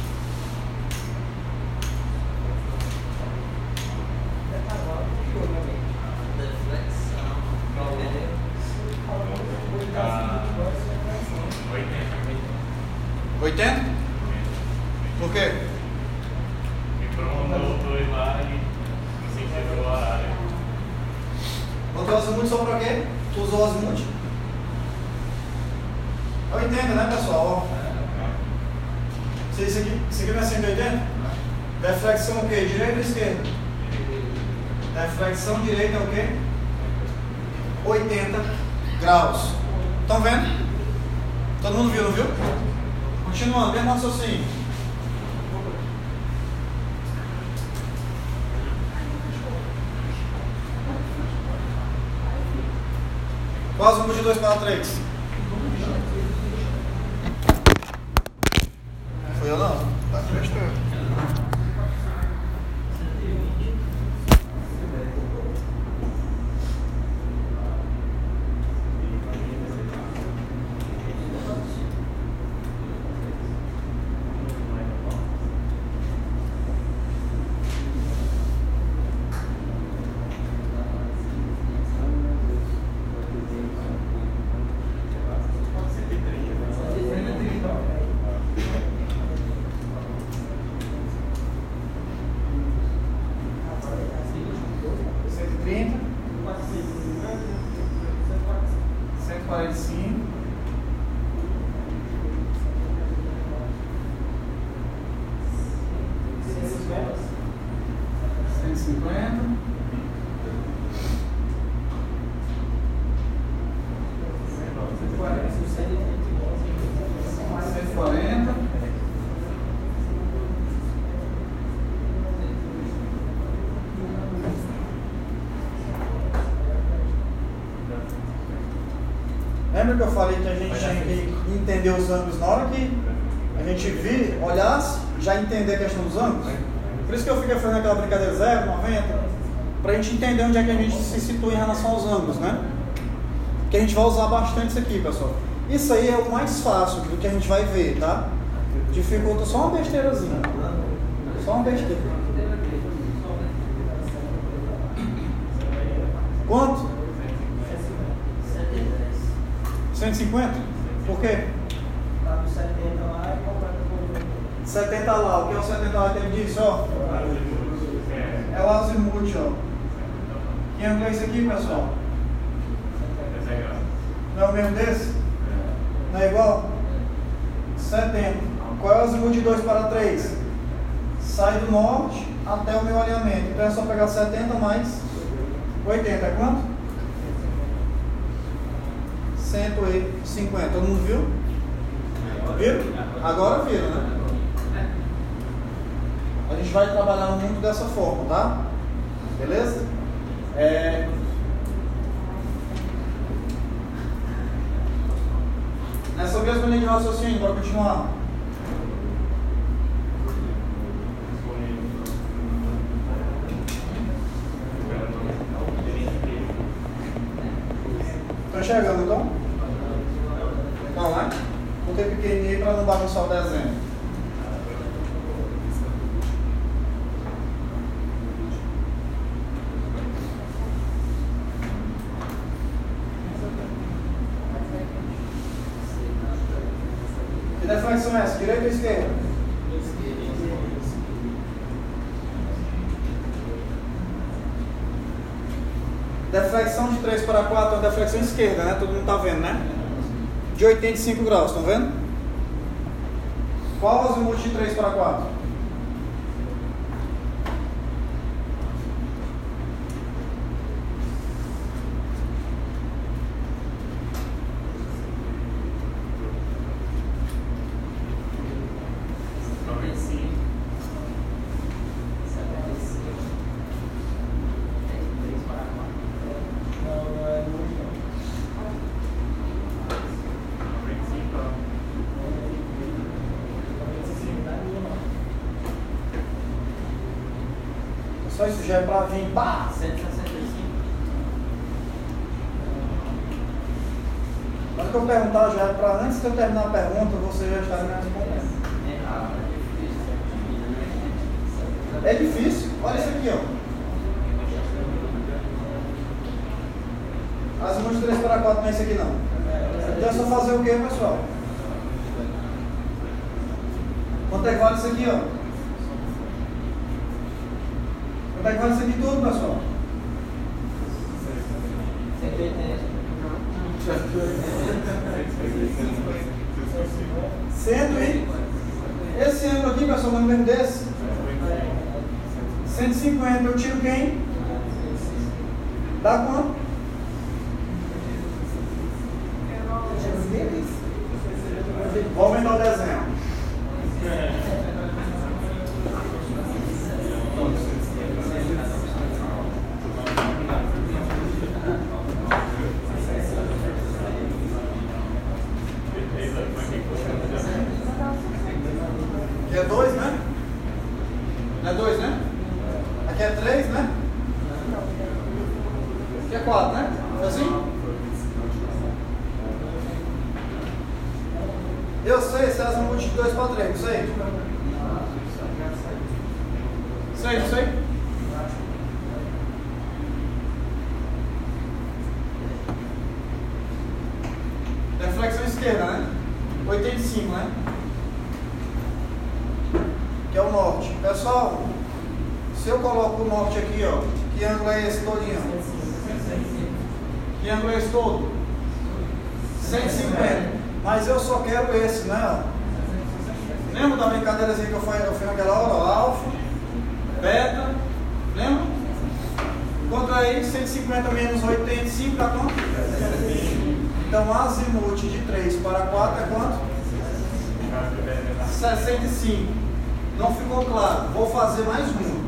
oitenta? Por quê? Me pronto dois lá e assim quebrou a área. Botou o azimuth só pra quê? Tu usou o azimuth? Eu entendo, né, pessoal? Ó. Isso aqui, isso aqui não é cento e oitenta? Deflexão o quê? Direita ou esquerda? Deflexão direita é o quê? oitenta graus. Estão vendo? Todo mundo viu, não viu? Continuando, mesmo raciocínio. Qual azimuth de dois para três? Foi eu não? Tá prestando. Lembra que eu falei que a gente tinha que entender os ângulos na hora que a gente vir, olhasse, já entender a questão dos ângulos? Por isso que eu fiquei fazendo aquela brincadeira zero, noventa, para a gente entender onde é que a gente se situa em relação aos ângulos, né? Que a gente vai usar bastante isso aqui, pessoal. Isso aí é o mais fácil do que a gente vai ver, tá? Dificulta só uma besteirazinha. Só uma besteira. Quanto? cento e cinquenta? Por quê? Tá no setenta lá e completa com setenta lá, o que é o setenta lá que ele disse, ó? É o azimuth, ó. Que ângulo é esse aqui, pessoal? Não é o mesmo desse? Não é igual? setenta. Qual é o azimuth de dois para três? Sai do norte até o meu alinhamento. Então é só pegar setenta mais oitenta. É quanto? cento e cinquenta. Todo mundo viu? Viram? Agora viram, né? A gente vai trabalhar muito dessa forma, tá? Beleza? É... Nessa mesma linha de raciocínio, para continuar. Estão enxergando então? Então, né? Botei pequenininho aí para não bagunçar o desenho. deflexão é essa? Direita ou esquerda? Deflexão de três para quatro é uma deflexão esquerda, né? Todo mundo está vendo, né? De oitenta e cinco graus, estão vendo? Qual o azimuth de três para quatro? Só isso já é para vir, pá! cento e sessenta e cinco. Mas o que eu perguntar já é para antes de eu terminar a pergunta, você já está me respondendo. É difícil. Olha isso aqui, ó. Azimuth de três para quatro não é isso aqui não. Então é só fazer o que, pessoal? Quanto é que vale isso aqui, ó? Quanto é que vale isso aqui tudo, pessoal? cento e oitenta. Cento e... Esse ângulo aqui, pessoal, não lembro desse? cento e cinquenta, eu tiro quem? Dá quanto? Vou aumentar o desenho. Aqui é dois, né? Não é dois, né? Aqui é três, né? Aqui é quatro, né? É assim? Eu sei, esse é azimuth de dois para três, não sei? Sei, não sei? Deflexão esquerda, né? oitenta e cinco, né? Que é o norte. Pessoal, se eu coloco o norte aqui, ó, que ângulo é esse todinho? Que ângulo é esse todo? cento e cinquenta. Mas eu só quero esse, né? Lembra da brincadeirazinha que eu fiz, eu fiz naquela hora? Ó, alfa, beta, lembra? Quanto é isso? cento e cinquenta menos oitenta e cinco dá quanto? Então, azimuth de três para quatro é quanto? sessenta e cinco. Não ficou claro. Vou fazer mais um.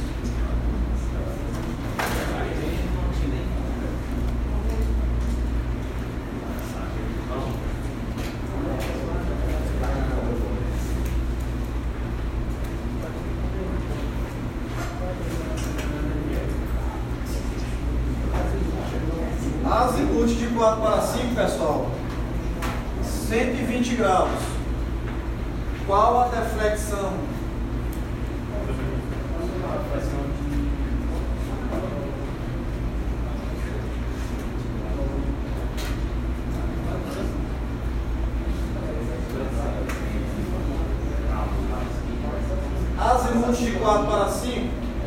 Azimuth de quatro para cinco, pessoal, cento e vinte graus. Qual a deflexão? Azimuth de quatro para cinco,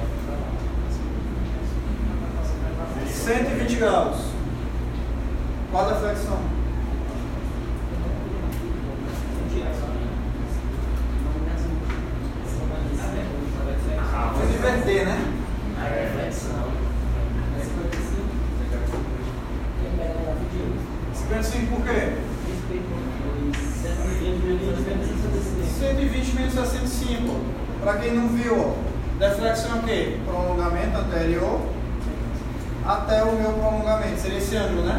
cento e vinte graus. Qual a deflexão? Vou inverter, né? cinquenta e cinco por quê? cento e vinte menos sessenta e cinco. Para quem não viu, deflexão é o quê? Prolongamento anterior até o meu prolongamento. Seria esse ângulo, né?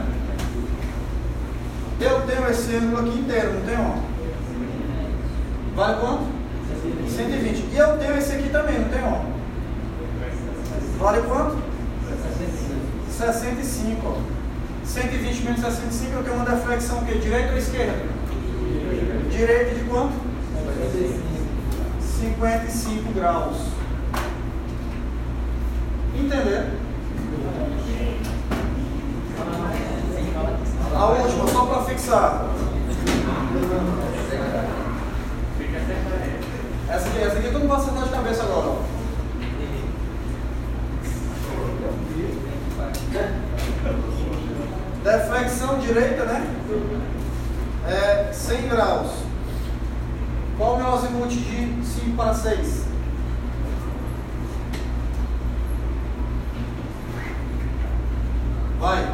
Eu tenho esse ângulo aqui inteiro, não tenho? Vale quanto? cento e vinte. E eu tenho esse aqui também, não tenho? Vale quanto? sessenta e cinco. Ó. cento e vinte menos sessenta e cinco, eu tenho uma deflexão aqui, direita ou esquerda? Direita de quanto? cinquenta e cinco graus. Entenderam? A última, só para fixar. direita, né? É cem graus. Qual o meu azimuth de cinco para seis? Vai.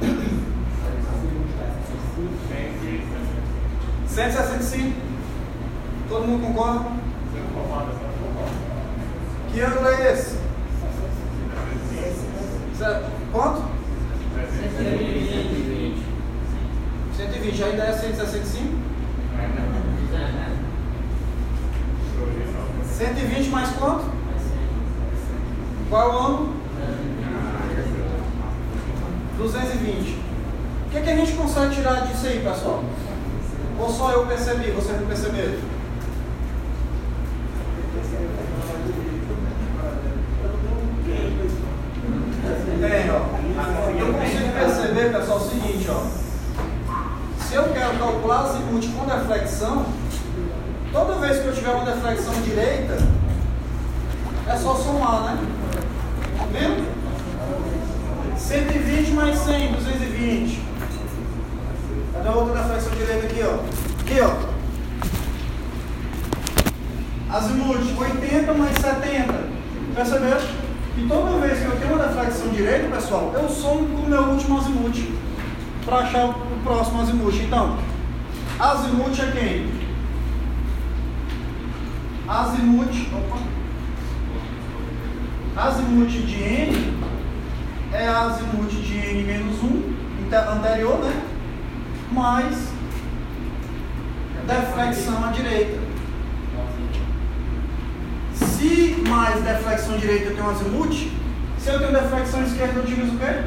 cento e sessenta e cinco. Todo mundo concorda? Que ângulo é esse? Certo. Quanto? cento e vinte. cento e vinte. Ainda é cento e sessenta e cinco? cento e vinte mais quanto? Qual é o ângulo? duzentos e vinte. O que, que a gente consegue tirar disso aí, pessoal? Ou só eu percebi, vocês não perceberam? Tem, ó. Eu consigo perceber, pessoal, o seguinte, ó. Se eu quero calcular azimuth com deflexão, toda vez que eu tiver uma deflexão direita, é só somar, né? Viu? cento e vinte mais cem, duzentos e vinte. Cadê a outra deflexão direita aqui, ó? Aqui, ó. Azimuth, oitenta mais setenta. Perceberam? E toda vez que eu tenho uma deflexão direita, pessoal, eu somo com o meu último azimuth para achar o próximo azimuth. Então, azimuth é quem? Azimuth, opa. Azimuth de N é azimuth de N menos um, anterior, né? Mais deflexão à direita. Se mais deflexão direita eu tenho um azimuth, se eu tenho deflexão esquerda eu utilizo o quê?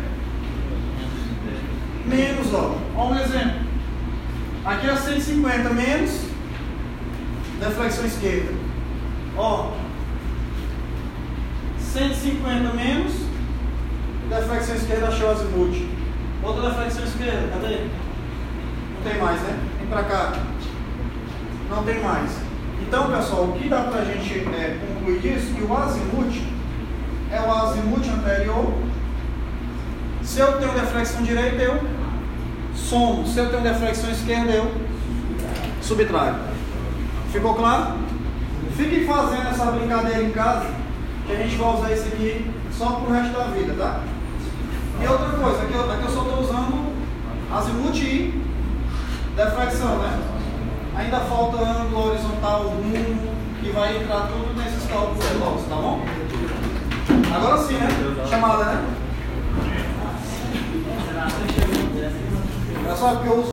Menos, ó. Ó um exemplo. Aqui é cento e cinquenta menos deflexão esquerda. Ó. cento e cinquenta menos deflexão esquerda, achei o azimuth. Outra deflexão esquerda, cadê? Não tem mais, né? Vem pra cá. Não tem mais. Então, pessoal, o que dá pra gente é, concluir disso? Que o azimuth é o azimuth anterior. Se eu tenho deflexão direita, eu somo. Se eu tenho deflexão esquerda, eu subtraio. Ficou claro? Fiquem fazendo essa brincadeira em casa, que a gente vai usar isso aqui só pro resto da vida, tá? E outra coisa, aqui eu, aqui eu só estou usando azimuth e deflexão, né? Ainda falta ângulo horizontal, rumo, que vai entrar tudo nesses cálculos veloces, tá bom? Agora sim, né? Chamada, né? É só porque eu uso